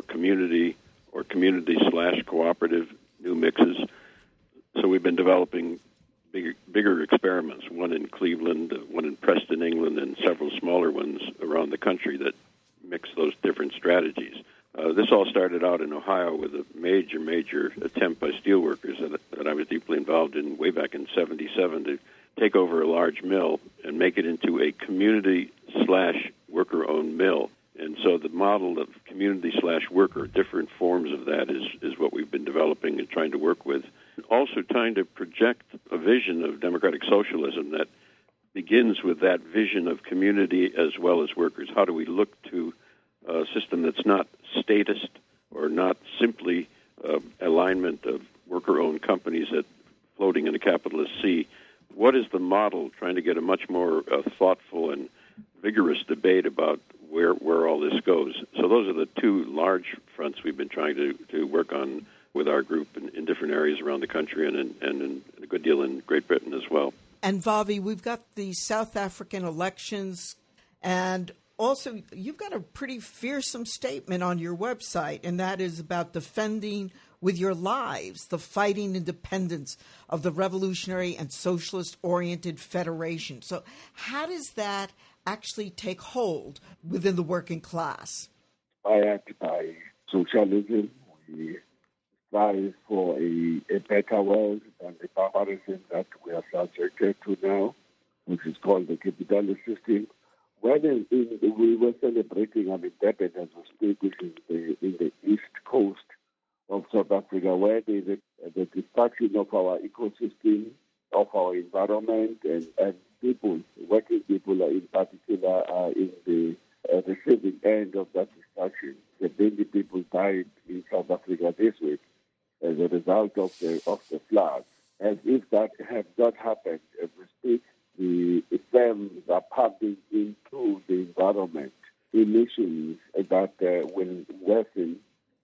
community/cooperative new mixes. So we've been developing bigger experiments, one in Cleveland, one in Preston, England, and several smaller ones around the country that mix those different strategies. This all started out in Ohio with a major attempt by steelworkers that I was deeply involved in way back in '77 to take over a large mill and make it into a community/worker-owned mill. And so the model of community/worker, different forms of that is what we've been developing and trying to work with. Also trying to project a vision of democratic socialism that begins with that vision of community as well as workers. How do we look to a system that's not statist or not simply alignment of worker-owned companies that floating in a capitalist sea? What is the model, trying to get a much more thoughtful and vigorous debate about where all this goes? So those are the two large fronts we've been trying to work on with our group in different areas around the country and a good deal in Great Britain as well. And Vavi, we've got the South African elections, and also you've got a pretty fearsome statement on your website, and that is about defending with your lives the fighting independence of the revolutionary and socialist-oriented federation. So how does that actually take hold within the working class? I occupy socialism. We strive for a better world than the barbarism that we are subjected to now, which is called the capitalist system. When we were celebrating Durban as we speak, which is in the east coast of South Africa, where the destruction of our ecosystem, of our environment, and people, working people in particular, are in the receiving end of that destruction. The many people died in South Africa this week as a result of the floods. As if that had not happened, as we speak, the firms are pumping into the environment emissions that will worsen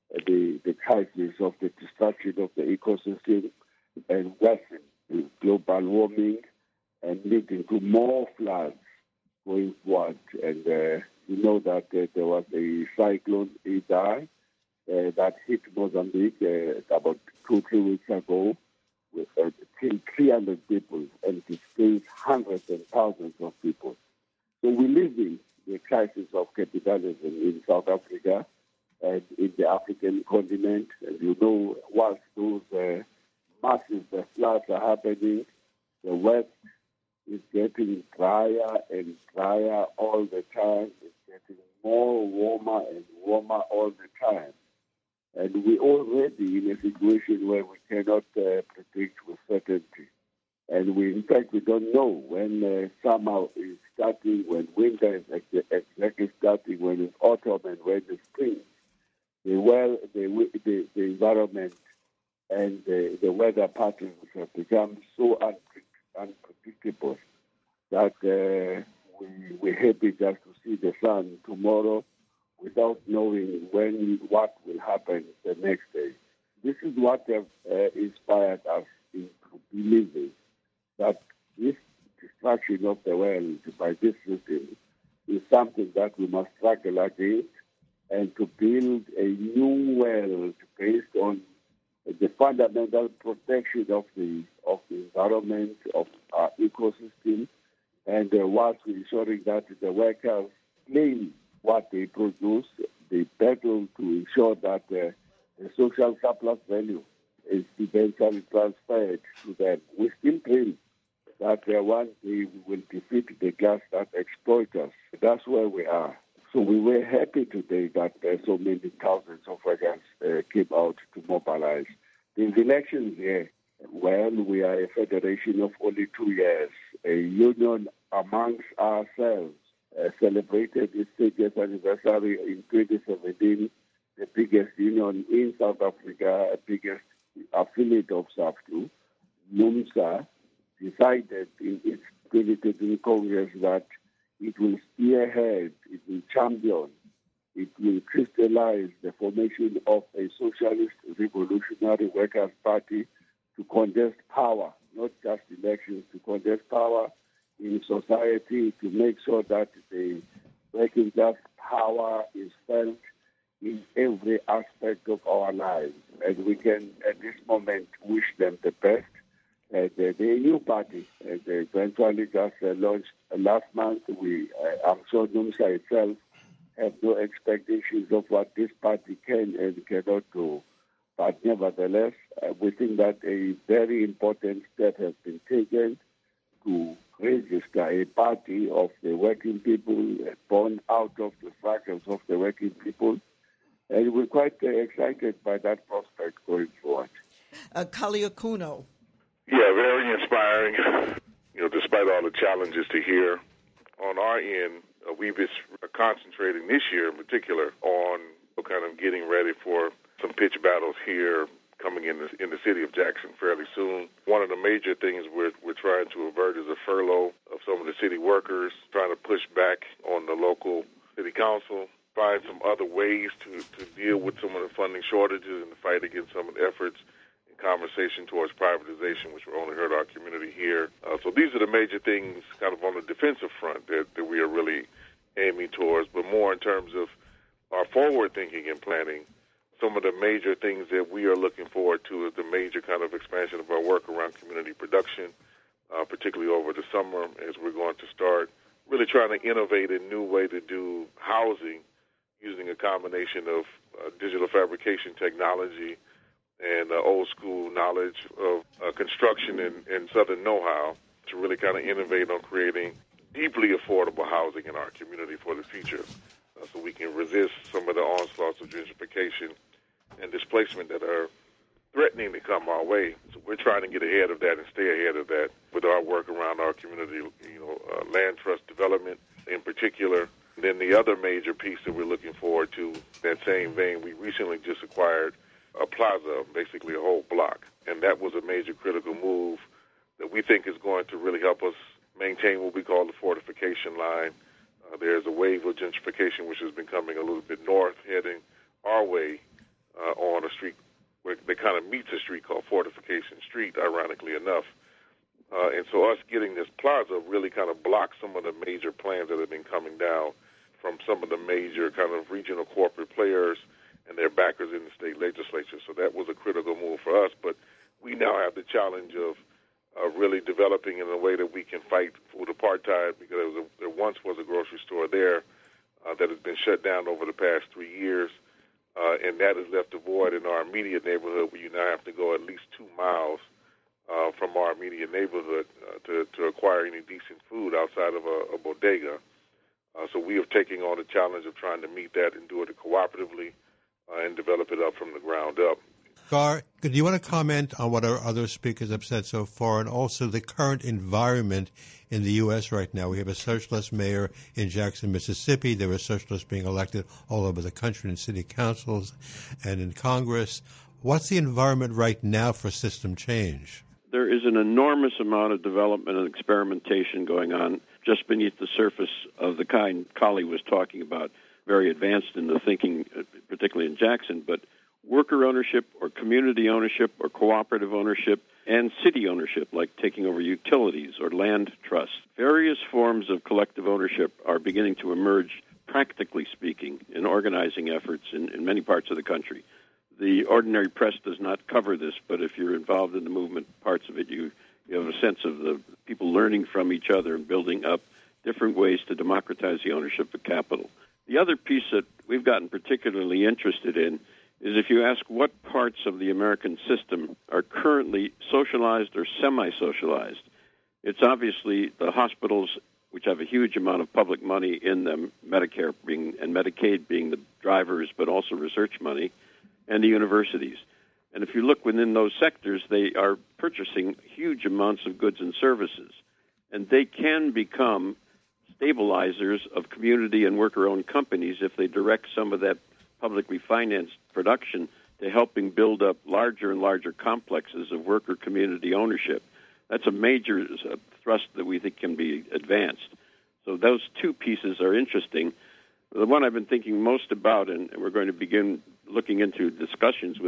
the crisis of the destruction of the ecosystem and worsen global warming and leading to more floods going forward. And you know that there was a cyclone Idai that hit Mozambique about 2-3 weeks ago, with killed 300 people and displaced hundreds and thousands of people. So we live in the crisis of capitalism in South Africa and in the African continent. And you know, whilst those massive floods are happening, the West is getting drier and drier all the time. It's getting more warmer and warmer all the time. And we're already in a situation where we cannot predict with certainty. And in fact, we don't know when summer is starting, when winter is exactly starting, when it's autumn, and when it's spring. The environment and the weather patterns have become so unpredictable that we're happy just to see the sun tomorrow without knowing what will happen the next day. This is what inspired us into believing that this destruction of the world by this system is something that we must struggle against, and to build a new world based on the fundamental protection of the environment, of our ecosystem, and whilst we're ensuring that the workers claim what they produce, they battle to ensure that the social surplus value is eventually transferred to them. We still dream that one day we will defeat the class that exploit us. That's where we are. So we were happy today that so many thousands of workers came out to mobilize. The elections here, well, we are a federation of only 2 years, a union amongst ourselves. Celebrated its 30th anniversary in 2017, the biggest union in South Africa, biggest affiliate of SAFTU, NUMSA, decided in its 2013 Congress that it will spearhead, it will champion, it will crystallize the formation of a socialist revolutionary workers' party to contest power not just elections, to contest power in society, to make sure that the working class power is felt in every aspect of our lives. And we can, at this moment, wish them the best. The new party, they eventually just launched last month. I'm sure NUMSA itself have no expectations of what this party can and cannot do. But nevertheless, we think that a very important step has been taken to register a party of the working people, born out of the struggles of the working people. And we're quite excited by that prospect going forward. Kali Akuno. Yeah, very inspiring. Despite all the challenges to hear. On our end, we've been concentrating this year in particular on kind of getting ready for some pitch battles here coming in the city of Jackson fairly soon. One of the major things we're trying to avert is a furlough of some of the city workers, trying to push back on the local city council, find some other ways to deal with some of the funding shortages and to fight against some of the efforts in conversation towards privatization, which will only hurt our community here. So these are the major things kind of on the defensive front that we are really aiming towards, but more in terms of our forward thinking and planning. Some of the major things that we are looking forward to is the major kind of expansion of our work around community production, particularly over the summer, as we're going to start really trying to innovate a new way to do housing using a combination of digital fabrication technology and old school knowledge of construction and Southern know-how to really kind of innovate on creating deeply affordable housing in our community for the future, so we can resist some of the onslaughts of gentrification and displacement that are threatening to come our way. So we're trying to get ahead of that and stay ahead of that with our work around our community, land trust development in particular. Then the other major piece that we're looking forward to, that same vein, we recently just acquired a plaza, basically a whole block, and that was a major critical move that we think is going to really help us maintain what we call the fortification line. There's a wave of gentrification which has been coming a little bit north, heading our way on a street where they kind of meets a street called Fortification Street, ironically enough. And so us getting this plaza really kind of blocks some of the major plans that have been coming down from some of the major kind of regional corporate players and their backers in the state legislature. So that was a critical move for us. But we now have the challenge of really developing in a way that we can fight food apartheid, because there once was a grocery store there that has been shut down over the past 3 years, and that has left a void in our immediate neighborhood where you now have to go at least 2 miles from our immediate neighborhood to acquire any decent food outside of a bodega. So we are taking on the challenge of trying to meet that and do it cooperatively and develop it up from the ground up. Gar, do you want to comment on what our other speakers have said so far, and also the current environment in the U.S. right now? We have a socialist mayor in Jackson, Mississippi. There are socialists being elected all over the country in city councils and in Congress. What's the environment right now for system change? There is an enormous amount of development and experimentation going on just beneath the surface of the kind Kali was talking about, very advanced in the thinking, particularly in Jackson, but worker ownership or community ownership or cooperative ownership and city ownership, like taking over utilities or land trusts. Various forms of collective ownership are beginning to emerge, practically speaking, in organizing efforts in many parts of the country. The ordinary press does not cover this, but if you're involved in the movement parts of it, you have a sense of the people learning from each other and building up different ways to democratize the ownership of capital. The other piece that we've gotten particularly interested in is if you ask what parts of the American system are currently socialized or semi-socialized, it's obviously the hospitals, which have a huge amount of public money in them, Medicare and Medicaid being the drivers, but also research money, and the universities. And if you look within those sectors, they are purchasing huge amounts of goods and services, and they can become stabilizers of community and worker-owned companies if they direct some of that publicly financed production to helping build up larger and larger complexes of worker community ownership. That's a major thrust that we think can be advanced. So those two pieces are interesting. The one I've been thinking most about, and we're going to begin looking into discussions with them,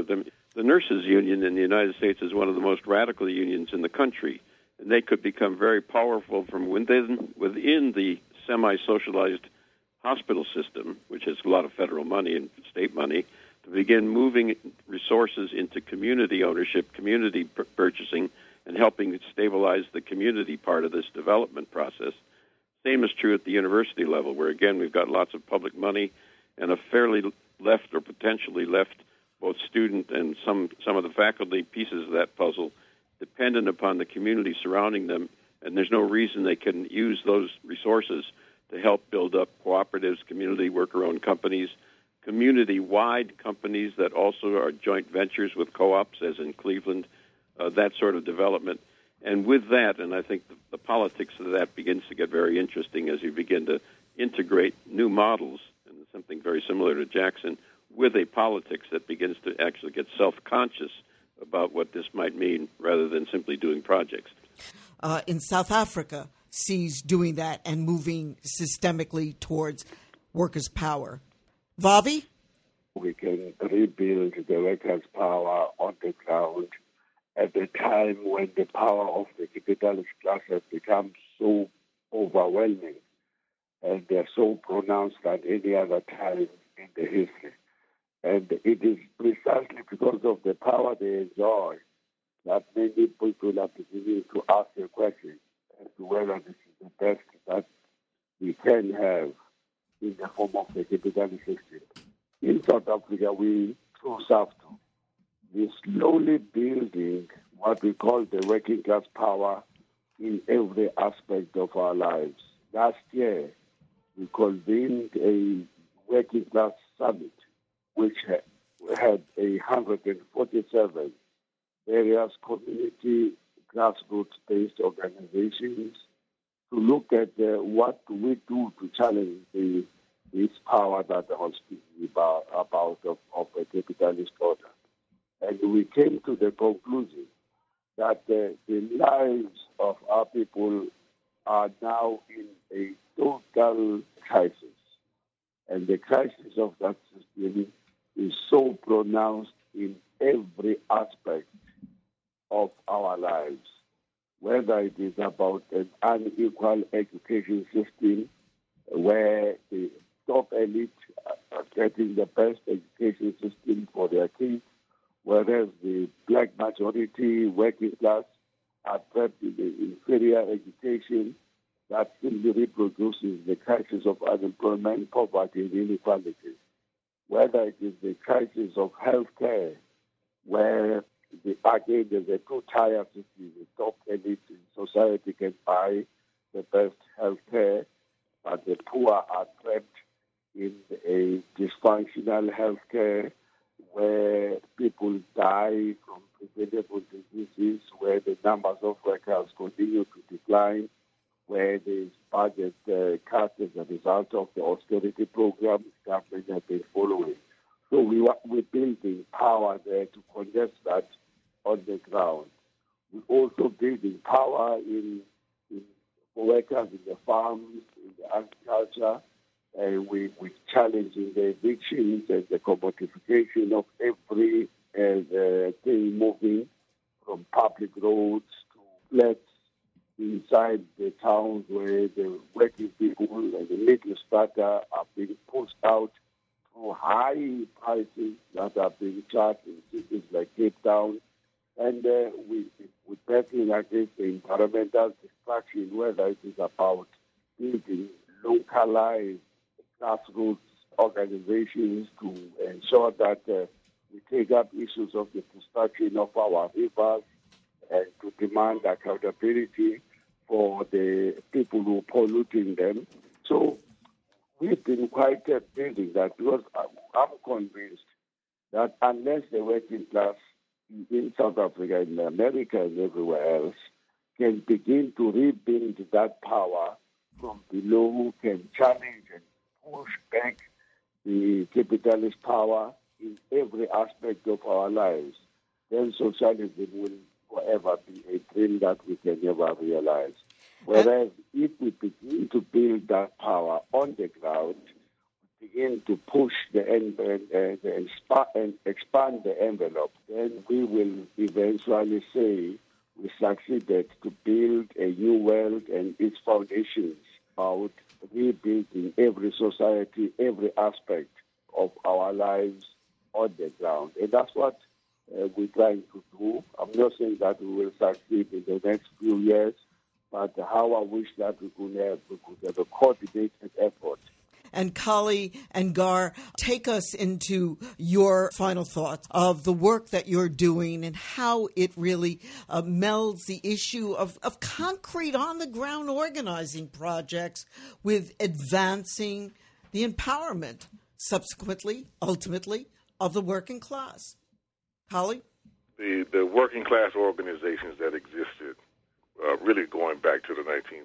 the nurses' union in the United States is one of the most radical unions in the country, and they could become very powerful from within the semi-socialized hospital system, which has a lot of federal money and state money, to begin moving resources into community ownership, community purchasing, and helping stabilize the community part of this development process. Same is true at the university level, where, again, we've got lots of public money and a fairly left or potentially left, both student and some of the faculty pieces of that puzzle, dependent upon the community surrounding them, and there's no reason they couldn't use those resources to help build up cooperatives, community worker-owned companies, community-wide companies that also are joint ventures with co-ops, as in Cleveland, that sort of development. And with that, and I think the politics of that begins to get very interesting as you begin to integrate new models, and something very similar to Jackson, with a politics that begins to actually get self-conscious about what this might mean rather than simply doing projects. In South Africa, sees doing that and moving systemically towards workers' power. Vavi? We can rebuild the workers' power on the ground at the time when the power of the capitalist class has become so overwhelming and they're so pronounced than any other time in the history. And it is precisely because of the power they enjoy that many people are beginning to ask the question as to whether this is the best that we can have in the form of the capitalist system. In South Africa, we, through SAFTU, we're slowly building what we call the working class power in every aspect of our lives. Last year, we convened a working class summit, which had 147 various community grassroots-based organizations to look at what we do to challenge this power that I was speaking about of a capitalist order. And we came to the conclusion that the lives of our people are now in a total crisis. And the crisis of that system is so pronounced in every aspect of our lives, whether it is about an unequal education system where the top elite are getting the best education system for their kids, whereas the black majority working class are trapped in the inferior education that simply reproduces the crisis of unemployment, poverty, and inequality. Whether it is the crisis of health care, where again there's a two-tier system, the top elite in society can buy the best health care, but the poor are trapped in a dysfunctional health care where people die from preventable diseases, where the numbers of workers continue to decline, where there's budget cuts as a result of the austerity programs government has been following. So we're building power there to contest that on the ground. We're also building power for workers in the farms, in the agriculture, and we're challenging the evictions and the commodification of every thing moving from public roads to flats inside the towns where the working people and the middle strata are being pushed out through high prices that are being charged in cities like Cape Town. And we're battling against the environmental destruction, whether it is about building localized grassroots organizations to ensure that we take up issues of the destruction of our rivers and to demand accountability for the people who are polluting them. So we've been quite building that because I'm convinced that unless the working class in South Africa, in America, and everywhere else can begin to rebuild that power from below, can challenge and push back the capitalist power in every aspect of our lives, then socialism will forever be a dream that we can never realize. Whereas if we begin to build that power on the ground, begin willing to push and expand the envelope, then we will eventually say we succeeded to build a new world and its foundations out rebuilding every society, every aspect of our lives on the ground. And that's what we're trying to do. I'm not saying that we will succeed in the next few years, but how I wish that we could have a coordinated effort. And Kali and Gar, take us into your final thoughts of the work that you're doing and how it really melds the issue of concrete on-the-ground organizing projects with advancing the empowerment, subsequently, ultimately, of the working class. Kali? The working class organizations that existed, really going back to the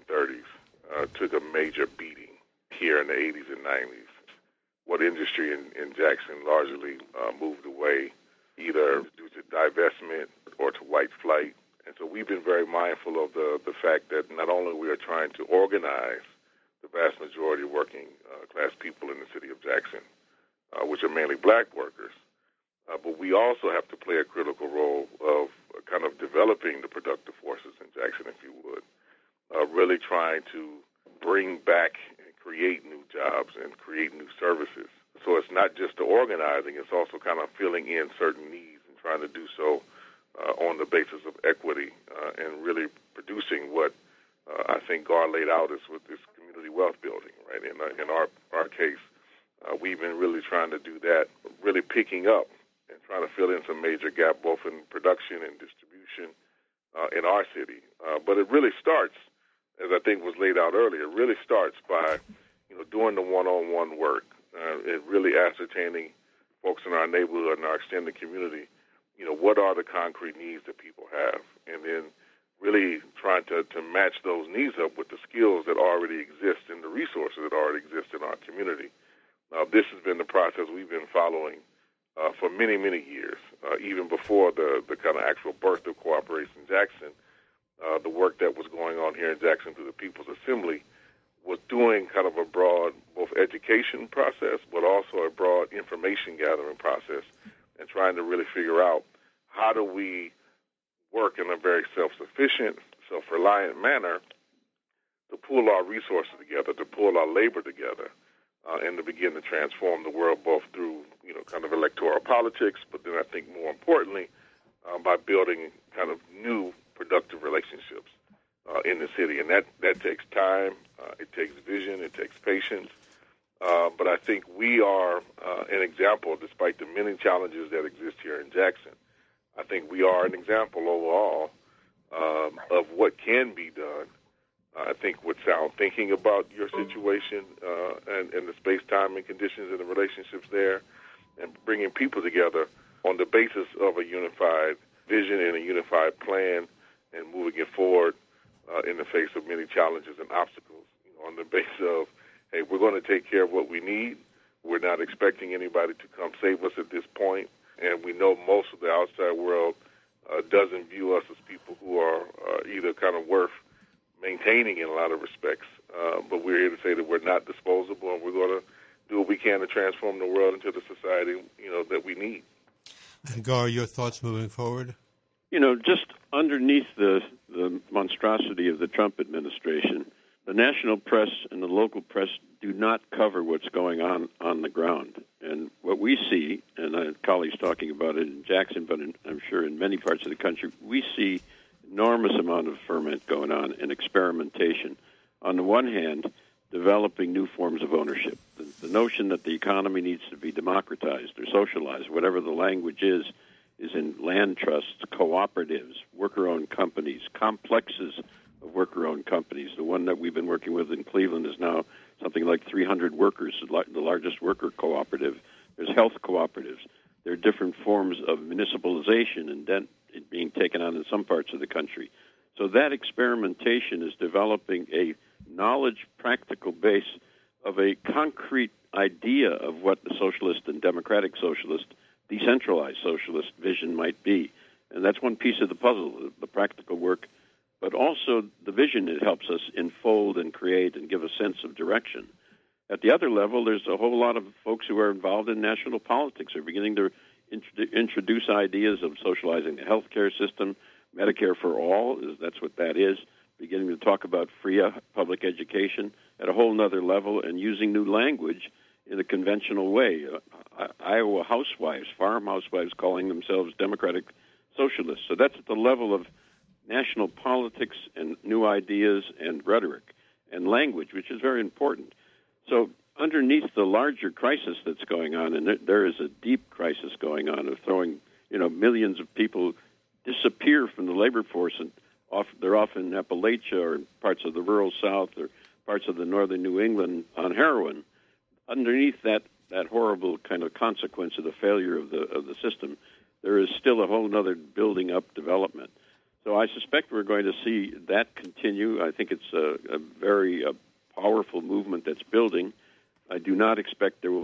1930s, took a major beating here in the 80s and 90s. What industry in Jackson largely moved away, either due to divestment or to white flight. And so we've been very mindful of the fact that not only we are trying to organize the vast majority of working class people in the city of Jackson, which are mainly black workers, but we also have to play a critical role of kind of developing the productive forces in Jackson, if you would, really trying to bring back and create new jobs and create new services. So it's not just the organizing, it's also kind of filling in certain needs and trying to do so on the basis of equity and really producing what I think Gar laid out is with this community wealth building, right? In our case, we've been really trying to do that, really picking up and trying to fill in some major gap both in production and distribution in our city. But it really starts, as I think was laid out earlier, it really starts by doing the one-on-one work, and really ascertaining folks in our neighborhood and our extended community, what are the concrete needs that people have, and then really trying to match those needs up with the skills that already exist and the resources that already exist in our community. This has been the process we've been following for many, many years, even before the kind of actual birth of Cooperation Jackson. The work that was going on here in Jackson through the People's Assembly was doing kind of a broad both education process, but also a broad information gathering process, and trying to really figure out how do we work in a very self-sufficient, self-reliant manner to pool our resources together, to pool our labor together, and to begin to transform the world both through, kind of electoral politics, but then I think more importantly, by building kind of new productive relationships in the city. And that takes time, it takes vision, it takes patience. But I think we are an example, despite the many challenges that exist here in Jackson. I think we are an example overall of what can be done. I think with sound thinking about your situation and the space-time and conditions and the relationships there, and bringing people together on the basis of a unified vision and a unified plan, and moving it forward in the face of many challenges and obstacles, on the basis of, hey, we're going to take care of what we need. We're not expecting anybody to come save us at this point, and we know most of the outside world doesn't view us as people who are either kind of worth maintaining in a lot of respects, but we're here to say that we're not disposable, and we're going to do what we can to transform the world into the society, that we need. And Gar, your thoughts moving forward? Just underneath the monstrosity of the Trump administration, the national press and the local press do not cover what's going on the ground. And what we see, and colleagues talking about it in Jackson, but I'm sure in many parts of the country, we see enormous amount of ferment going on and experimentation. On the one hand, developing new forms of ownership. The notion that the economy needs to be democratized or socialized, whatever the language is in land trusts, cooperatives, worker-owned companies, complexes of worker-owned companies. The one that we've been working with in Cleveland is now something like 300 workers, the largest worker cooperative. There's health cooperatives. There are different forms of municipalization and debt being taken on in some parts of the country. So that experimentation is developing a knowledge practical base of a concrete idea of what the socialist and democratic socialist, decentralized socialist vision might be. And that's one piece of the puzzle, the practical work, but also the vision it helps us enfold and create and give a sense of direction. At the other level, there's a whole lot of folks who are involved in national politics who are beginning to introduce ideas of socializing the healthcare system, Medicare for all, that's what that is, beginning to talk about free public education at a whole other level and using new language in a conventional way. Iowa housewives, farm housewives, calling themselves democratic socialists. So that's at the level of national politics and new ideas and rhetoric and language, which is very important. So underneath the larger crisis that's going on, and there is a deep crisis going on of throwing, millions of people disappear from the labor force, and they're off in Appalachia or parts of the rural South or parts of the northern New England on heroin. Underneath that horrible kind of consequence of the failure of the system, there is still a whole other building up development. So I suspect we're going to see that continue. I think it's a very powerful movement that's building. I do not expect we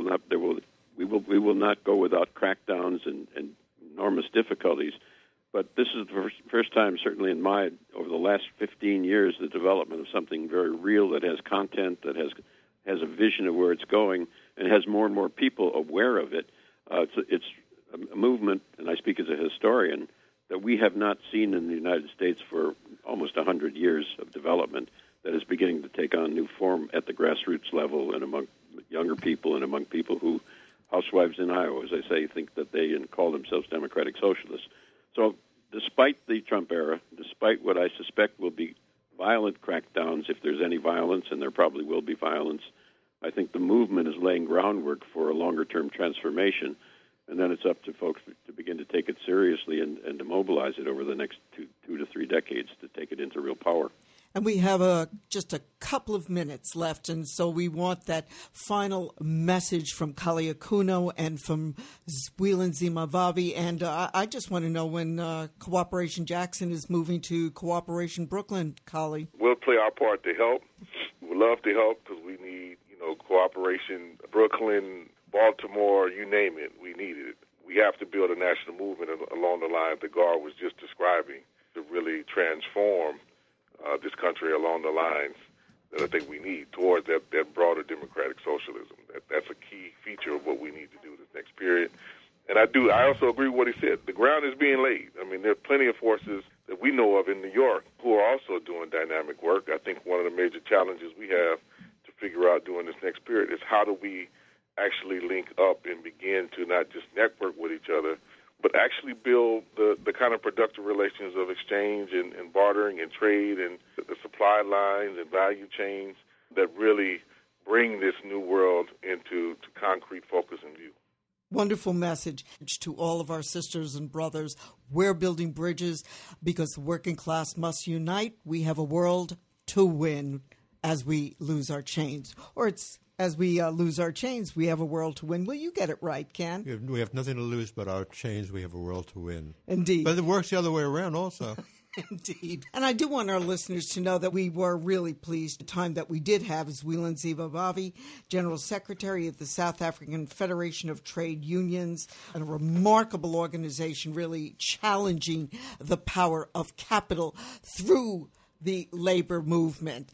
will not go without crackdowns and enormous difficulties. But this is the first time, certainly over the last 15 years, the development of something very real that has content, that has a vision of where it's going, and has more and more people aware of it. It's a movement, and I speak as a historian, that we have not seen in the United States for almost 100 years of development, that is beginning to take on new form at the grassroots level and among younger people and among people who, housewives in Iowa, as I say, think that they call themselves democratic socialists. So despite the Trump era, despite what I suspect will be violent crackdowns, if there's any violence, and there probably will be violence, I think the movement is laying groundwork for a longer-term transformation, and then it's up to folks to begin to take it seriously and to mobilize it over the next two to three decades to take it into real power. And we have just a couple of minutes left, and so we want that final message from Kali Akuno and from Zwelinzima Vavi. And I just want to know when Cooperation Jackson is moving to Cooperation Brooklyn, Kali. We'll play our part to help. We'd love to help because we need, Cooperation Brooklyn, Baltimore, you name it, we need it. We have to build a national movement along the lines that Gar was just describing to really transform this country along the lines that I think we need towards that broader democratic socialism. That's a key feature of what we need to do this next period. And I also agree with what he said. The ground is being laid. I mean, there are plenty of forces that we know of in New York who are also doing dynamic work. I think one of the major challenges we have to figure out during this next period is how do we actually link up and begin to not just network with each other, but actually build the kind of productive relations of exchange and bartering and trade and the supply lines and value chains that really bring this new world into concrete focus and view. Wonderful message to all of our sisters and brothers. We're building bridges because the working class must unite. We have a world to win as we lose our chains. Or it's as we lose our chains, we have a world to win. Well, you get it right, Ken. We have nothing to lose but our chains. We have a world to win. Indeed. But it works the other way around also. Indeed. And I do want our listeners to know that we were really pleased the time that we did have Zwelinzima Vavi, General Secretary of the South African Federation of Trade Unions, a remarkable organization really challenging the power of capital through the labor movement.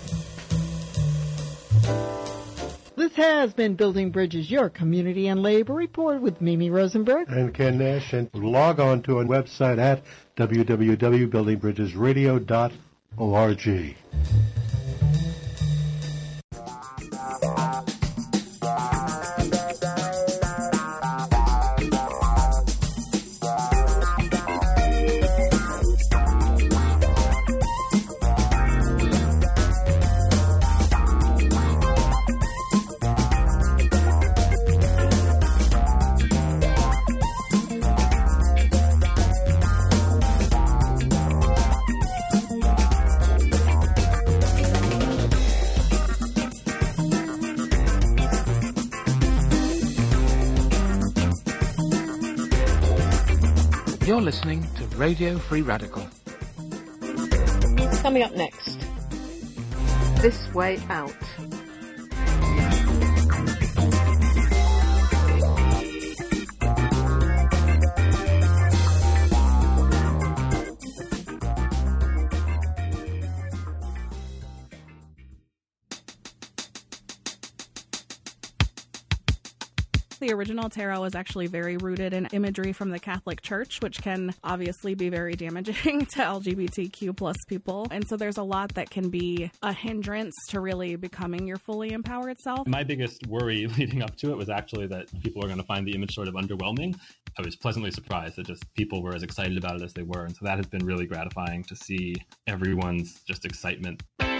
This has been Building Bridges, your community and labor report with Mimi Rosenberg and Ken Nash. And log on to our website at www.buildingbridgesradio.org. You're listening to Radio Free Radical. Coming up next, This Way Out. the original tarot is actually very rooted in imagery from the Catholic Church, which can obviously be very damaging to LGBTQ plus people. And so there's a lot that can be a hindrance to really becoming your fully empowered self. My biggest worry leading up to it was actually that people are going to find the image sort of underwhelming. I was pleasantly surprised that just people were as excited about it as they were. And so that has been really gratifying to see everyone's just excitement.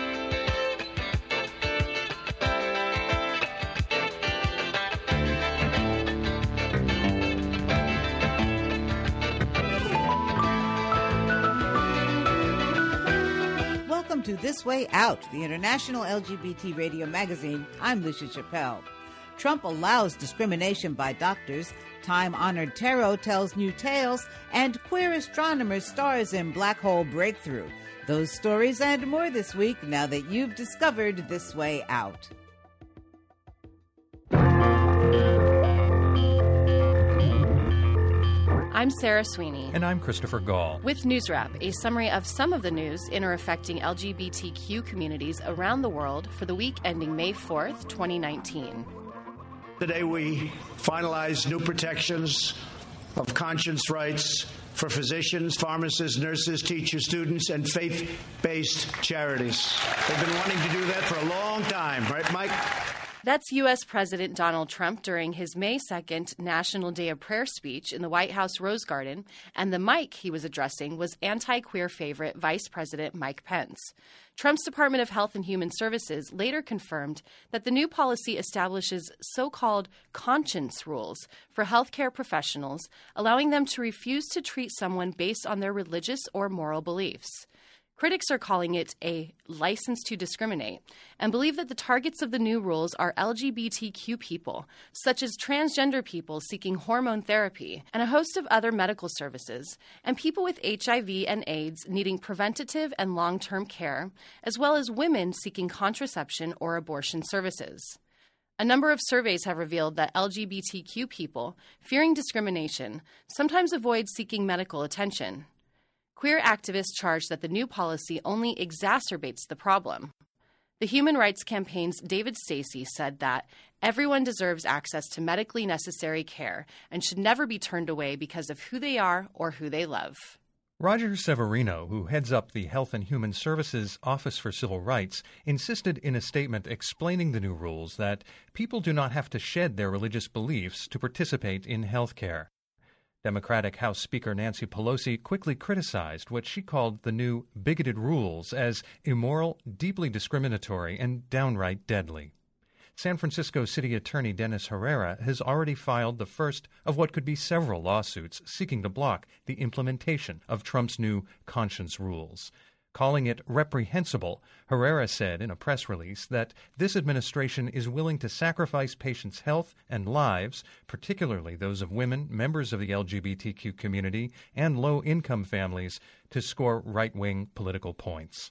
Welcome to This Way Out, the international LGBT radio magazine. I'm Lucia Chappelle. Trump allows discrimination by doctors, time-honored tarot tells new tales, and queer astronomer stars in Black Hole Breakthrough. Those stories and more this week, now that you've discovered This Way Out. I'm Sarah Sweeney. And I'm Christopher Gall. With News Wrap, a summary of some of the news in or affecting LGBTQ communities around the world for the week ending May 4th, 2019. Today we finalized new protections of conscience rights for physicians, pharmacists, nurses, teachers, students, and faith-based charities. They've been wanting to do that for a long time, right, Mike? That's U.S. President Donald Trump during his May 2nd National Day of Prayer speech in the White House Rose Garden, and the mic he was addressing was anti-queer favorite Vice President Mike Pence. Trump's Department of Health and Human Services later confirmed that the new policy establishes so-called conscience rules for healthcare professionals, allowing them to refuse to treat someone based on their religious or moral beliefs. Critics are calling it a license to discriminate and believe that the targets of the new rules are LGBTQ people, such as transgender people seeking hormone therapy and a host of other medical services, and people with HIV and AIDS needing preventative and long-term care, as well as women seeking contraception or abortion services. A number of surveys have revealed that LGBTQ people, fearing discrimination, sometimes avoid seeking medical attention. Queer activists charge that the new policy only exacerbates the problem. The Human Rights Campaign's David Stacey said that everyone deserves access to medically necessary care and should never be turned away because of who they are or who they love. Roger Severino, who heads up the Health and Human Services Office for Civil Rights, insisted in a statement explaining the new rules that people do not have to shed their religious beliefs to participate in health care. Democratic House Speaker Nancy Pelosi quickly criticized what she called the new bigoted rules as immoral, deeply discriminatory, and downright deadly. San Francisco City Attorney Dennis Herrera has already filed the first of what could be several lawsuits seeking to block the implementation of Trump's new conscience rules. Calling it reprehensible, Herrera said in a press release that this administration is willing to sacrifice patients' health and lives, particularly those of women, members of the LGBTQ community, and low-income families, to score right-wing political points.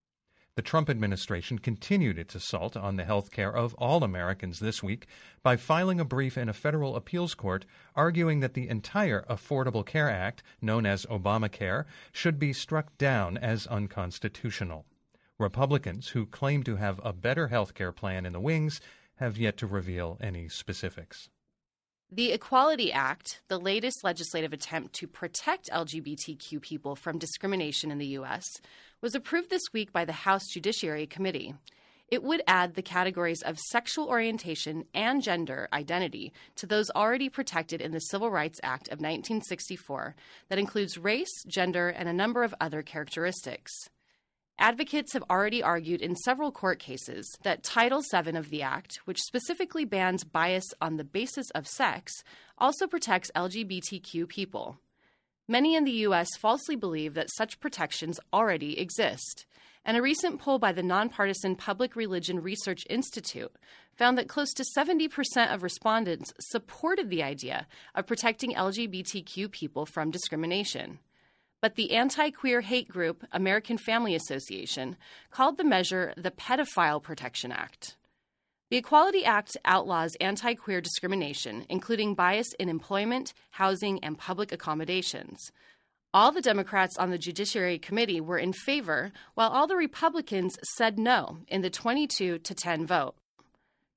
The Trump administration continued its assault on the health care of all Americans this week by filing a brief in a federal appeals court arguing that the entire Affordable Care Act, known as Obamacare, should be struck down as unconstitutional. Republicans, who claim to have a better health care plan in the wings, have yet to reveal any specifics. The Equality Act, the latest legislative attempt to protect LGBTQ people from discrimination in the U.S., was approved this week by the House Judiciary Committee. It would add the categories of sexual orientation and gender identity to those already protected in the Civil Rights Act of 1964 that includes race, gender, and a number of other characteristics. Advocates have already argued in several court cases that Title VII of the Act, which specifically bans bias on the basis of sex, also protects LGBTQ people. Many in the U.S. falsely believe that such protections already exist, and a recent poll by the nonpartisan Public Religion Research Institute found that close to 70% of respondents supported the idea of protecting LGBTQ people from discrimination. But the anti-queer hate group American Family Association called the measure the Pedophile Protection Act. The Equality Act outlaws anti-queer discrimination, including bias in employment, housing, and public accommodations. All the Democrats on the Judiciary Committee were in favor, while all the Republicans said no in the 22-10 vote.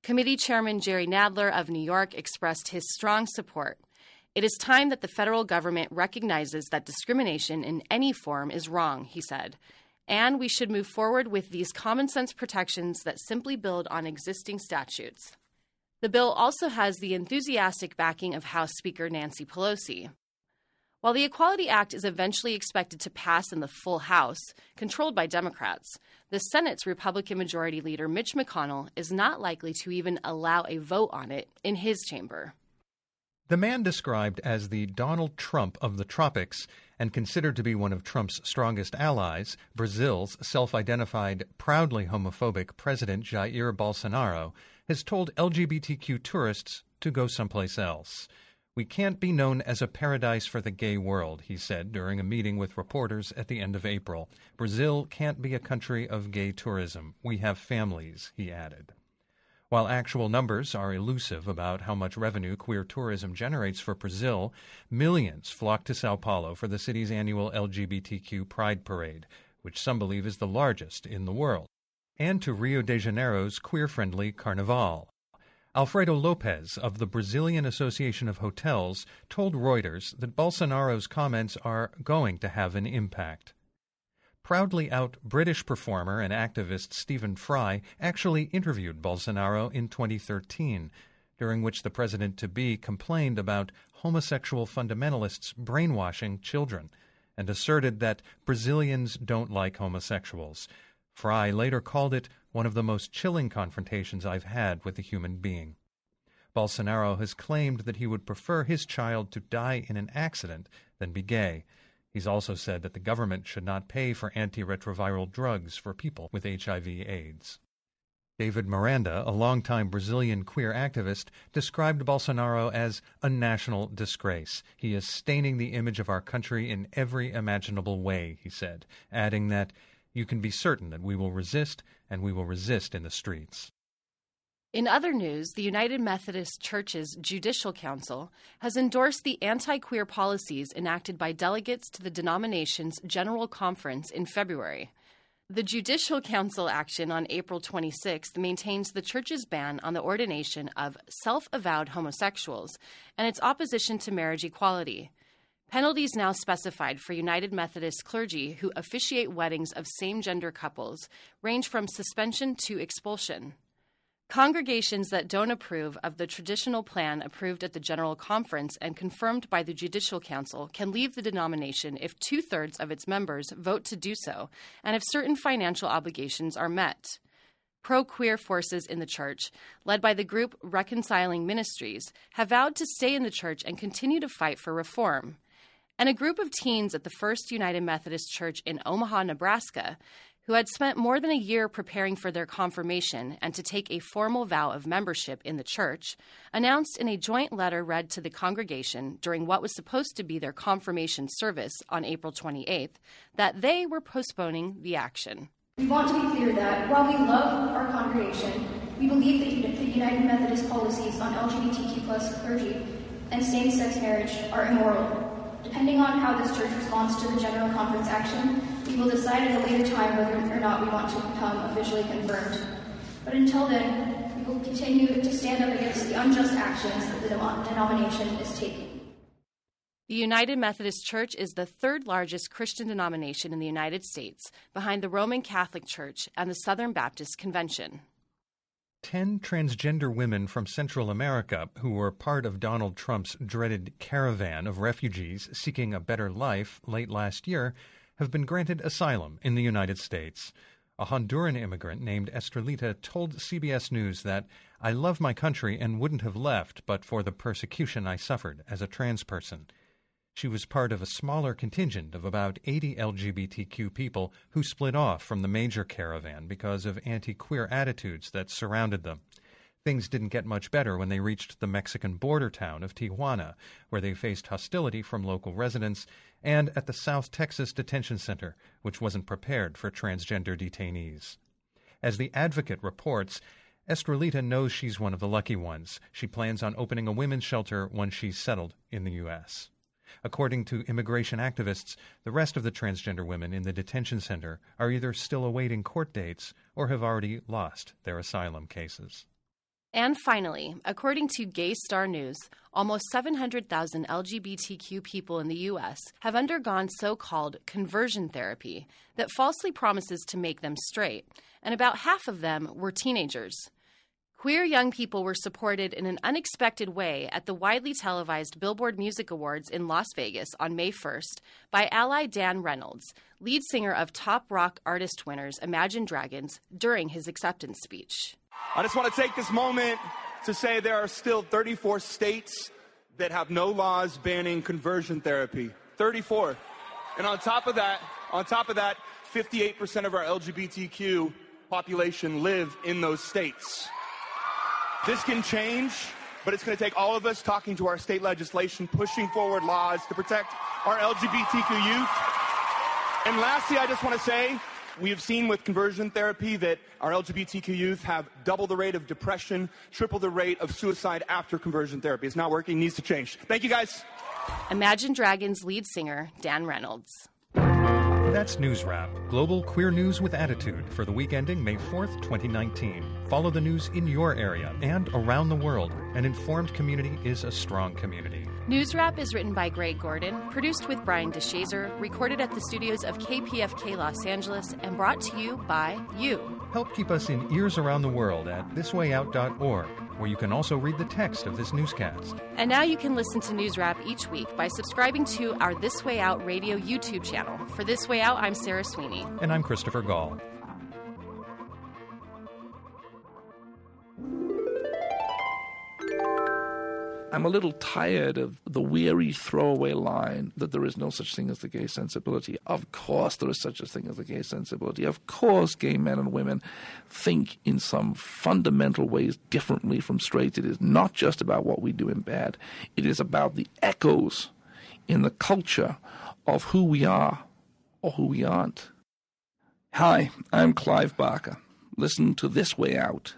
Committee Chairman Jerry Nadler of New York expressed his strong support. It is time that the federal government recognizes that discrimination in any form is wrong, he said, and we should move forward with these common-sense protections that simply build on existing statutes. The bill also has the enthusiastic backing of House Speaker Nancy Pelosi. While the Equality Act is eventually expected to pass in the full House, controlled by Democrats, the Senate's Republican Majority Leader Mitch McConnell is not likely to even allow a vote on it in his chamber. The man described as the Donald Trump of the tropics and considered to be one of Trump's strongest allies, Brazil's self-identified, proudly homophobic President Jair Bolsonaro, has told LGBTQ tourists to go someplace else. "We can't be known as a paradise for the gay world," he said during a meeting with reporters at the end of April. "Brazil can't be a country of gay tourism. We have families," he added. While actual numbers are elusive about how much revenue queer tourism generates for Brazil, millions flock to Sao Paulo for the city's annual LGBTQ Pride Parade, which some believe is the largest in the world, and to Rio de Janeiro's queer-friendly Carnival. Alfredo Lopez of the Brazilian Association of Hotels told Reuters that Bolsonaro's comments are going to have an impact. Proudly out British performer and activist Stephen Fry actually interviewed Bolsonaro in 2013, during which the president-to-be complained about homosexual fundamentalists brainwashing children and asserted that Brazilians don't like homosexuals. Fry later called it one of the most chilling confrontations I've had with a human being. Bolsonaro has claimed that he would prefer his child to die in an accident than be gay. He's also said that the government should not pay for antiretroviral drugs for people with HIV/AIDS. David Miranda, a longtime Brazilian queer activist, described Bolsonaro as a national disgrace. "He is staining the image of our country in every imaginable way," he said, adding that, "You can be certain that we will resist, and we will resist in the streets." In other news, the United Methodist Church's Judicial Council has endorsed the anti-queer policies enacted by delegates to the denomination's General Conference in February. The Judicial Council action on April 26th maintains the Church's ban on the ordination of self-avowed homosexuals and its opposition to marriage equality. Penalties now specified for United Methodist clergy who officiate weddings of same-gender couples range from suspension to expulsion. Congregations that don't approve of the traditional plan approved at the General Conference and confirmed by the Judicial Council can leave the denomination if 2/3 of its members vote to do so and if certain financial obligations are met. Pro-queer forces in the church, led by the group Reconciling Ministries, have vowed to stay in the church and continue to fight for reform. And a group of teens at the First United Methodist Church in Omaha, Nebraska, who had spent more than a year preparing for their confirmation and to take a formal vow of membership in the church, announced in a joint letter read to the congregation during what was supposed to be their confirmation service on April 28th that they were postponing the action. We want to be clear that while we love our congregation, we believe that the United Methodist policies on LGBTQ+ clergy and same-sex marriage are immoral. Depending on how this church responds to the General Conference action, we will decide at a later time whether or not we want to become officially confirmed. But until then, we will continue to stand up against the unjust actions that the denomination is taking. The United Methodist Church is the third largest Christian denomination in the United States, behind the Roman Catholic Church and the Southern Baptist Convention. 10 transgender women from Central America who were part of Donald Trump's dreaded caravan of refugees seeking a better life late last year have been granted asylum in the United States. A Honduran immigrant named Estrelita told CBS News that, "I love my country and wouldn't have left but for the persecution I suffered as a trans person." She was part of a smaller contingent of about 80 LGBTQ people who split off from the major caravan because of anti-queer attitudes that surrounded them. Things didn't get much better when they reached the Mexican border town of Tijuana, where they faced hostility from local residents, and at the South Texas Detention Center, which wasn't prepared for transgender detainees. As The Advocate reports, Estrelita knows she's one of the lucky ones. She plans on opening a women's shelter once she's settled in the U.S. According to immigration activists, the rest of the transgender women in the detention center are either still awaiting court dates or have already lost their asylum cases. And finally, according to Gay Star News, almost 700,000 LGBTQ people in the U.S. have undergone so-called conversion therapy that falsely promises to make them straight, and about half of them were teenagers. Queer young people were supported in an unexpected way at the widely televised Billboard Music Awards in Las Vegas on May 1st by ally Dan Reynolds, lead singer of top rock artist winners Imagine Dragons, during his acceptance speech. I just want to take this moment to say there are still 34 states that have no laws banning conversion therapy. 34. And on top of that, 58% of our LGBTQ population live in those states. This can change, but it's going to take all of us talking to our state legislation, pushing forward laws to protect our LGBTQ youth. And lastly, I just want to say, we have seen with conversion therapy that our LGBTQ youth have double the rate of depression, triple the rate of suicide after conversion therapy. It's not working, needs to change. Thank you, guys. Imagine Dragons lead singer Dan Reynolds. That's News Wrap, global queer news with attitude for the week ending May 4th, 2019. Follow the news in your area and around the world. An informed community is a strong community. News Wrap is written by Greg Gordon, produced with Brian DeShazer, recorded at the studios of KPFK Los Angeles, and brought to you by you. Help keep us in ears around the world at thiswayout.org, where you can also read the text of this newscast. And now you can listen to News Wrap each week by subscribing to our This Way Out radio YouTube channel. For This Way Out, I'm Sarah Sweeney. And I'm Christopher Gall. I'm a little tired of the weary throwaway line that there is no such thing as the gay sensibility. Of course there is such a thing as the gay sensibility. Of course gay men and women think in some fundamental ways differently from straights. It is not just about what we do in bed. It is about the echoes in the culture of who we are or who we aren't. Hi, I'm Clive Barker. Listen to This Way Out.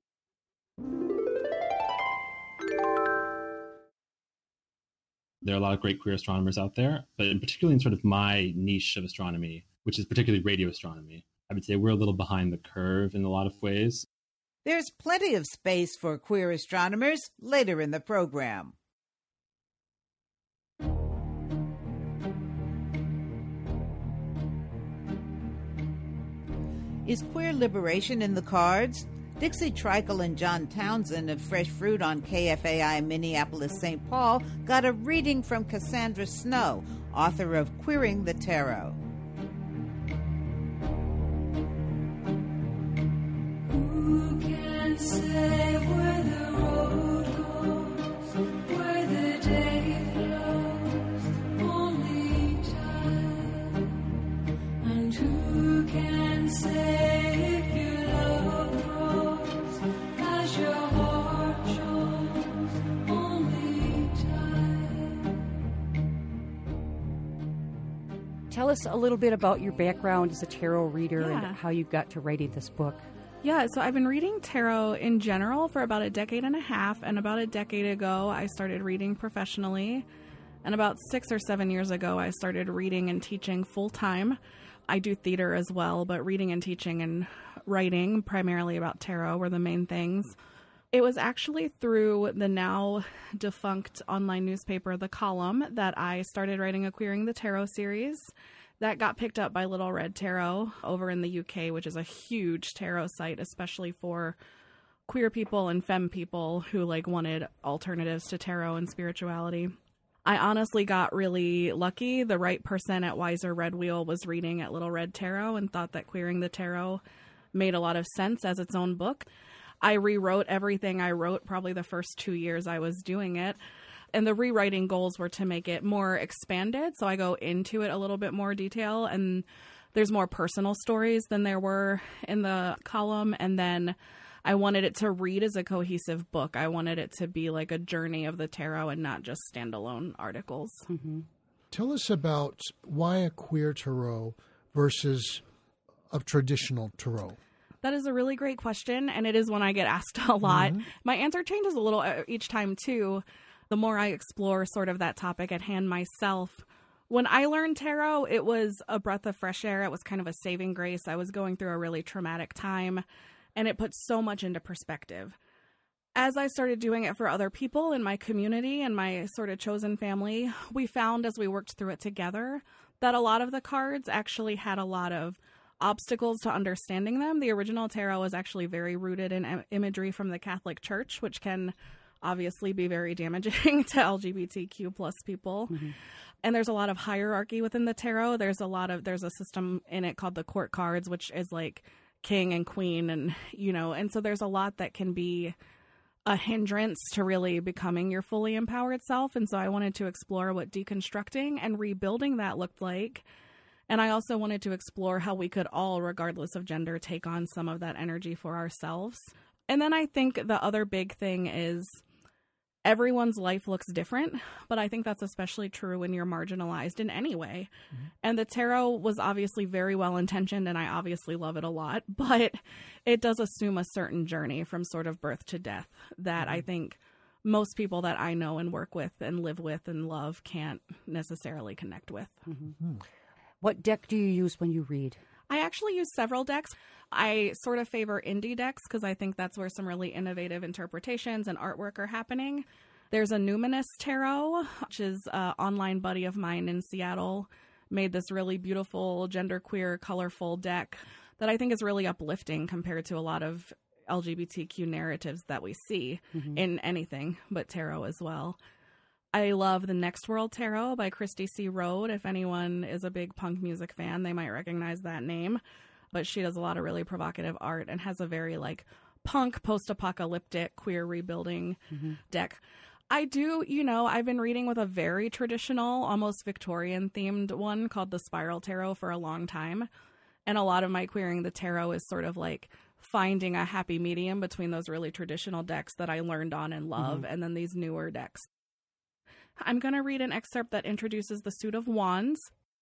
There are a lot of great queer astronomers out there, but particularly in sort of my niche of astronomy, which is particularly radio astronomy, I would say we're a little behind the curve in a lot of ways. There's plenty of space for queer astronomers later in the program. Is queer liberation in the cards? Dixie Trickle and John Townsend of Fresh Fruit on KFAI Minneapolis St. Paul got a reading from Cassandra Snow, author of Queering the Tarot. Who can say where the road goes, where the day flows, only time? And who can say if your love grows as your heart shows, only time? Tell us a little bit about your background as a tarot reader and how you got to writing this book. Yeah, so I've been reading tarot in general for about a decade and a half, and about a decade ago I started reading professionally, and about 6 or 7 years ago I started reading and teaching full-time. I do theater as well, but reading and teaching and writing primarily about tarot were the main things. It was actually through the now defunct online newspaper, The Column, that I started writing a Queering the Tarot series. That got picked up by Little Red Tarot over in the UK, which is a huge tarot site, especially for queer people and femme people who wanted alternatives to tarot and spirituality. I honestly got really lucky. The right person at Wiser Red Wheel was reading at Little Red Tarot and thought that Queering the Tarot made a lot of sense as its own book. I rewrote everything I wrote probably the first 2 years I was doing it. And the rewriting goals were to make it more expanded, so I go into it a little bit more detail, and there's more personal stories than there were in the column, and then I wanted it to read as a cohesive book. I wanted it to be like a journey of the tarot and not just standalone articles. Mm-hmm. Tell us about why a queer tarot versus a traditional tarot. That is a really great question, and it is one I get asked a lot. Mm-hmm. My answer changes a little each time, too. The more I explore sort of that topic at hand myself. When I learned tarot, it was a breath of fresh air. It was kind of a saving grace. I was going through a really traumatic time, and it put so much into perspective. as I started doing it for other people in my community and my sort of chosen family, we found as we worked through it together that a lot of the cards actually had a lot of obstacles to understanding them. The original tarot is actually very rooted in imagery from the Catholic Church, which can obviously be very damaging to LGBTQ plus people. Mm-hmm. And there's a lot of hierarchy within the tarot. There's a system in it called the court cards, which is like king and queen, and and so there's a lot that can be a hindrance to really becoming your fully empowered self. And so I wanted to explore what deconstructing and rebuilding that looked like. And I also wanted to explore how we could all, regardless of gender, take on some of that energy for ourselves. And then I think the other big thing is everyone's life looks different, but I think that's especially true when you're marginalized in any way. Mm-hmm. And the tarot was obviously very well-intentioned, and I obviously love it a lot, but it does assume a certain journey from sort of birth to death that I think most people that I know and work with and live with and love can't necessarily connect with. Mm-hmm. What deck do you use when you read? I actually use several decks. I sort of favor indie decks because I think that's where some really innovative interpretations and artwork are happening. There's a Numinous Tarot, which is an online buddy of mine in Seattle, made this really beautiful, genderqueer, colorful deck that I think is really uplifting compared to a lot of LGBTQ narratives that we see in anything, but tarot as well. I love the Next World Tarot by Christy C. Rode. If anyone is a big punk music fan, they might recognize that name. But she does a lot of really provocative art and has a very punk, post-apocalyptic, queer rebuilding deck. I do, I've been reading with a very traditional, almost Victorian-themed one called the Spiral Tarot for a long time. And a lot of my queering the tarot is sort of finding a happy medium between those really traditional decks that I learned on and love and then these newer decks. I'm going to read an excerpt that introduces the suit of wands.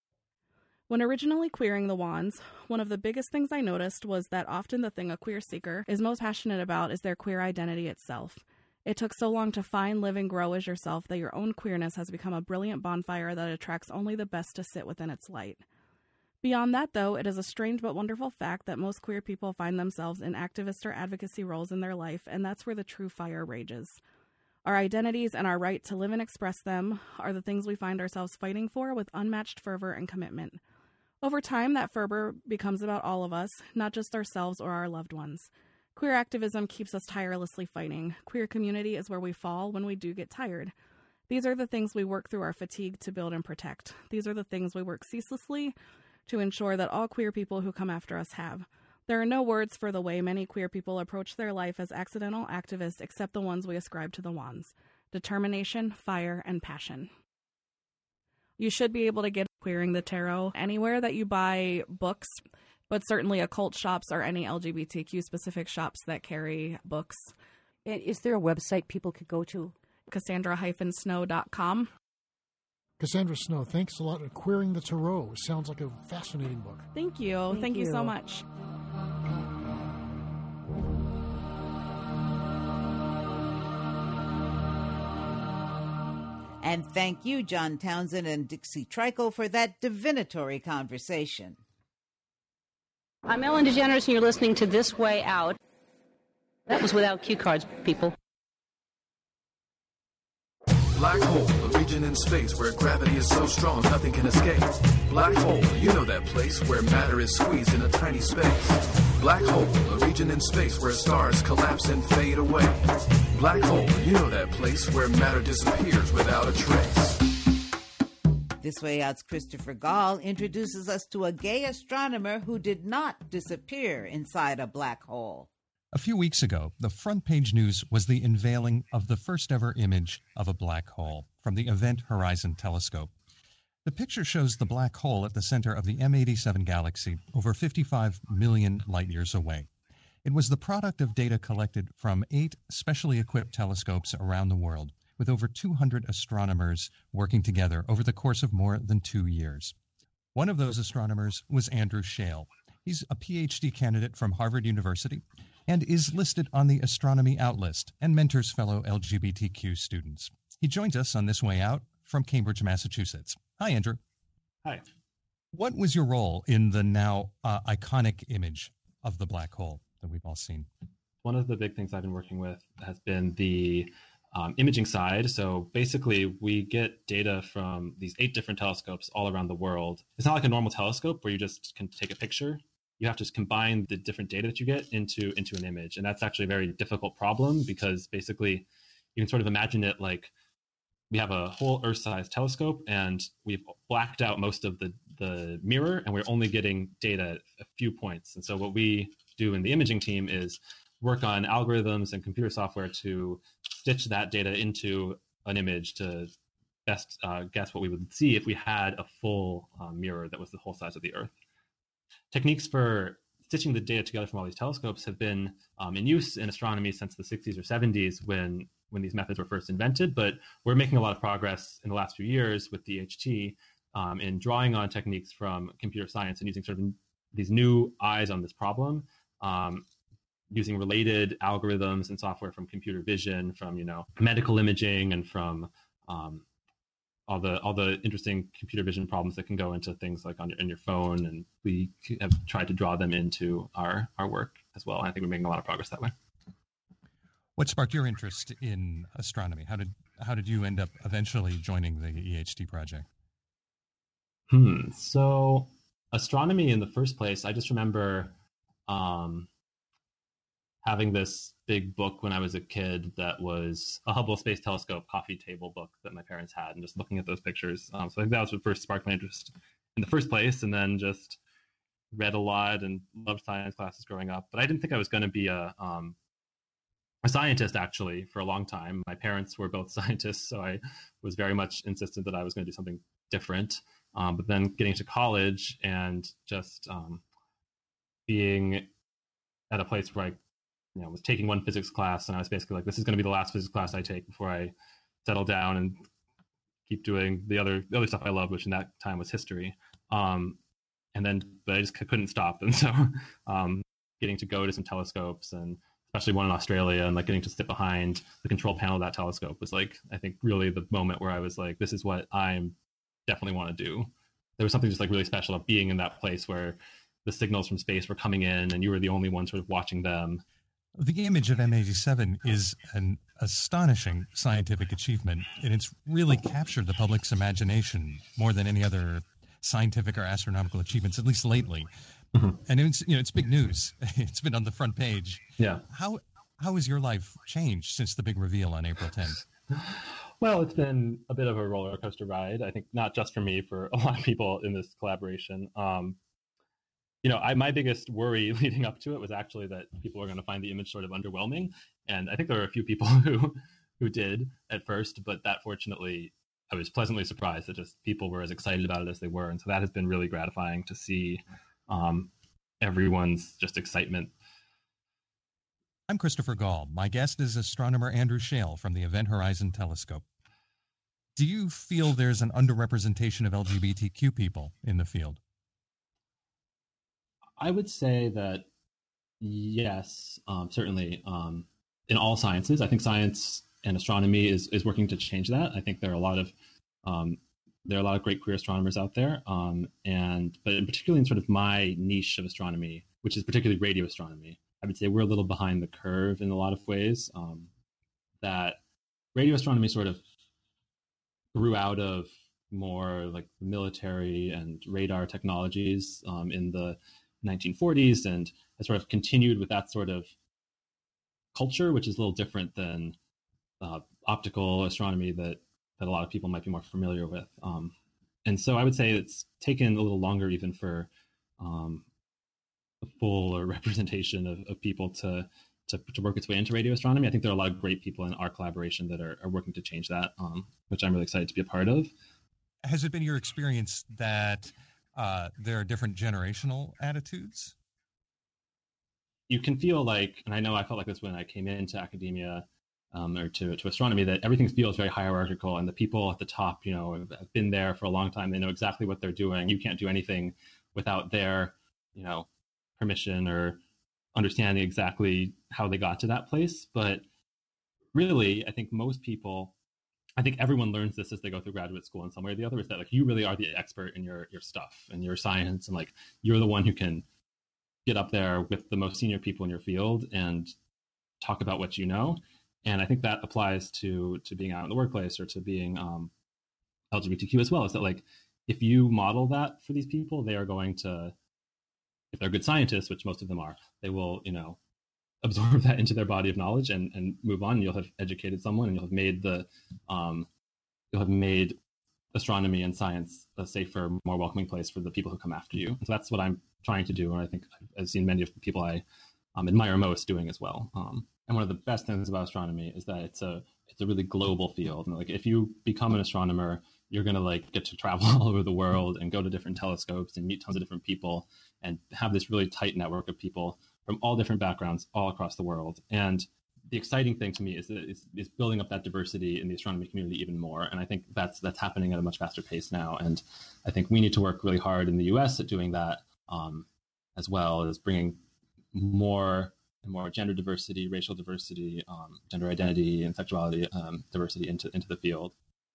When originally queering the wands, one of the biggest things I noticed was that often the thing a queer seeker is most passionate about is their queer identity itself. It took so long to find, live, and grow as yourself that your own queerness has become a brilliant bonfire that attracts only the best to sit within its light. Beyond that, though, it is a strange but wonderful fact that most queer people find themselves in activist or advocacy roles in their life, and that's where the true fire rages. Our identities and our right to live and express them are the things we find ourselves fighting for with unmatched fervor and commitment. Over time, that fervor becomes about all of us, not just ourselves or our loved ones. Queer activism keeps us tirelessly fighting. Queer community is where we fall when we do get tired. These are the things we work through our fatigue to build and protect. These are the things we work ceaselessly to ensure that all queer people who come after us have. There are no words for the way many queer people approach their life as accidental activists except the ones we ascribe to the wands: determination, fire, and passion. You should be able to get Queering the Tarot anywhere that you buy books, but certainly occult shops or any LGBTQ-specific shops that carry books. And is there a website people could go to? Cassandra-Snow.com. Cassandra Snow, thanks a lot. Queering the Tarot sounds like a fascinating book. Thank you. Thank you so much. And thank you, John Townsend and Dixie Trico, for that divinatory conversation. I'm Ellen DeGeneres, and you're listening to This Way Out. That was without cue cards, people. Black hole, a region in space where gravity is so strong nothing can escape. Black hole, you know that place where matter is squeezed in a tiny space. Black hole, a region in space where stars collapse and fade away. Black hole, you know that place where matter disappears without a trace. This Way Out's Christopher Gall introduces us to a gay astronomer who did not disappear inside a black hole. A few weeks ago, the front page news was the unveiling of the first ever image of a black hole from the Event Horizon Telescope. The picture shows the black hole at the center of the M87 galaxy, over 55 million light-years away. It was the product of data collected from 8 specially equipped telescopes around the world, with over 200 astronomers working together over the course of more than 2 years. One of those astronomers was Andrew Shale. He's a PhD candidate from Harvard University and is listed on the Astronomy Outlist and mentors fellow LGBTQ students. He joins us on This Way Out from Cambridge, Massachusetts. Hi, Andrew. Hi. What was your role in the now iconic image of the black hole that we've all seen? one of the big things I've been working with has been the imaging side. So basically, we get data from these 8 different telescopes all around the world. It's not like a normal telescope where you just can take a picture. You have to combine the different data that you get into an image. And that's actually a very difficult problem because basically you can sort of imagine it like we have a whole Earth-sized telescope and we've blacked out most of the mirror and we're only getting data at a few points. And so what we do in the imaging team is work on algorithms and computer software to stitch that data into an image to best guess what we would see if we had a full mirror that was the whole size of the Earth. Techniques for stitching the data together from all these telescopes have been in use in astronomy since the 60s or 70s when these methods were first invented, but we're making a lot of progress in the last few years with DHT in drawing on techniques from computer science and using sort of these new eyes on this problem, using related algorithms and software from computer vision, from medical imaging, and from all the interesting computer vision problems that can go into things like in your phone. And we have tried to draw them into our work as well. And I think we're making a lot of progress that way. What sparked your interest in astronomy? How did you end up eventually joining the EHT project? So astronomy in the first place, I just remember having this big book when I was a kid that was a Hubble Space Telescope coffee table book that my parents had, and just looking at those pictures. So I think that was what first sparked my interest in the first place, and then just read a lot and loved science classes growing up. But I didn't think I was going to be a scientist, actually, for a long time. My parents were both scientists, so I was very much insistent that I was going to do something different. But then getting to college and just being at a place where I was taking one physics class, and I was basically like, this is going to be the last physics class I take before I settle down and keep doing the other stuff I loved, which in that time was history. But I just couldn't stop. And so getting to go to some telescopes, and especially one in Australia, and like getting to sit behind the control panel of that telescope was like, I think really the moment where I was like, this is what I definitely want to do. There was something just like really special about being in that place where the signals from space were coming in and you were the only one sort of watching them. The image of M87 is an astonishing scientific achievement, and it's really captured the public's imagination more than any other scientific or astronomical achievements, at least lately. Mm-hmm. And it's big news. It's been on the front page. Yeah. How has your life changed since the big reveal on April 10th? Well, it's been a bit of a roller coaster ride. I think not just for me, for a lot of people in this collaboration. My biggest worry leading up to it was actually that people are going to find the image sort of underwhelming. And I think there were a few people who did at first, but that fortunately, I was pleasantly surprised that just people were as excited about it as they were. And so that has been really gratifying to see everyone's just excitement. I'm Christopher Gall. My guest is astronomer Andrew Scheel from the Event Horizon Telescope. Do you feel there's an underrepresentation of LGBTQ people in the field? I would say that yes, certainly in all sciences. I think science and astronomy is working to change that. I think there are a lot of great queer astronomers out there, but particularly in sort of my niche of astronomy, which is particularly radio astronomy, I would say we're a little behind the curve in a lot of ways. That radio astronomy sort of grew out of more like military and radar technologies in the 1940s, and has sort of continued with that sort of culture, which is a little different than optical astronomy that a lot of people might be more familiar with. And so I would say it's taken a little longer even for a full representation of people to work its way into radio astronomy. I think there are a lot of great people in our collaboration that are working to change that, which I'm really excited to be a part of. Has it been your experience that there are different generational attitudes? You can feel like, and I know I felt like this when I came into academia or to astronomy, that everything feels very hierarchical, and the people at the top, have been there for a long time. They know exactly what they're doing. You can't do anything without their, permission or understanding exactly how they got to that place. But really, I think everyone learns this as they go through graduate school in some way or the other, is that like you really are the expert in your stuff and your science, and like you're the one who can get up there with the most senior people in your field and talk about what you know. And I think that applies to being out in the workplace or to being LGBTQ as well. Is that like, if you model that for these people, they are going to, if they're good scientists, which most of them are, they will, absorb that into their body of knowledge and move on. You'll have educated someone, and you'll have made astronomy and science a safer, more welcoming place for the people who come after you. And so that's what I'm trying to do, and I think I've seen many of the people I admire most doing as well. And one of the best things about astronomy is that it's a really global field. And like, if you become an astronomer, you're going to like get to travel all over the world and go to different telescopes and meet tons of different people and have this really tight network of people from all different backgrounds all across the world. And the exciting thing to me is that it's building up that diversity in the astronomy community even more. And I think that's happening at a much faster pace now. And I think we need to work really hard in the US at doing that, as well as bringing more and more gender diversity, racial diversity, gender identity, and sexuality diversity into the field.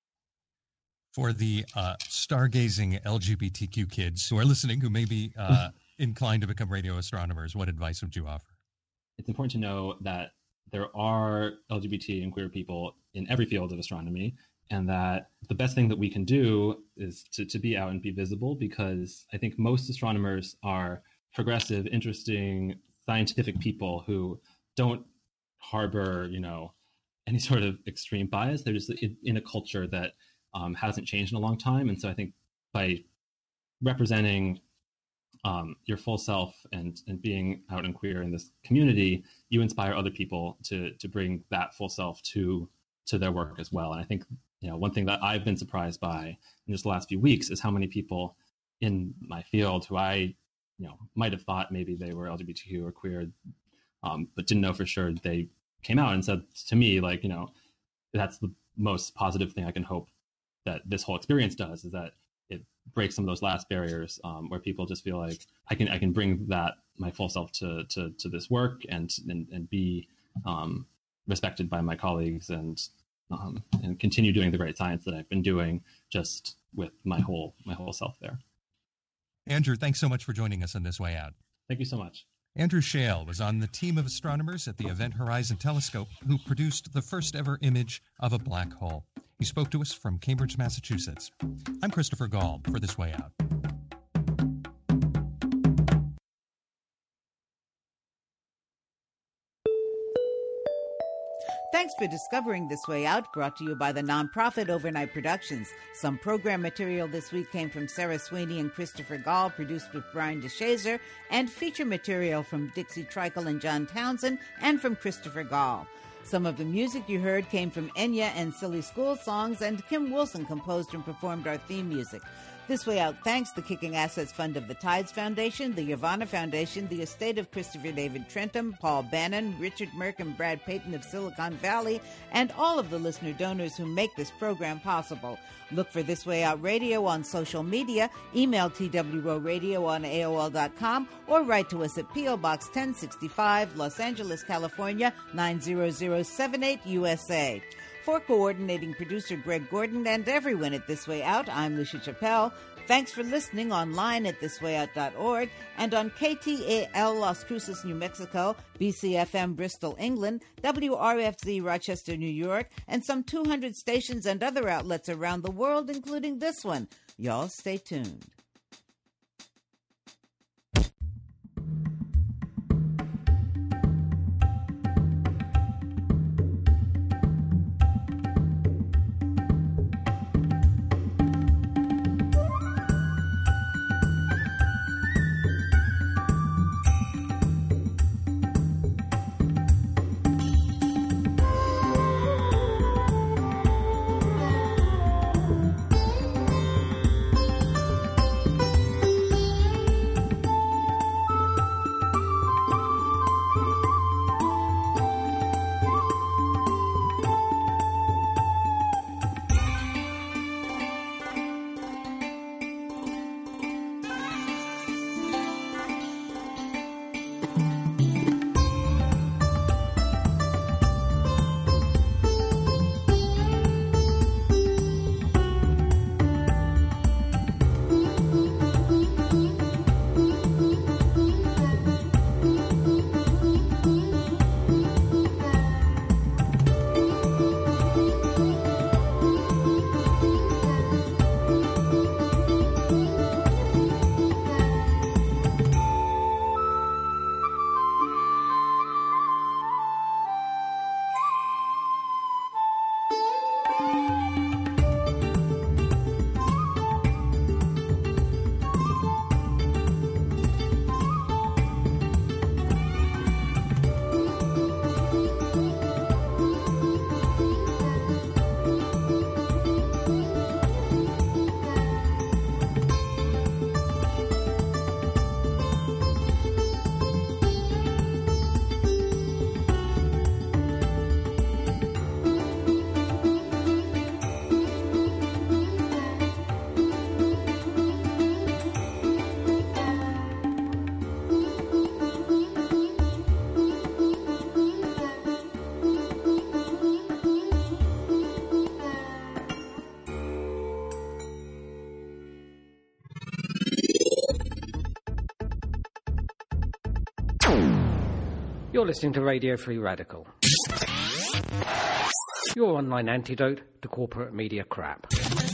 For the stargazing LGBTQ kids who are listening, who may be inclined to become radio astronomers, what advice would you offer? It's important to know that there are LGBT and queer people in every field of astronomy, and that the best thing that we can do is to be out and be visible, because I think most astronomers are progressive, interesting, scientific people who don't harbor, any sort of extreme bias. They're just in a culture that hasn't changed in a long time. And so I think by representing your full self and being out and queer in this community, you inspire other people to bring that full self to their work as well. And I think, one thing that I've been surprised by in just the last few weeks is how many people in my field who I, might have thought maybe they were LGBTQ or queer, but didn't know for sure, they came out and said to me, like, that's the most positive thing I can hope that this whole experience does, is that it breaks some of those last barriers, where people just feel like I can bring that, my full self to this work and be respected by my colleagues and continue doing the great science that I've been doing, just with my whole self there. Andrew, thanks so much for joining us on This Way Out. Thank you so much. Andrew Shale was on the team of astronomers at the Event Horizon Telescope who produced the first ever image of a black hole. He spoke to us from Cambridge, Massachusetts. I'm Christopher Gall for This Way Out. Thanks for discovering This Way Out, brought to you by the nonprofit Overnight Productions. Some program material this week came from Sarah Sweeney and Christopher Gall, produced with Brian DeShazer, and feature material from Dixie Trickle and John Townsend, and from Christopher Gall. Some of the music you heard came from Enya and Silly School Songs, and Kim Wilson composed and performed our theme music. This Way Out thanks the Kicking Assets Fund of the Tides Foundation, the Yavana Foundation, the estate of Christopher David Trentham, Paul Bannon, Richard Merck, and Brad Payton of Silicon Valley, and all of the listener donors who make this program possible. Look for This Way Out Radio on social media, email TWORadio on AOL.com, or write to us at P.O. Box 1065, Los Angeles, California, 90078, USA. For coordinating producer Greg Gordon and everyone at This Way Out, I'm Lucia Chappelle. Thanks for listening online at thiswayout.org and on KTAL Las Cruces, New Mexico, BCFM Bristol, England, WRFZ Rochester, New York, and some 200 stations and other outlets around the world, including this one. Y'all stay tuned. You're listening to Radio Free Radical, your online antidote to corporate media crap.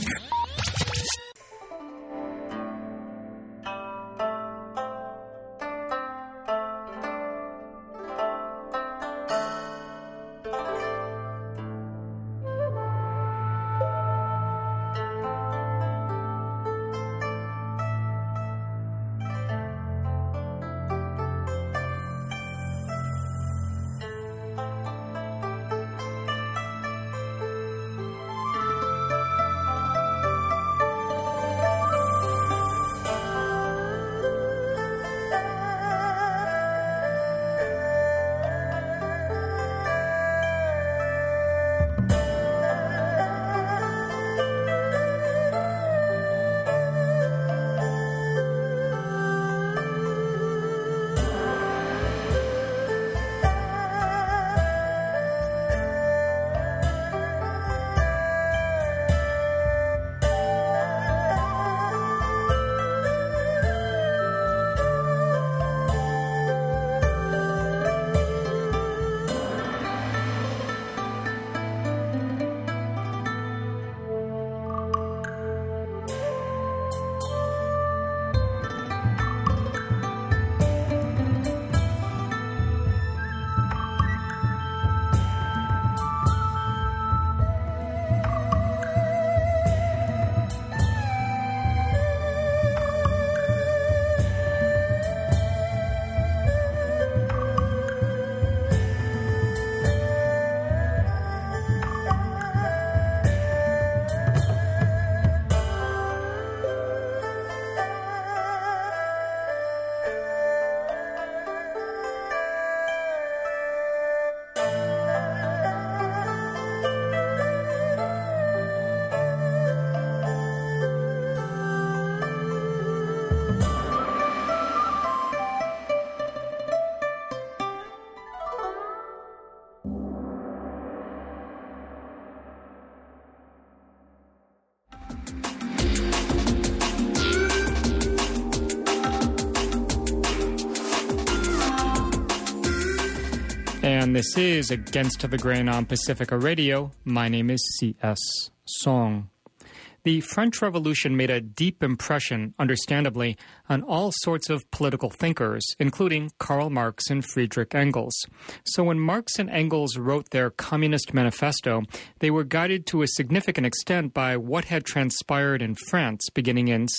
And this is Against the Grain on Pacifica Radio. My name is C.S. Song. The French Revolution made a deep impression, understandably, on all sorts of political thinkers, including Karl Marx and Friedrich Engels. So when Marx and Engels wrote their Communist Manifesto, they were guided to a significant extent by what had transpired in France beginning in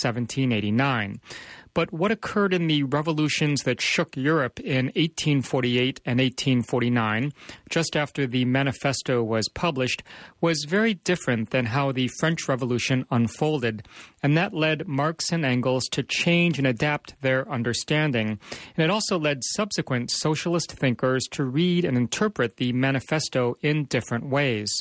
1789. But what occurred in the revolutions that shook Europe in 1848 and 1849, just after the manifesto was published, was very different than how the French Revolution unfolded, and that led Marx and Engels to change and adapt their understanding. And it also led subsequent socialist thinkers to read and interpret the manifesto in different ways.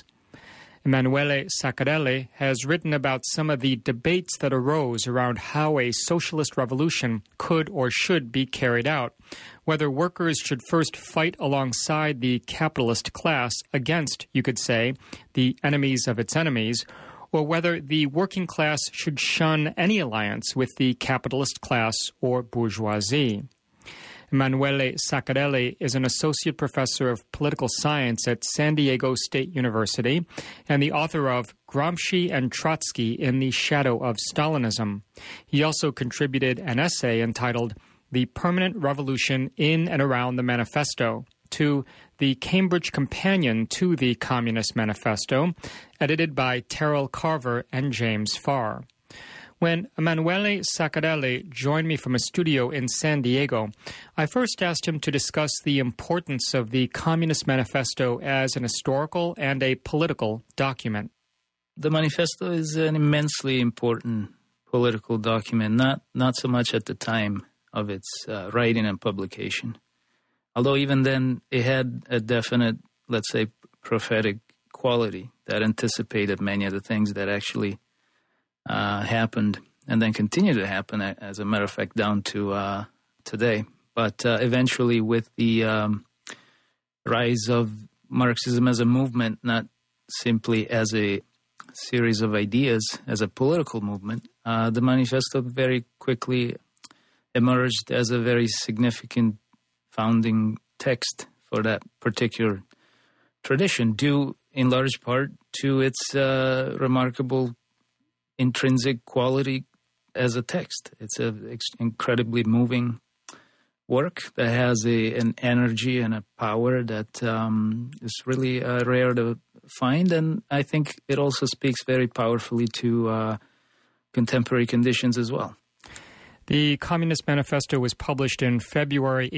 Emanuele Saccarelli has written about some of the debates that arose around how a socialist revolution could or should be carried out, whether workers should first fight alongside the capitalist class against, you could say, the enemies of its enemies, or whether the working class should shun any alliance with the capitalist class or bourgeoisie. Emanuele Saccarelli is an associate professor of political science at San Diego State University and the author of Gramsci and Trotsky in the Shadow of Stalinism. He also contributed an essay entitled The Permanent Revolution in and Around the Manifesto to the Cambridge Companion to the Communist Manifesto, edited by Terrell Carver and James Farr. When Emanuele Saccarelli joined me from a studio in San Diego, I first asked him to discuss the importance of the Communist Manifesto as an historical and a political document. The manifesto is an immensely important political document, not so much at the time of its writing and publication. Although even then it had a definite, let's say, prophetic quality that anticipated many of the things that actually happened and then continue to happen, as a matter of fact, down to today. But eventually with the rise of Marxism as a movement, not simply as a series of ideas, as a political movement, the manifesto very quickly emerged as a very significant founding text for that particular tradition, due in large part to its remarkable intrinsic quality as a text. It's an incredibly moving work that has an energy and a power that is really rare to find, and I think it also speaks very powerfully to contemporary conditions as well. The Communist Manifesto was published in February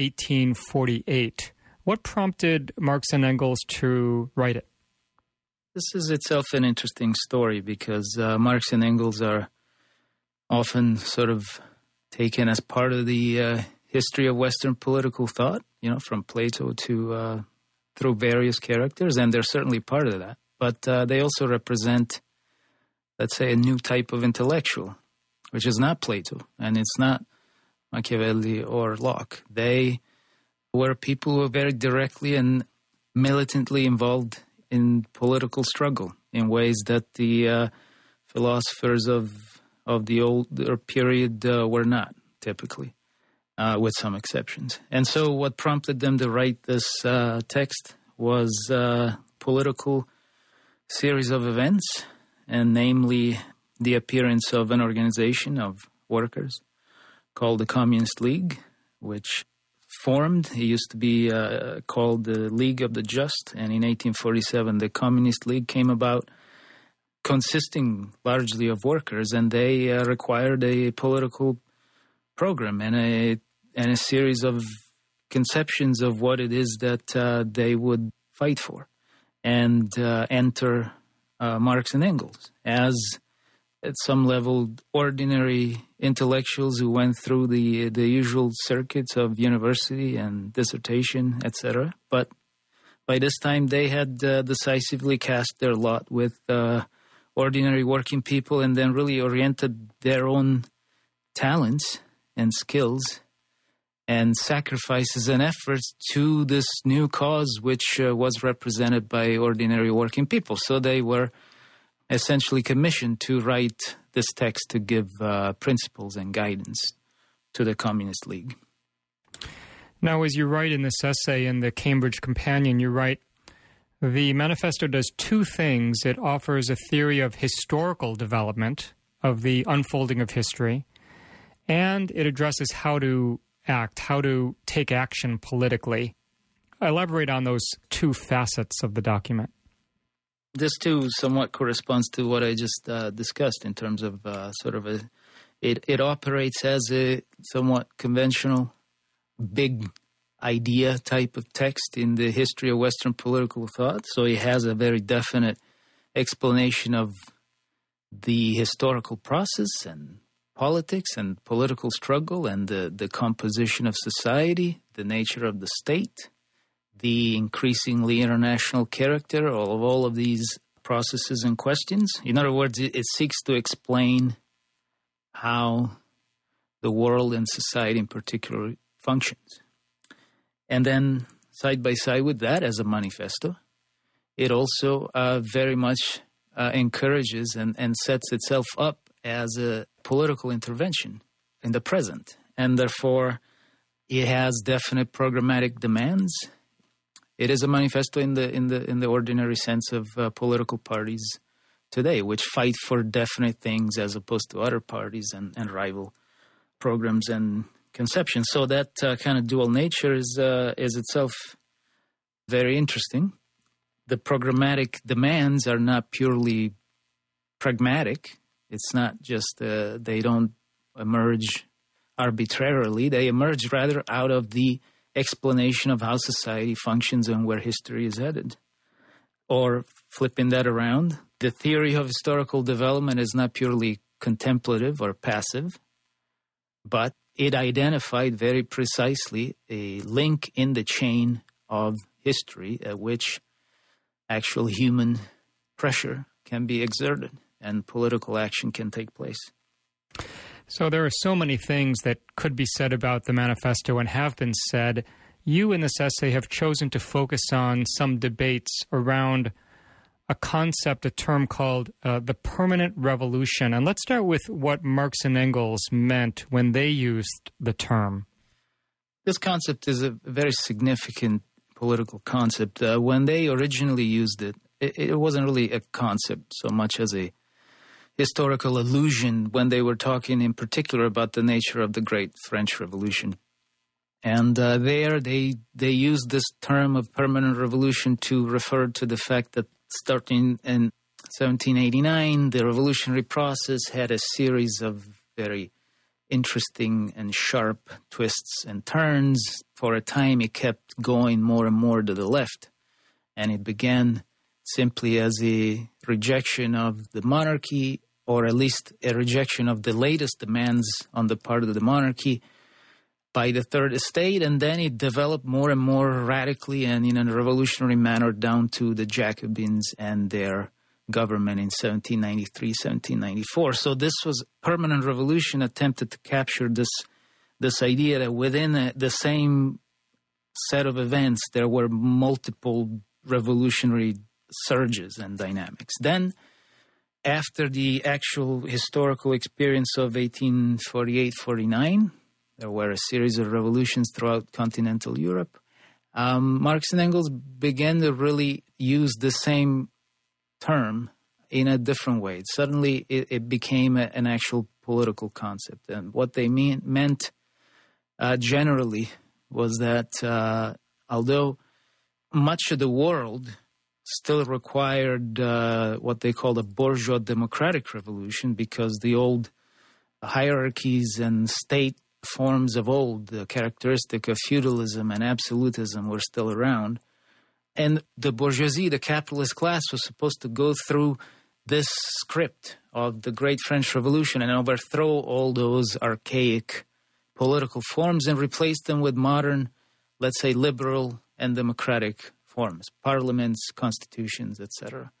1848. What prompted Marx and Engels to write it? This is itself an interesting story because Marx and Engels are often sort of taken as part of the history of Western political thought, from Plato to through various characters, and they're certainly part of that. But they also represent, let's say, a new type of intellectual, which is not Plato, and it's not Machiavelli or Locke. They were people who were very directly and militantly involved in political struggle in ways that the philosophers of the older period were not, typically, with some exceptions. And so what prompted them to write this text was a political series of events, and namely the appearance of an organization of workers called the Communist League, which formed. It used to be called the League of the Just, and in 1847 the Communist League came about, consisting largely of workers, and they required a political program and a series of conceptions of what it is that they would fight for. And enter Marx and Engels as, at some level, ordinary intellectuals who went through the usual circuits of university and dissertation, etc. But by this time, they had decisively cast their lot with ordinary working people, and then really oriented their own talents and skills and sacrifices and efforts to this new cause, which was represented by ordinary working people. So they were essentially commissioned to write this text to give principles and guidance to the Communist League. Now, as you write in this essay in the Cambridge Companion, you write, the manifesto does two things. It offers a theory of historical development, of the unfolding of history, and it addresses how to act, how to take action politically. Elaborate on those two facets of the document. This too somewhat corresponds to what I just discussed in terms of it operates as a somewhat conventional, big idea type of text in the history of Western political thought. So it has a very definite explanation of the historical process and politics and political struggle and the composition of society, the nature of the state, the increasingly international character of all of these processes and questions. In other words, it seeks to explain how the world and society in particular functions. And then side by side with that, as a manifesto, it also very much encourages and sets itself up as a political intervention in the present, and therefore it has definite programmatic demands. It is a manifesto in the ordinary sense of political parties today, which fight for definite things as opposed to other parties and rival programs and conceptions. So that kind of dual nature is itself very interesting. The programmatic demands are not purely pragmatic. It's not just they don't emerge arbitrarily. They emerge rather out of the explanation of how society functions and where history is headed. Or flipping that around, the theory of historical development is not purely contemplative or passive, but it identified very precisely a link in the chain of history at which actual human pressure can be exerted and political action can take place. So there are so many things that could be said about the manifesto and have been said. You, in this essay, have chosen to focus on some debates around a concept, a term called the permanent revolution. And let's start with what Marx and Engels meant when they used the term. This concept is a very significant political concept. When they originally used it, it wasn't really a concept so much as a historical allusion when they were talking in particular about the nature of the Great French Revolution. And there they used this term of permanent revolution to refer to the fact that starting in 1789, the revolutionary process had a series of very interesting and sharp twists and turns. For a time, it kept going more and more to the left. And it began simply as a rejection of the monarchy, or at least a rejection of the latest demands on the part of the monarchy by the Third Estate, and then it developed more and more radically and in a revolutionary manner down to the Jacobins and their government in 1793, 1794. So this was permanent revolution attempted to capture this idea that within the same set of events there were multiple revolutionary surges and dynamics. Then, after the actual historical experience of 1848-49, there were a series of revolutions throughout continental Europe. Marx and Engels began to really use the same term in a different way. Suddenly, it became an actual political concept. And what they meant generally was that although much of the world still required what they called a bourgeois democratic revolution, because the old hierarchies and state forms of old, the characteristic of feudalism and absolutism, were still around. And the bourgeoisie, the capitalist class, was supposed to go through this script of the Great French Revolution and overthrow all those archaic political forms and replace them with modern, let's say, liberal and democratic forms, parliaments, constitutions, etc.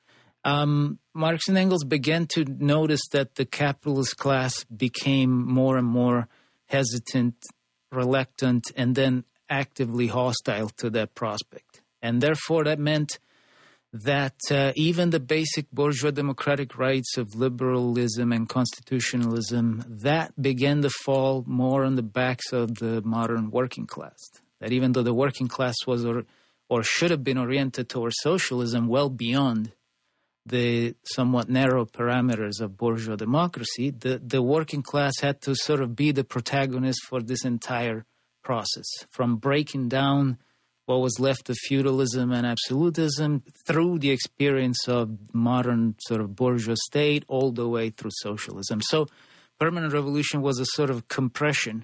Marx and Engels began to notice that the capitalist class became more and more hesitant, reluctant, and then actively hostile to that prospect. And therefore, that meant that even the basic bourgeois democratic rights of liberalism and constitutionalism, that began to fall more on the backs of the modern working class. That even though the working class was or should have been oriented towards socialism well beyond the somewhat narrow parameters of bourgeois democracy, the working class had to sort of be the protagonist for this entire process, from breaking down what was left of feudalism and absolutism through the experience of modern sort of bourgeois state all the way through socialism. So permanent revolution was a sort of compression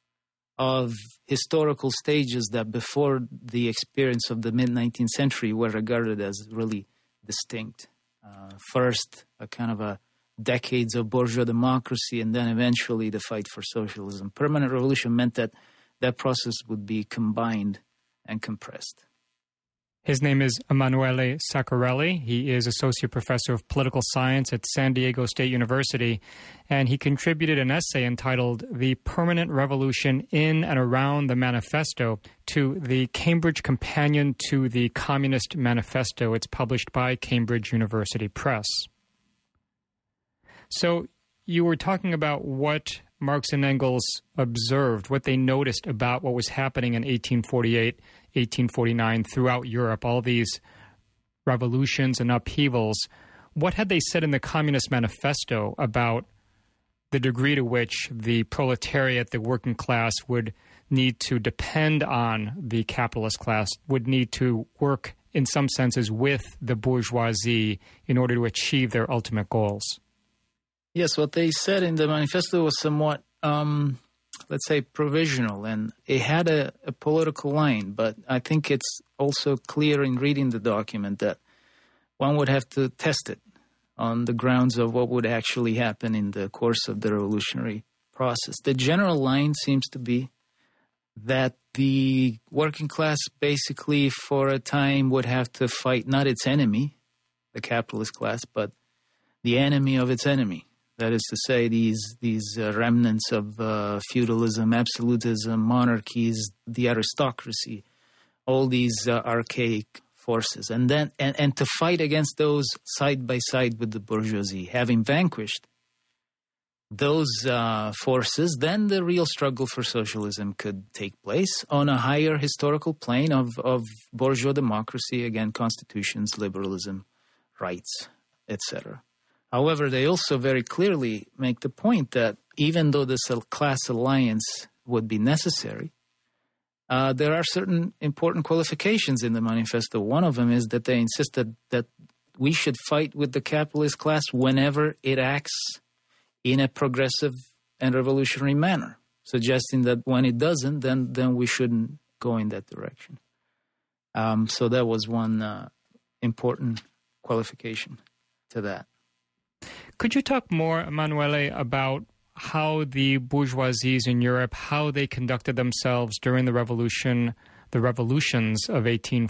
of historical stages that before the experience of the mid-19th century were regarded as really distinct. First, a kind of a decades of bourgeois democracy, and then eventually the fight for socialism. Permanent revolution meant that that process would be combined and compressed. His name is Emanuele Saccarelli. He is Associate Professor of Political Science at San Diego State University, and he contributed an essay entitled The Permanent Revolution in and Around the Manifesto to the Cambridge Companion to the Communist Manifesto. It's published by Cambridge University Press. So you were talking about what Marx and Engels observed, what they noticed about what was happening in 1848, 1849 throughout Europe, all these revolutions and upheavals. What had they said in the Communist Manifesto about the degree to which the proletariat, the working class, would need to depend on the capitalist class, would need to work in some senses with the bourgeoisie in order to achieve their ultimate goals? Yes, what they said in the manifesto was somewhat, let's say, provisional, and it had a political line, but I think it's also clear in reading the document that one would have to test it on the grounds of what would actually happen in the course of the revolutionary process. The general line seems to be that the working class basically for a time would have to fight not its enemy, the capitalist class, but the enemy of its enemy. That is to say, these remnants of feudalism, absolutism, monarchies, the aristocracy, all these archaic forces, and then and to fight against those side by side with the bourgeoisie, having vanquished those forces, then the real struggle for socialism could take place on a higher historical plane of bourgeois democracy, again, constitutions, liberalism, rights, etc. However, they also very clearly make the point that even though this class alliance would be necessary, there are certain important qualifications in the manifesto. One of them is that they insisted that we should fight with the capitalist class whenever it acts in a progressive and revolutionary manner, suggesting that when it doesn't, then we shouldn't go in that direction. So that was one important qualification to that. Could you talk more, Emanuele, about how the bourgeoisies in Europe, how they conducted themselves during the revolutions of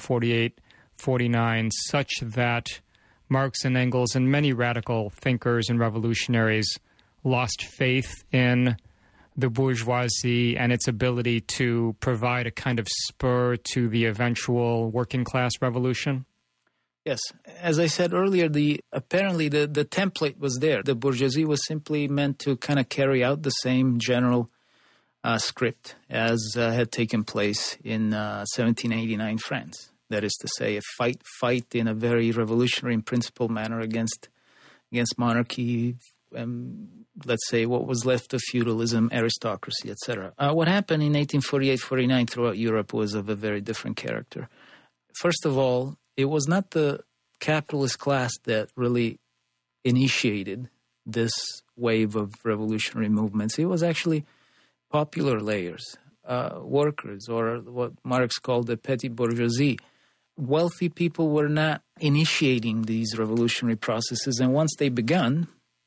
1848-49, such that Marx and Engels and many radical thinkers and revolutionaries lost faith in the bourgeoisie and its ability to provide a kind of spur to the eventual working class revolution? Yes. As I said earlier, apparently the template was there. The bourgeoisie was simply meant to kind of carry out the same general script as had taken place in 1789 France. That is to say, a fight in a very revolutionary and principled manner against monarchy, let's say what was left of feudalism, aristocracy, etc. What happened in 1848-49 throughout Europe was of a very different character. First of all, it was not the capitalist class that really initiated this wave of revolutionary movements. It was actually popular layers, workers, or what Marx called the petty bourgeoisie. Wealthy people were not initiating these revolutionary processes, and once they began,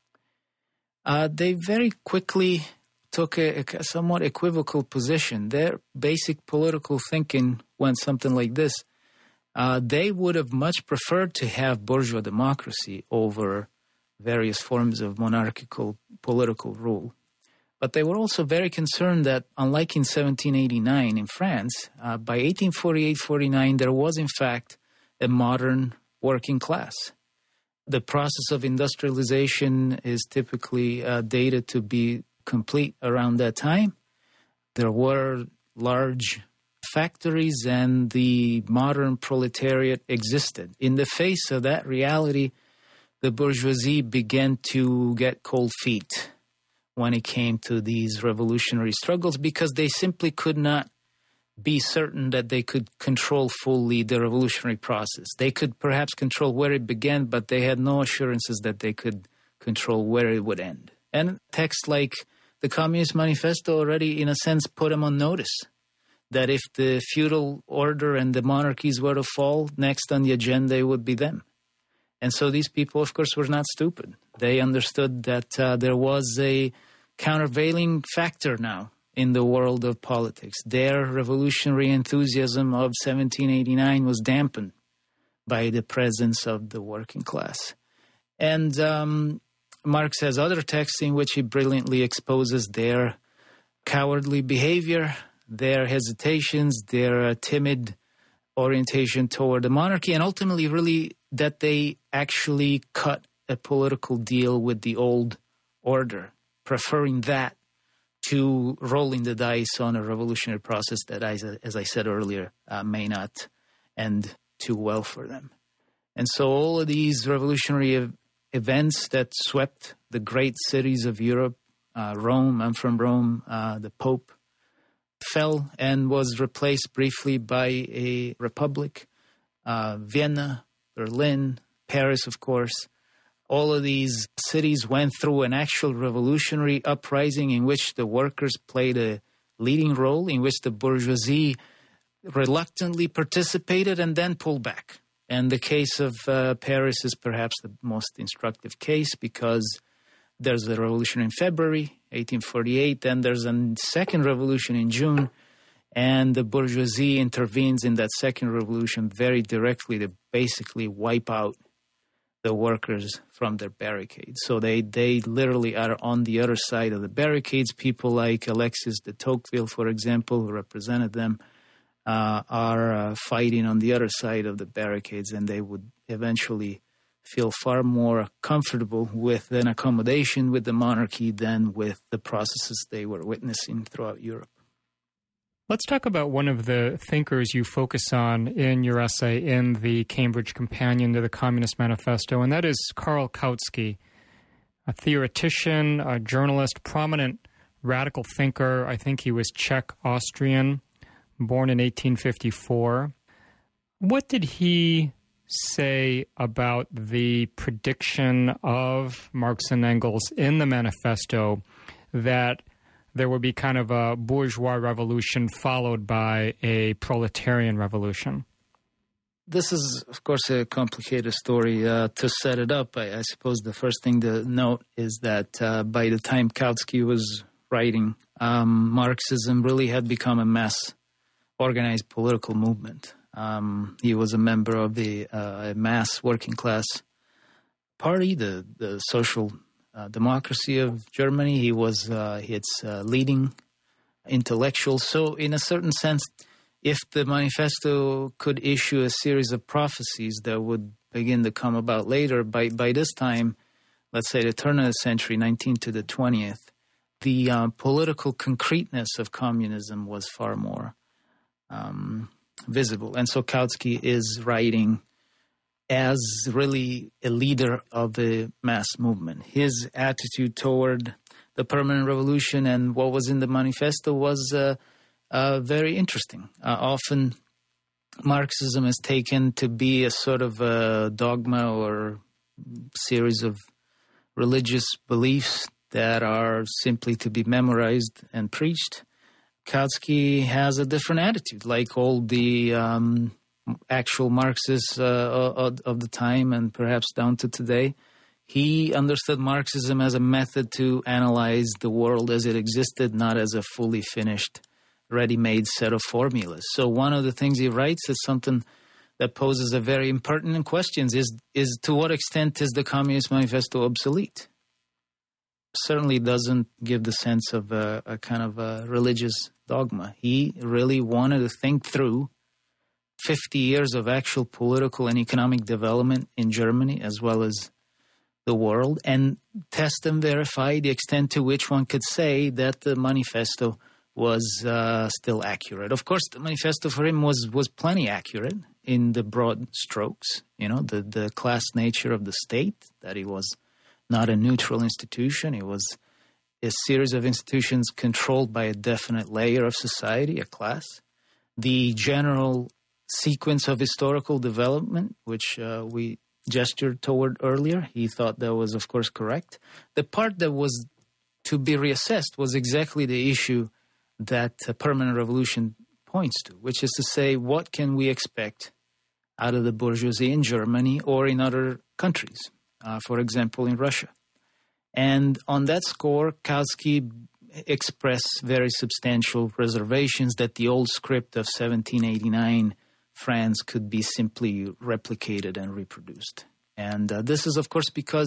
they very quickly took a somewhat equivocal position. Their basic political thinking went something like this. They would have much preferred to have bourgeois democracy over various forms of monarchical political rule. But they were also very concerned that, unlike in 1789 in France, by 1848-49, there was in fact a modern working class. The process of industrialization is typically dated to be complete around that time. There were large factories and the modern proletariat existed. In the face of that reality, the bourgeoisie began to get cold feet when it came to these revolutionary struggles because they simply could not be certain that they could control fully the revolutionary process. They could perhaps control where it began, but they had no assurances that they could control where it would end. And texts like the Communist Manifesto already, in a sense, put them on notice that if the feudal order and the monarchies were to fall, next on the agenda it would be them. And so these people, of course, were not stupid. They understood that there was a countervailing factor now in the world of politics. Their revolutionary enthusiasm of 1789 was dampened by the presence of the working class. And Marx has other texts in which he brilliantly exposes their cowardly behavior, their hesitations, their timid orientation toward the monarchy, and ultimately really that they actually cut a political deal with the old order, preferring that to rolling the dice on a revolutionary process that, as I said earlier, may not end too well for them. And so all of these revolutionary events that swept the great cities of Europe, Rome, I'm from Rome, the Pope, fell and was replaced briefly by a republic. Vienna, Berlin, Paris, of course. All of these cities went through an actual revolutionary uprising in which the workers played a leading role, in which the bourgeoisie reluctantly participated and then pulled back. And the case of Paris is perhaps the most instructive case because there's a revolution in February 1848, then there's a second revolution in June, and the bourgeoisie intervenes in that second revolution very directly to basically wipe out the workers from their barricades. So they literally are on the other side of the barricades. People like Alexis de Tocqueville, for example, who represented them, are fighting on the other side of the barricades, and they would eventually feel far more comfortable with an accommodation with the monarchy than with the processes they were witnessing throughout Europe. Let's talk about one of the thinkers you focus on in your essay in the Cambridge Companion to the Communist Manifesto, and that is Karl Kautsky, a theoretician, a journalist, prominent radical thinker. I think he was Czech-Austrian, born in 1854. What did he say about the prediction of Marx and Engels in the manifesto that there would be kind of a bourgeois revolution followed by a proletarian revolution? This is, of course, a complicated story. To set it up, I suppose the first thing to note is that by the time Kautsky was writing, Marxism really had become a mass organized political movement. He was a member of the mass working class party, the Social Democracy of Germany. He was its leading intellectual. So in a certain sense, if the manifesto could issue a series of prophecies that would begin to come about later, by this time, let's say the turn of the century, 19th to the 20th, the political concreteness of communism was far more visible. And so Kautsky is writing as really a leader of the mass movement. His attitude toward the permanent revolution and what was in the manifesto was very interesting. Often Marxism is taken to be a sort of a dogma or series of religious beliefs that are simply to be memorized and preached. Kautsky has a different attitude, like all the actual Marxists of the time and perhaps down to today. He understood Marxism as a method to analyze the world as it existed, not as a fully finished, ready-made set of formulas. So one of the things he writes is something that poses a very impertinent question, is to what extent is the Communist Manifesto obsolete? Certainly doesn't give the sense of a kind of a religious dogma. He really wanted to think through 50 years of actual political and economic development in Germany as well as the world and test and verify the extent to which one could say that the manifesto was still accurate. Of course, the manifesto for him was plenty accurate in the broad strokes, the class nature of the state, that it was not a neutral institution. It was a series of institutions controlled by a definite layer of society, a class. The general sequence of historical development, which we gestured toward earlier, he thought that was, of course, correct. The part that was to be reassessed was exactly the issue that a permanent revolution points to, which is to say, what can we expect out of the bourgeoisie in Germany or in other countries, for example, in Russia? And on that score, Kautsky expressed very substantial reservations that the old script of 1789 France could be simply replicated and reproduced. And this is, of course, because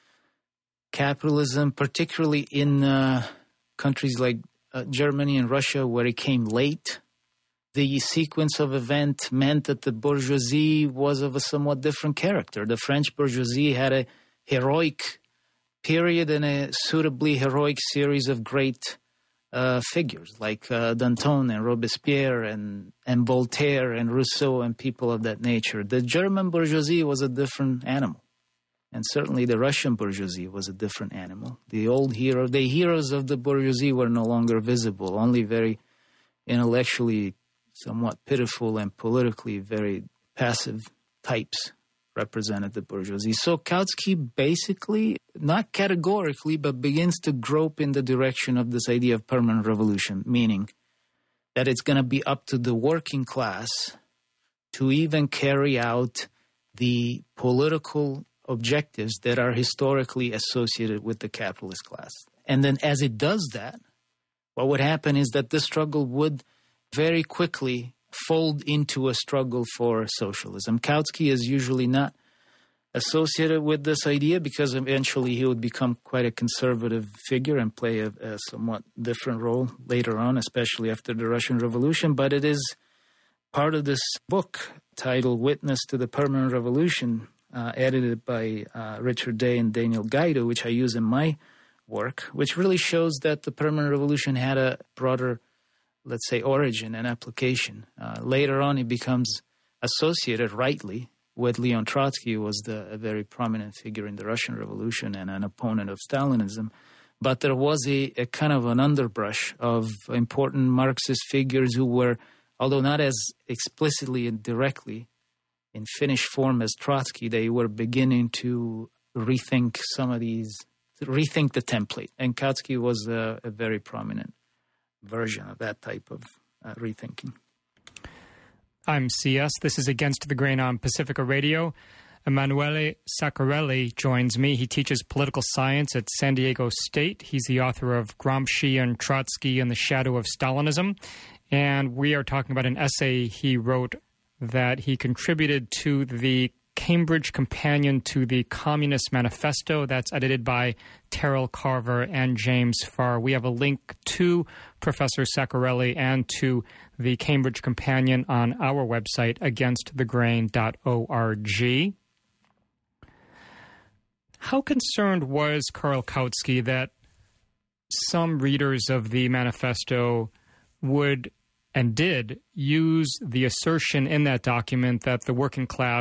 capitalism, particularly in countries like Germany and Russia, where it came late, the sequence of events meant that the bourgeoisie was of a somewhat different character. The French bourgeoisie had a heroic period and a suitably heroic series of great figures like Danton and Robespierre and Voltaire and Rousseau and people of that nature. The German bourgeoisie was a different animal. And certainly the Russian bourgeoisie was a different animal. The heroes of the bourgeoisie were no longer visible. Only very intellectually somewhat pitiful and politically very passive types represented the bourgeoisie. So Kautsky basically, not categorically, but begins to grope in the direction of this idea of permanent revolution, meaning that it's going to be up to the working class to even carry out the political objectives that are historically associated with the capitalist class. And then as it does that, what would happen is that the struggle would very quickly fold into a struggle for socialism. Kautsky is usually not associated with this idea because eventually he would become quite a conservative figure and play a somewhat different role later on, especially after the Russian Revolution. But it is part of this book titled Witness to the Permanent Revolution edited by Richard Day and Daniel Gaido, which I use in my work, which really shows that the Permanent Revolution had a broader, let's say, origin and application. Later on, it becomes associated rightly with Leon Trotsky, who was a very prominent figure in the Russian Revolution and an opponent of Stalinism. But there was a kind of an underbrush of important Marxist figures who were, although not as explicitly and directly in finished form as Trotsky, they were beginning to rethink rethink the template. And Kautsky was a very prominent version of that type of rethinking. I'm CS. This is Against the Grain on Pacifica Radio. Emanuele Saccarelli joins me. He teaches political science at San Diego State. He's the author of Gramsci and Trotsky in the Shadow of Stalinism. And we are talking about an essay he wrote that he contributed to the Cambridge Companion to the Communist Manifesto. That's edited by Terrell Carver and James Farr. We have a link to Professor Saccarelli and to the Cambridge Companion on our website, againstthegrain.org. How concerned was Karl Kautsky that some readers of the manifesto would and did use the assertion in that document that the working class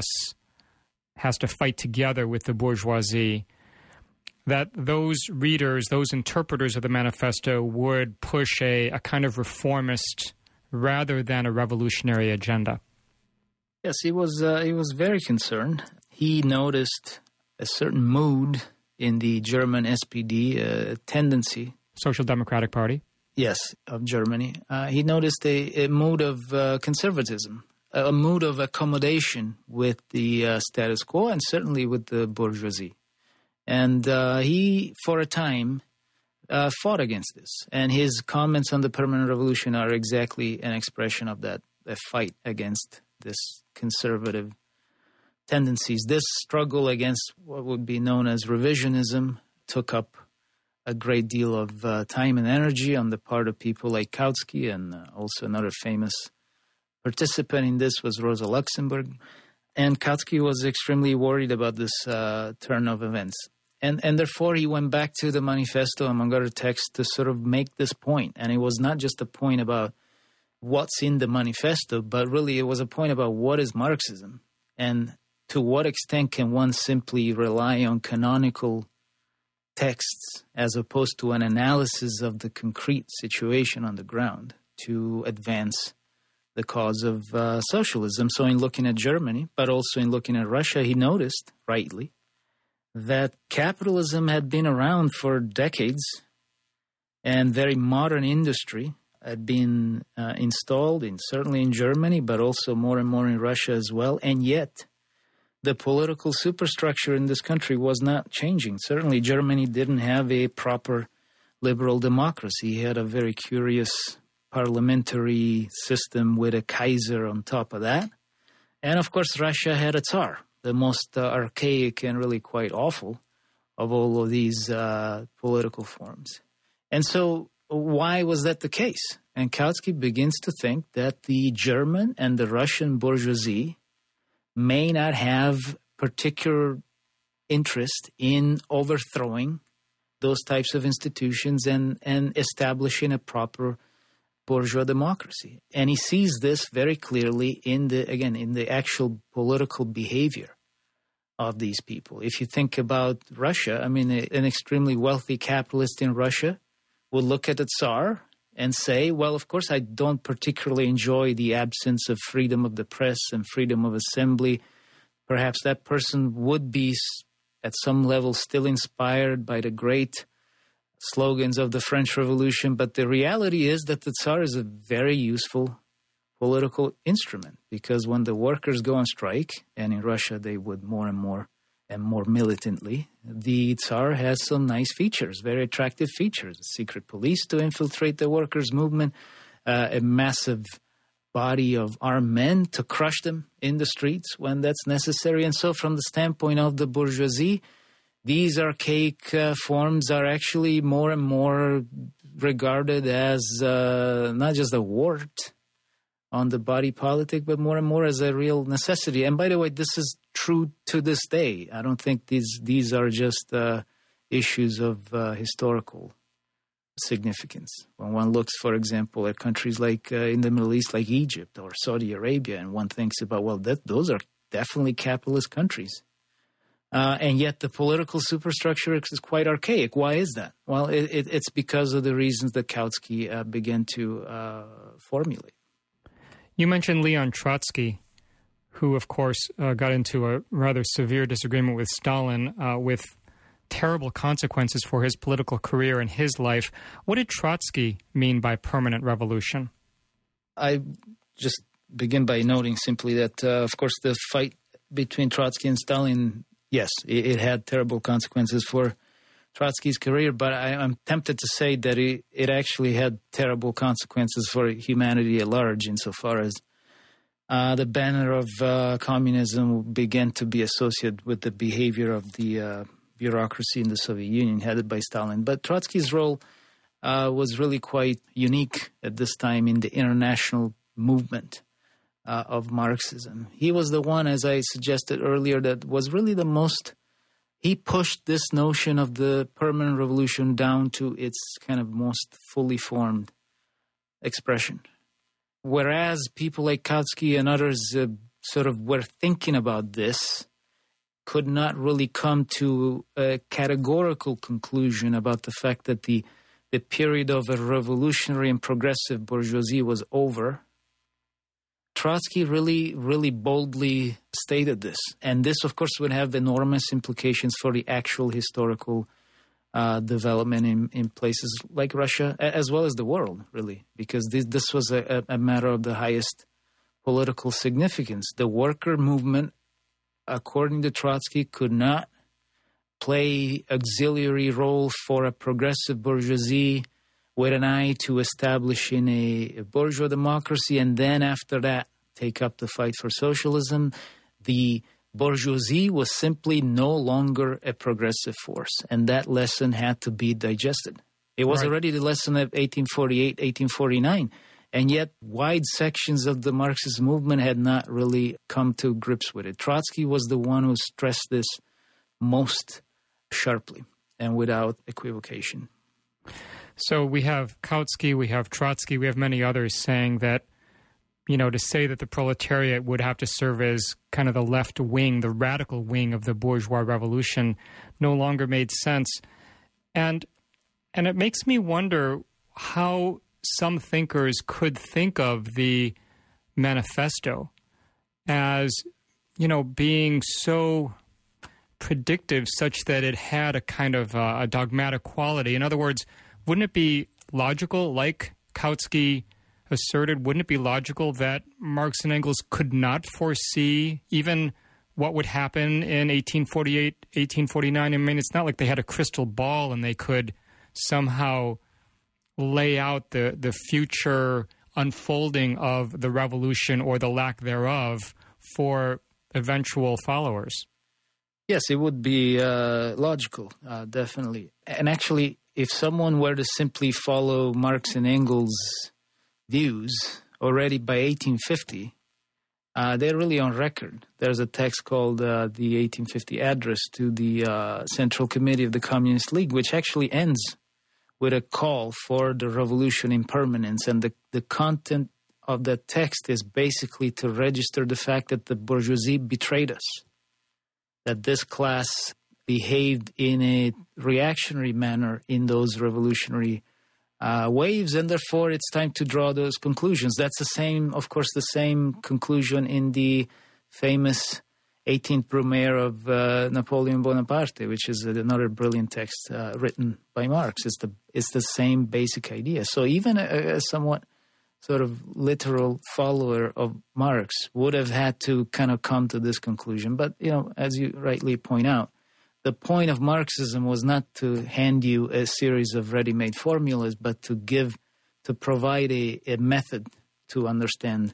has to fight together with the bourgeoisie, that those readers, those interpreters of the manifesto would push a kind of reformist rather than a revolutionary agenda? Yes, he was very concerned. He noticed a certain mood in the German SPD, a tendency. Social Democratic Party? Yes, of Germany. He noticed a mood of conservatism, a mood of accommodation with the status quo and certainly with the bourgeoisie. And he, for a time, fought against this. And his comments on the Permanent Revolution are exactly an expression of that, a fight against this conservative tendencies. This struggle against what would be known as revisionism took up a great deal of time and energy on the part of people like Kautsky, and also another famous participant in this was Rosa Luxemburg. And Kautsky was extremely worried about this turn of events. And therefore, he went back to the manifesto, among other texts, to sort of make this point. And it was not just a point about what's in the manifesto, but really it was a point about what is Marxism and to what extent can one simply rely on canonical texts as opposed to an analysis of the concrete situation on the ground to advance the cause of socialism. So in looking at Germany, but also in looking at Russia, he noticed, rightly, that capitalism had been around for decades and very modern industry had been installed, certainly in Germany, but also more and more in Russia as well. And yet, the political superstructure in this country was not changing. Certainly, Germany didn't have a proper liberal democracy. It had a very curious parliamentary system with a Kaiser on top of that. And, of course, Russia had a Tsar, the most archaic and really quite awful of all of these political forms. And so why was that the case? And Kautsky begins to think that the German and the Russian bourgeoisie may not have particular interest in overthrowing those types of institutions and establishing a proper bourgeois democracy. And he sees this very clearly in the actual political behavior of these people. If you think about Russia, I mean, an extremely wealthy capitalist in Russia would look at the Tsar and say, well, of course, I don't particularly enjoy the absence of freedom of the press and freedom of assembly. Perhaps that person would be, at some level, still inspired by the great slogans of the French Revolution. But the reality is that the Tsar is a very useful political instrument, because when the workers go on strike, and in Russia they would more and more militantly, the Tsar has some nice features, very attractive features. A secret police to infiltrate the workers' movement, a massive body of armed men to crush them in the streets when that's necessary. And so from the standpoint of the bourgeoisie, these archaic forms are actually more and more regarded as not just a wart on the body politic, but more and more as a real necessity. And by the way, this is true to this day. I don't think these are just issues of historical significance. When one looks, for example, at countries like in the Middle East, like Egypt or Saudi Arabia, and one thinks about, well, those are definitely capitalist countries. And yet the political superstructure is quite archaic. Why is that? Well, it's because of the reasons that Kautsky began to formulate. You mentioned Leon Trotsky, who, of course, got into a rather severe disagreement with Stalin with terrible consequences for his political career and his life. What did Trotsky mean by permanent revolution? I just begin by noting simply that, of course, the fight between Trotsky and Stalin, yes, it had terrible consequences for Trotsky's career, but I'm tempted to say that it actually had terrible consequences for humanity at large, insofar as the banner of communism began to be associated with the behavior of the bureaucracy in the Soviet Union headed by Stalin. But Trotsky's role was really quite unique at this time in the international movement of Marxism. He was the one, as I suggested earlier, that was really the most... He pushed this notion of the permanent revolution down to its kind of most fully formed expression. Whereas people like Kautsky and others sort of were thinking about this, could not really come to a categorical conclusion about the fact that the period of a revolutionary and progressive bourgeoisie was over. Trotsky really, really boldly stated this. And this, of course, would have enormous implications for the actual historical development in places like Russia, as well as the world, really, because this was a matter of the highest political significance. The worker movement, according to Trotsky, could not play auxiliary role for a progressive bourgeoisie with an eye to establishing a bourgeois democracy, and then after that, take up the fight for socialism. The bourgeoisie was simply no longer a progressive force, and that lesson had to be digested. It was already the lesson of 1848, 1849, and yet wide sections of the Marxist movement had not really come to grips with it. Trotsky was the one who stressed this most sharply and without equivocation. So we have Kautsky, we have Trotsky, we have many others saying that, you know, to say that the proletariat would have to serve as kind of the left wing, the radical wing of the bourgeois revolution no longer made sense. And it makes me wonder how some thinkers could think of the manifesto as, you know, being so predictive such that it had a kind of a dogmatic quality. In other words, wouldn't it be logical, like Kautsky asserted, wouldn't it be logical that Marx and Engels could not foresee even what would happen in 1848, 1849? I mean, it's not like they had a crystal ball and they could somehow lay out the future unfolding of the revolution or the lack thereof for eventual followers. Yes, it would be logical, definitely. And actually, if someone were to simply follow Marx and Engels' views already by 1850, they're really on record. There's a text called the 1850 Address to the Central Committee of the Communist League, which actually ends with a call for the revolution in permanence. And the content of that text is basically to register the fact that the bourgeoisie betrayed us, that this class behaved in a reactionary manner in those revolutionary waves, and therefore it's time to draw those conclusions. That's the same, of course, the same conclusion in the famous 18th Brumaire of Napoleon Bonaparte, which is another brilliant text written by Marx. It's the same basic idea. So even a somewhat sort of literal follower of Marx would have had to kind of come to this conclusion. But, you know, as you rightly point out, the point of Marxism was not to hand you a series of ready-made formulas, but to provide a method to understand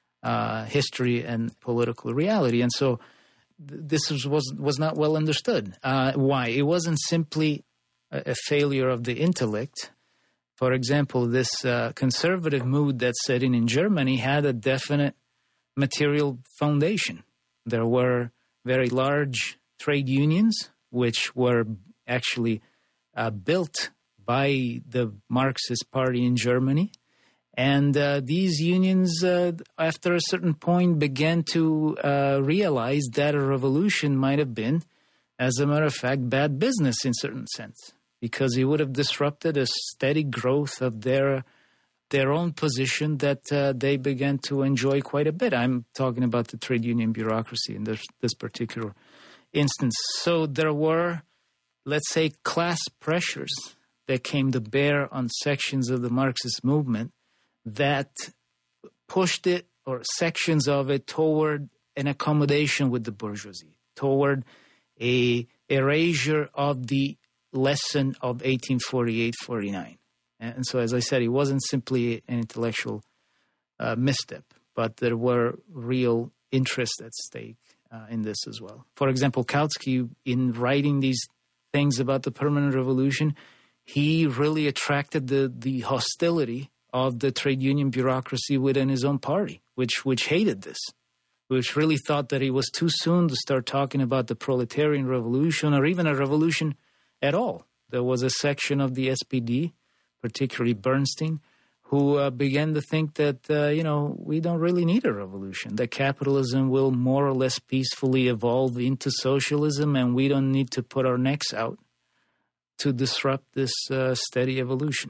history and political reality. And so this was not well understood. Why? It wasn't simply a failure of the intellect. For example, this conservative mood that's setting in Germany had a definite material foundation. There were very large trade unions, which were actually built by the Marxist Party in Germany. And these unions, after a certain point, began to realize that a revolution might have been, as a matter of fact, bad business in a certain sense, because it would have disrupted a steady growth of their own position that they began to enjoy quite a bit. I'm talking about the trade union bureaucracy in this particular instance. So there were, let's say, class pressures that came to bear on sections of the Marxist movement that pushed it, or sections of it, toward an accommodation with the bourgeoisie, toward a erasure of the lesson of 1848-49. And so, as I said, it wasn't simply an intellectual misstep, but there were real interests at stake in this as well. For example, Kautsky, in writing these things about the permanent revolution, he really attracted the hostility of the trade union bureaucracy within his own party, which hated this, which really thought that it was too soon to start talking about the proletarian revolution or even a revolution at all. There was a section of the SPD, particularly Bernstein, who began to think that, we don't really need a revolution, that capitalism will more or less peacefully evolve into socialism, and we don't need to put our necks out to disrupt this steady evolution.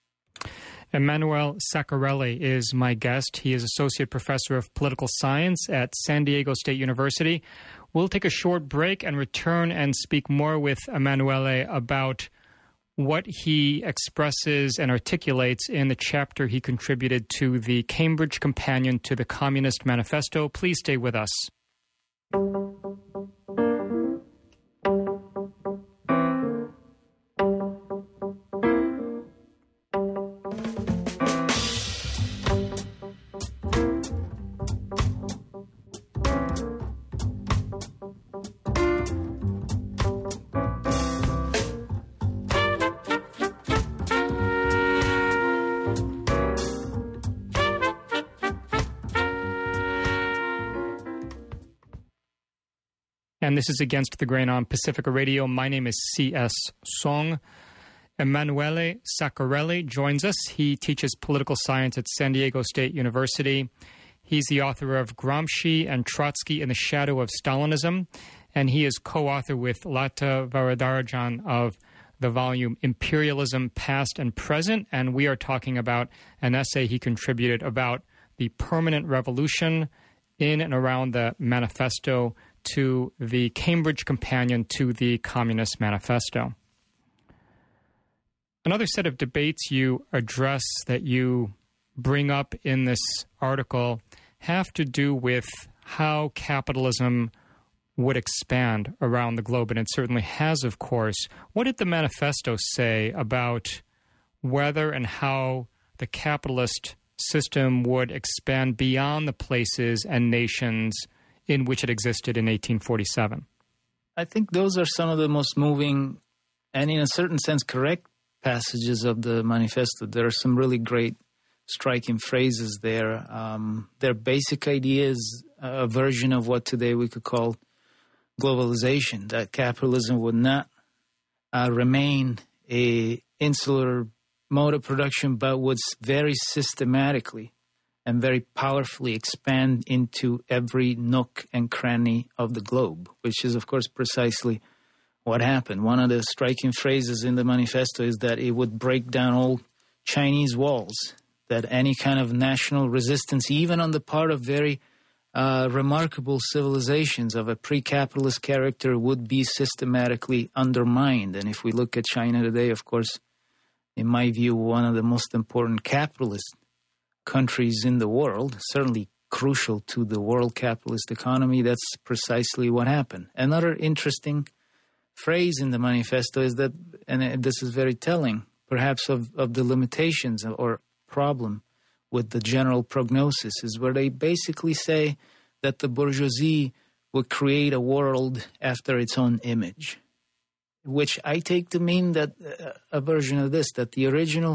Emanuele Saccarelli is my guest. He is Associate Professor of Political Science at San Diego State University. We'll take a short break and return and speak more with Emanuele about what he expresses and articulates in the chapter he contributed to the Cambridge Companion to the Communist Manifesto. Please stay with us. And this is Against the Grain on Pacifica Radio. My name is C.S. Song. Emanuele Saccarelli joins us. He teaches political science at San Diego State University. He's the author of Gramsci and Trotsky in the Shadow of Stalinism, and he is co-author with Lata Varadarajan of the volume Imperialism, Past and Present, and we are talking about an essay he contributed about the permanent revolution in and around the manifesto to the Cambridge Companion to the Communist Manifesto. Another set of debates you address that you bring up in this article have to do with how capitalism would expand around the globe, and it certainly has, of course. What did the manifesto say about whether and how the capitalist system would expand beyond the places and nations in which it existed in 1847? I think those are some of the most moving and, in a certain sense, correct passages of the manifesto. There are some really great, striking phrases there. Their basic idea is a version of what today we could call globalization, that capitalism would not remain an insular mode of production, but would very systematically and very powerfully expand into every nook and cranny of the globe, which is, of course, precisely what happened. One of the striking phrases in the manifesto is that it would break down old Chinese walls, that any kind of national resistance, even on the part of very remarkable civilizations of a pre-capitalist character, would be systematically undermined. And if we look at China today, of course, in my view, one of the most important capitalist countries in the world, certainly crucial to the world capitalist economy, that's precisely what happened. Another interesting phrase in the manifesto is that, and this is very telling, perhaps of the limitations or problem with the general prognosis, is where they basically say that the bourgeoisie would create a world after its own image, which I take to mean that a version of this, that the original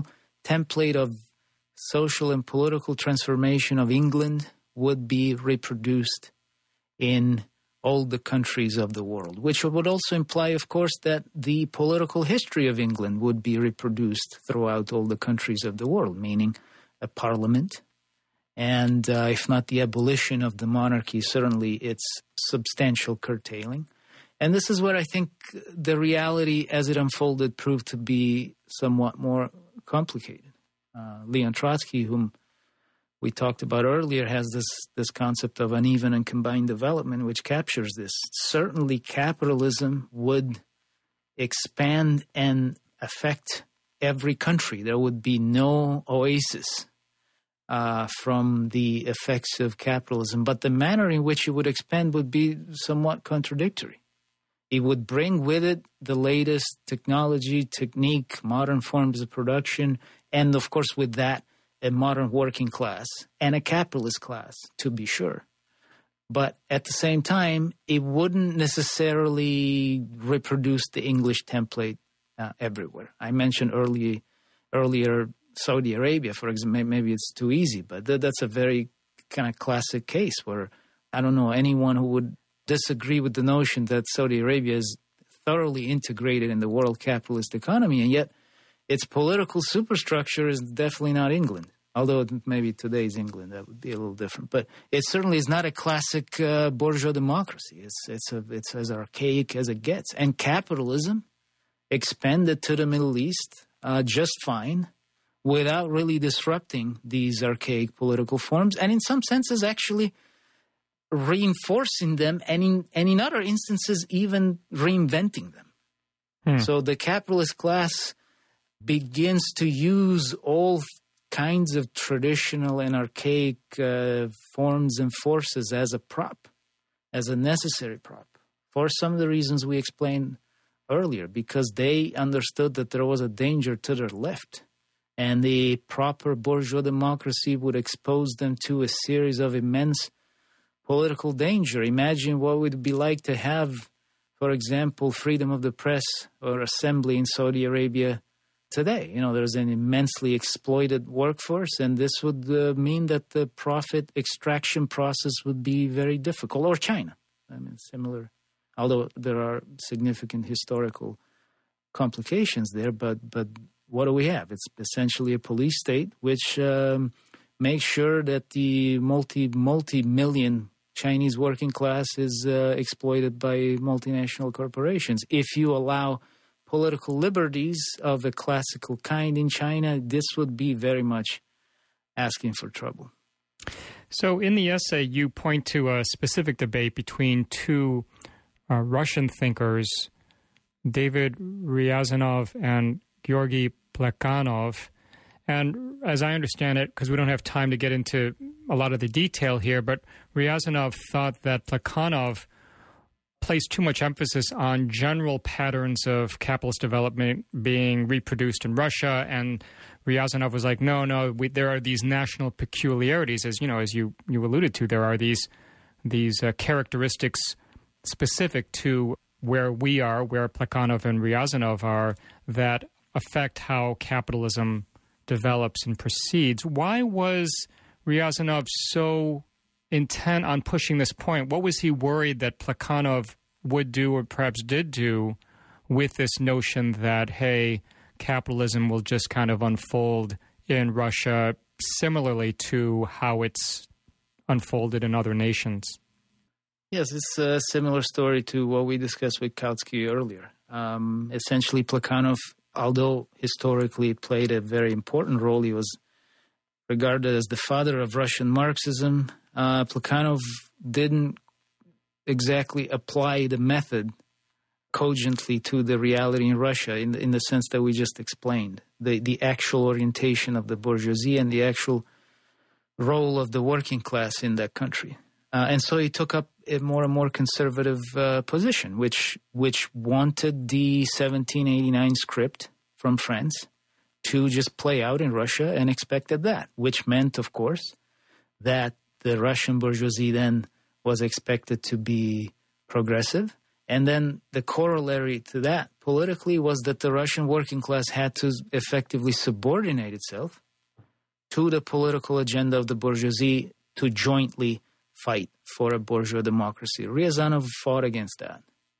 template of social and political transformation of England would be reproduced in all the countries of the world, which would also imply, of course, that the political history of England would be reproduced throughout all the countries of the world, meaning a parliament, and if not the abolition of the monarchy, certainly its substantial curtailing. And this is where I think the reality as it unfolded proved to be somewhat more complicated. Leon Trotsky, whom we talked about earlier, has this concept of uneven and combined development, which captures this. Certainly capitalism would expand and affect every country. There would be no oasis from the effects of capitalism. But the manner in which it would expand would be somewhat contradictory. It would bring with it the latest technology, technique, modern forms of production, and of course with that, a modern working class and a capitalist class, to be sure. But at the same time, it wouldn't necessarily reproduce the English template everywhere. I mentioned earlier Saudi Arabia, for example. Maybe it's too easy, but that's a very kind of classic case where I don't know anyone who would disagree with the notion that Saudi Arabia is thoroughly integrated in the world capitalist economy, and yet its political superstructure is definitely not England. Although maybe today's England, that would be a little different. But it certainly is not a classic bourgeois democracy. It's as archaic as it gets. And capitalism expanded to the Middle East just fine without really disrupting these archaic political forms. And in some senses, actually reinforcing them, and in other instances, even reinventing them. So the capitalist class begins to use all kinds of traditional and archaic forms and forces as a prop, as a necessary prop, for some of the reasons we explained earlier, because they understood that there was a danger to their left, and the proper bourgeois democracy would expose them to a series of immense political danger. Imagine what it would be like to have, for example, freedom of the press or assembly in Saudi Arabia today. You know, there's an immensely exploited workforce, and this would mean that the profit extraction process would be very difficult. Or China. I mean, similar, although there are significant historical complications there, but what do we have? It's essentially a police state which makes sure that the multi-million Chinese working class is exploited by multinational corporations. If you allow political liberties of a classical kind in China, this would be very much asking for trouble. So in the essay, you point to a specific debate between two Russian thinkers, David Ryazanov and Georgy Plekhanov. And as I understand it, because we don't have time to get into a lot of the detail here, but Ryazanov thought that Plekhanov placed too much emphasis on general patterns of capitalist development being reproduced in Russia, and Ryazanov was like, no, there are these national peculiarities, as you alluded to. There are these characteristics specific to where we are, where Plekhanov and Ryazanov are, that affect how capitalism develops and proceeds. Why was Ryazanov so intent on pushing this point? What was he worried that Plekhanov would do, or perhaps did do, with this notion that, hey, capitalism will just kind of unfold in Russia similarly to how it's unfolded in other nations? Yes, it's a similar story to what we discussed with Kautsky earlier. Essentially, Plekhanov, although historically played a very important role, he was regarded as the father of Russian Marxism. Plekhanov didn't exactly apply the method cogently to the reality in Russia in the sense that we just explained. The actual orientation of the bourgeoisie and the actual role of the working class in that country. And so he took up a more and more conservative position, which wanted the 1789 script from France to just play out in Russia, and expected that, which meant, of course, that the Russian bourgeoisie then was expected to be progressive And then the corollary to that politically was that the Russian working class had to effectively subordinate itself to the political agenda of the bourgeoisie to jointly fight for a bourgeois democracy. Ryazanov fought against that.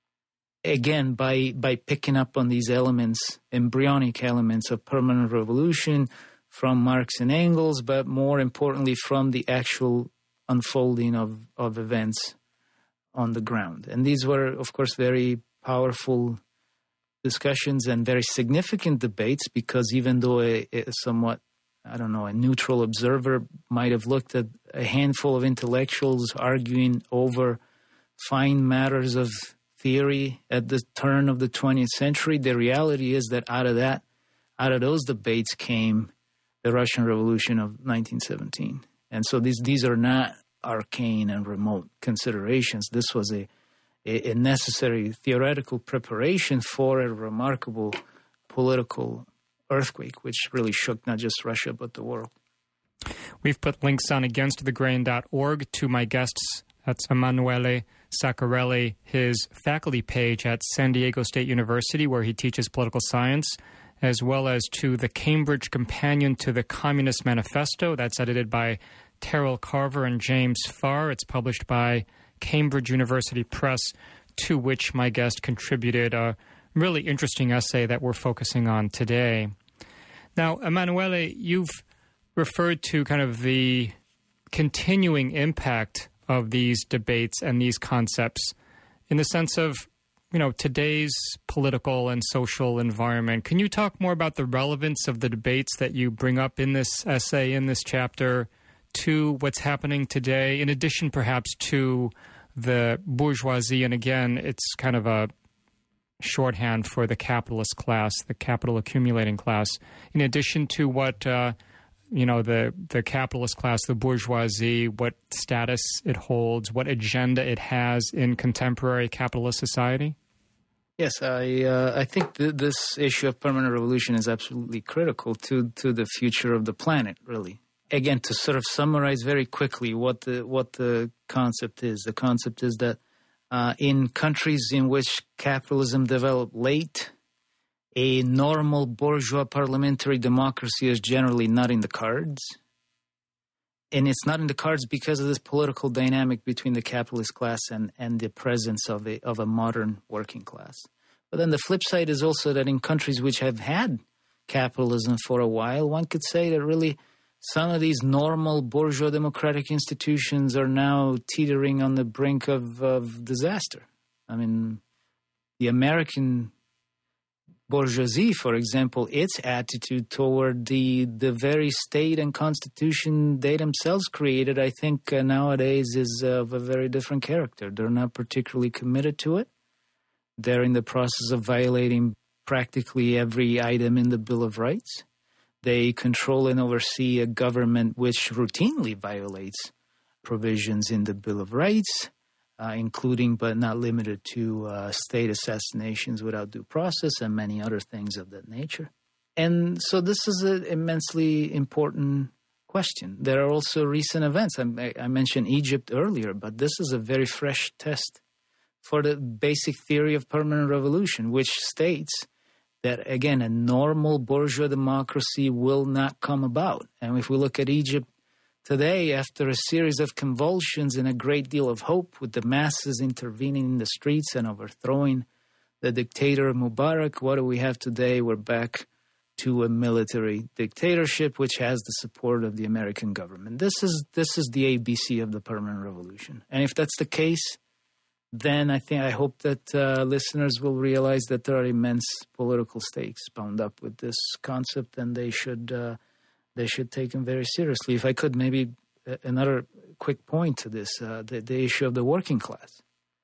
Again, by picking up on these elements, embryonic elements of permanent revolution from Marx and Engels, but more importantly from the actual unfolding of events on the ground. And these were, of course, very powerful discussions and very significant debates, because even though a somewhat, a neutral observer might have looked at a handful of intellectuals arguing over fine matters of theory at the turn of the 20th century, the reality is that out of those debates came the Russian Revolution of 1917. And so these are not arcane and remote considerations. This was a necessary theoretical preparation for a remarkable political earthquake, which really shook not just Russia, but the world. We've put links on againstthegrain.org to my guests. That's Emanuele Saccarelli, his faculty page at San Diego State University, where he teaches political science, as well as to the Cambridge Companion to the Communist Manifesto. That's edited by Terrell Carver and James Farr. It's published by Cambridge University Press, to which my guest contributed a really interesting essay that we're focusing on today. Now, Emanuele, you've referred to kind of the continuing impact of these debates and these concepts in the sense of, today's political and social environment. Can you talk more about the relevance of the debates that you bring up in this essay, in this chapter, to what's happening today, in addition perhaps to the bourgeoisie? And again, it's kind of a shorthand for the capitalist class, the capital accumulating class, in addition to what the capitalist class, the bourgeoisie, what status it holds, what agenda it has in contemporary capitalist society? Yes, I think this issue of permanent revolution is absolutely critical to the future of the planet, really. Again, to sort of summarize very quickly what the concept is. The concept is that in countries in which capitalism developed late, a normal bourgeois parliamentary democracy is generally not in the cards. And it's not in the cards because of this political dynamic between the capitalist class and the presence of a modern working class. But then the flip side is also that in countries which have had capitalism for a while, one could say that really some of these normal bourgeois democratic institutions are now teetering on the brink of disaster. I mean, the American bourgeoisie, for example, its attitude toward the very state and constitution they themselves created, I think nowadays is of a very different character. They're not particularly committed to it. They're in the process of violating practically every item in the Bill of Rights. They control and oversee a government which routinely violates provisions in the Bill of Rights, including but not limited to state assassinations without due process and many other things of that nature. And so this is an immensely important question. There are also recent events. I mentioned Egypt earlier, but this is a very fresh test for the basic theory of permanent revolution, which states that, again, a normal bourgeois democracy will not come about. And if we look at Egypt today, after a series of convulsions and a great deal of hope, with the masses intervening in the streets and overthrowing the dictator Mubarak, what do we have today? We're back to a military dictatorship, which has the support of the American government. This is the ABC of the permanent revolution. And if that's the case, then I hope that listeners will realize that there are immense political stakes bound up with this concept, and they should take them very seriously. If I could, maybe another quick point to this, the issue of the working class.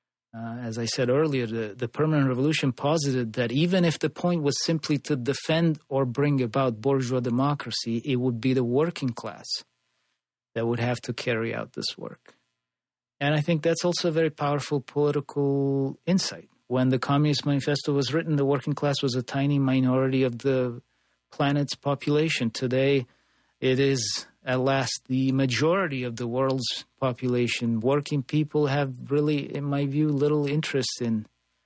As I said earlier, the permanent revolution posited that even if the point was simply to defend or bring about bourgeois democracy, it would be the working class that would have to carry out this work. And I think that's also a very powerful political insight. When the Communist Manifesto was written, the working class was a tiny minority of the planet's population. Today, it is, at last, the majority of the world's population. Working people have really, in my view, little interest in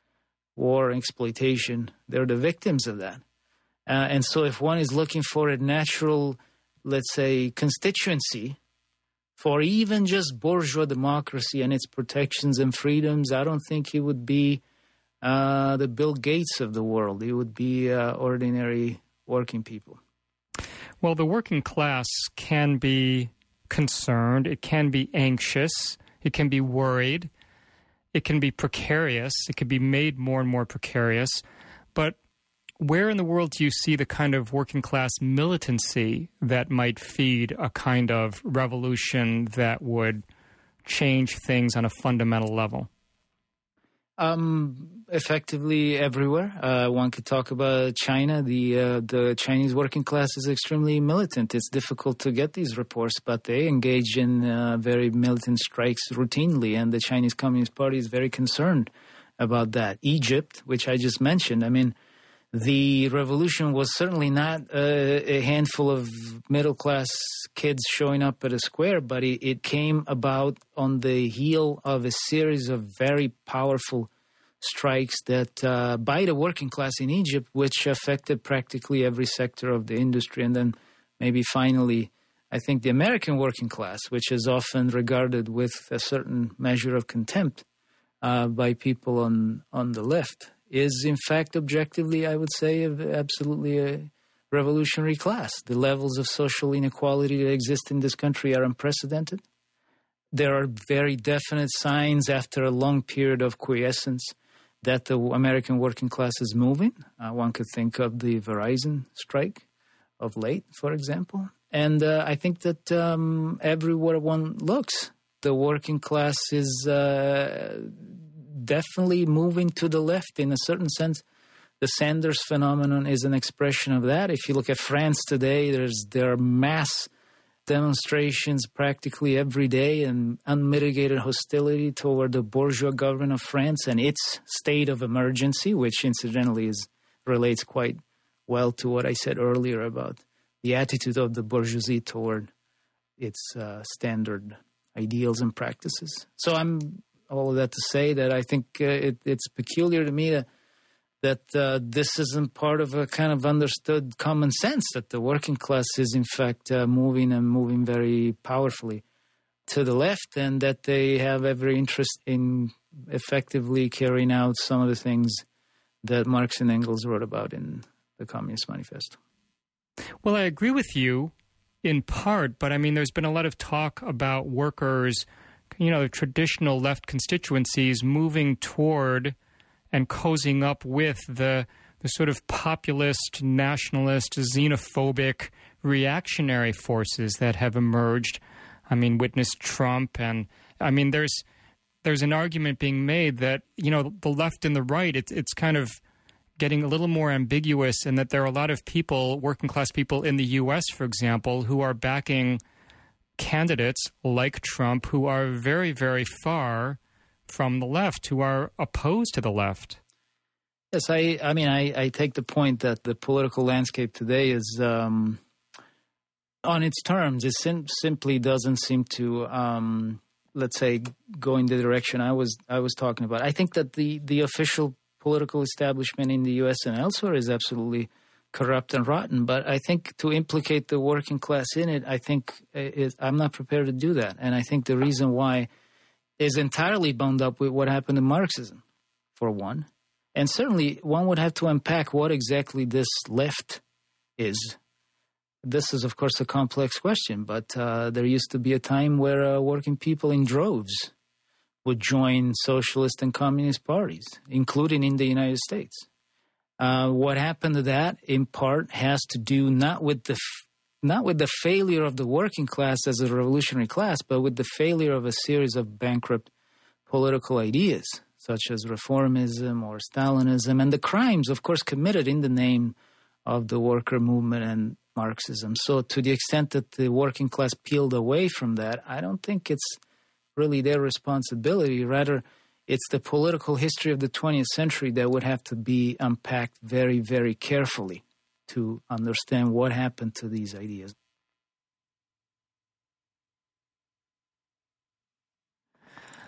war, exploitation. They're the victims of that. And so if one is looking for a natural, let's say, constituency for even just bourgeois democracy and its protections and freedoms, I don't think it would be the Bill Gates of the world. It would be ordinary working people. Well, the working class can be concerned. It can be anxious. It can be worried. It can be precarious. It can be made more and more precarious. But where in the world do you see the kind of working class militancy that might feed a kind of revolution that would change things on a fundamental level? Effectively everywhere. One could talk about China. The Chinese working class is extremely militant. It's difficult to get these reports, but they engage in very militant strikes routinely, and the Chinese Communist Party is very concerned about that. Egypt, which I just mentioned, I mean, the revolution was certainly not a handful of middle-class kids showing up at a square, but it came about on the heel of a series of very powerful strikes that by the working class in Egypt, which affected practically every sector of the industry. And then maybe finally, I think the American working class, which is often regarded with a certain measure of contempt by people on the left, is in fact objectively, I would say, absolutely a revolutionary class. The levels of social inequality that exist in this country are unprecedented. There are very definite signs after a long period of quiescence that the American working class is moving. One could think of the Verizon strike of late, for example. And I think that everywhere one looks, the working class is definitely moving to the left in a certain sense. The Sanders phenomenon is an expression of that. If you look at France today, there are mass demonstrations practically every day and unmitigated hostility toward the bourgeois government of France and its state of emergency, which incidentally relates quite well to what I said earlier about the attitude of the bourgeoisie toward its standard ideals and practices. So I'm all of that to say that I think it's peculiar to me that this isn't part of a kind of understood common sense, that the working class is in fact moving very powerfully to the left, and that they have every interest in effectively carrying out some of the things that Marx and Engels wrote about in the Communist Manifesto. Well, I agree with you in part, but I mean, there's been a lot of talk about workers, traditional left constituencies moving toward and cozying up with the sort of populist, nationalist, xenophobic, reactionary forces that have emerged. I mean, witness Trump, and I mean, there's an argument being made that, the left and the right, it's kind of getting a little more ambiguous, and that there are a lot of people, working class people in the U.S., for example, who are backing candidates like Trump who are very, very far from the left, who are opposed to the left. Yes, I take the point that the political landscape today is on its terms. It simply doesn't seem to, let's say, go in the direction I was talking about. I think that the official political establishment in the U.S. and elsewhere is absolutely corrupt and rotten. But I think to implicate the working class in it, I think I'm not prepared to do that. And I think the reason why is entirely bound up with what happened in Marxism, for one. And certainly one would have to unpack what exactly this left is. This is, of course, a complex question, but there used to be a time where working people in droves would join socialist and communist parties, including in the United States. What happened to that, in part, has to do not with the failure of the working class as a revolutionary class, but with the failure of a series of bankrupt political ideas, such as reformism or Stalinism, and the crimes, of course, committed in the name of the worker movement and Marxism. So to the extent that the working class peeled away from that, I don't think it's really their responsibility. Rather, it's the political history of the 20th century that would have to be unpacked very, very carefully to understand what happened to these ideas.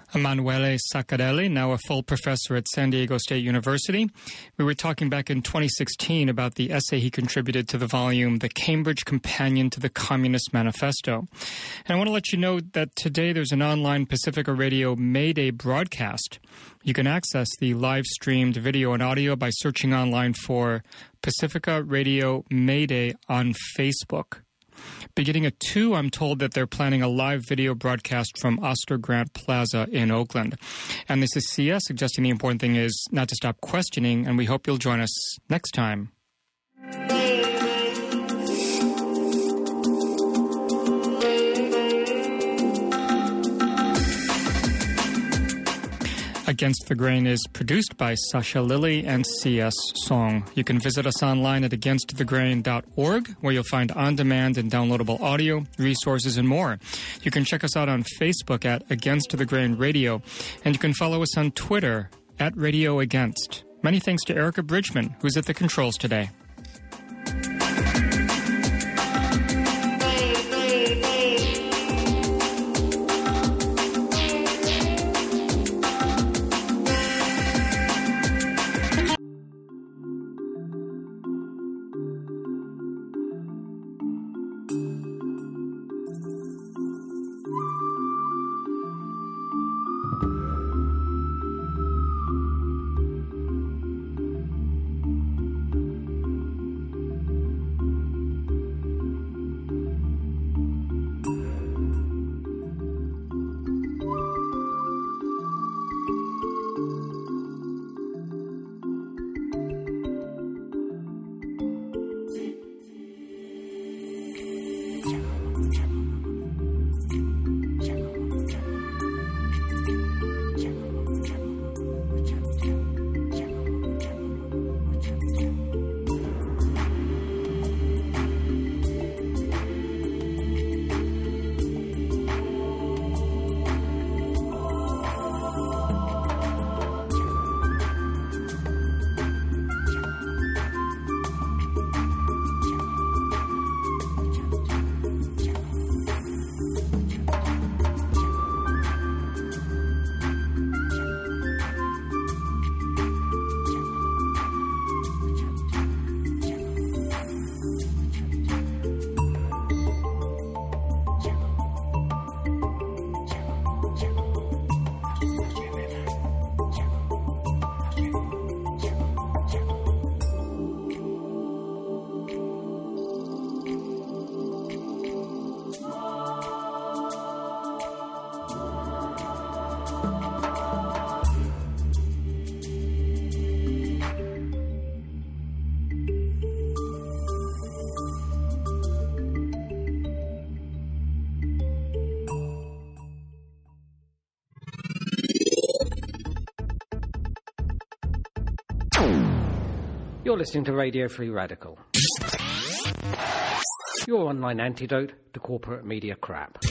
Emanuele Saccarelli, now a full professor at San Diego State University. We were talking back in 2016 about the essay he contributed to the volume, The Cambridge Companion to the Communist Manifesto. And I want to let you know that today there's an online Pacifica Radio May Day broadcast. You can access the live-streamed video and audio by searching online for Pacifica Radio May Day on Facebook. Beginning at 2, I'm told that they're planning a live video broadcast from Oscar Grant Plaza in Oakland. And this is CS suggesting the important thing is not to stop questioning, and we hope you'll join us next time. Against the Grain is produced by Sasha Lilly and C.S. Song. You can visit us online at againstthegrain.org, where you'll find on-demand and downloadable audio, resources, and more. You can check us out on Facebook at Against the Grain Radio, and you can follow us on Twitter at Radio Against. Many thanks to Erica Bridgman, who's at the controls today. You're listening to Radio Free Radical, your online antidote to corporate media crap.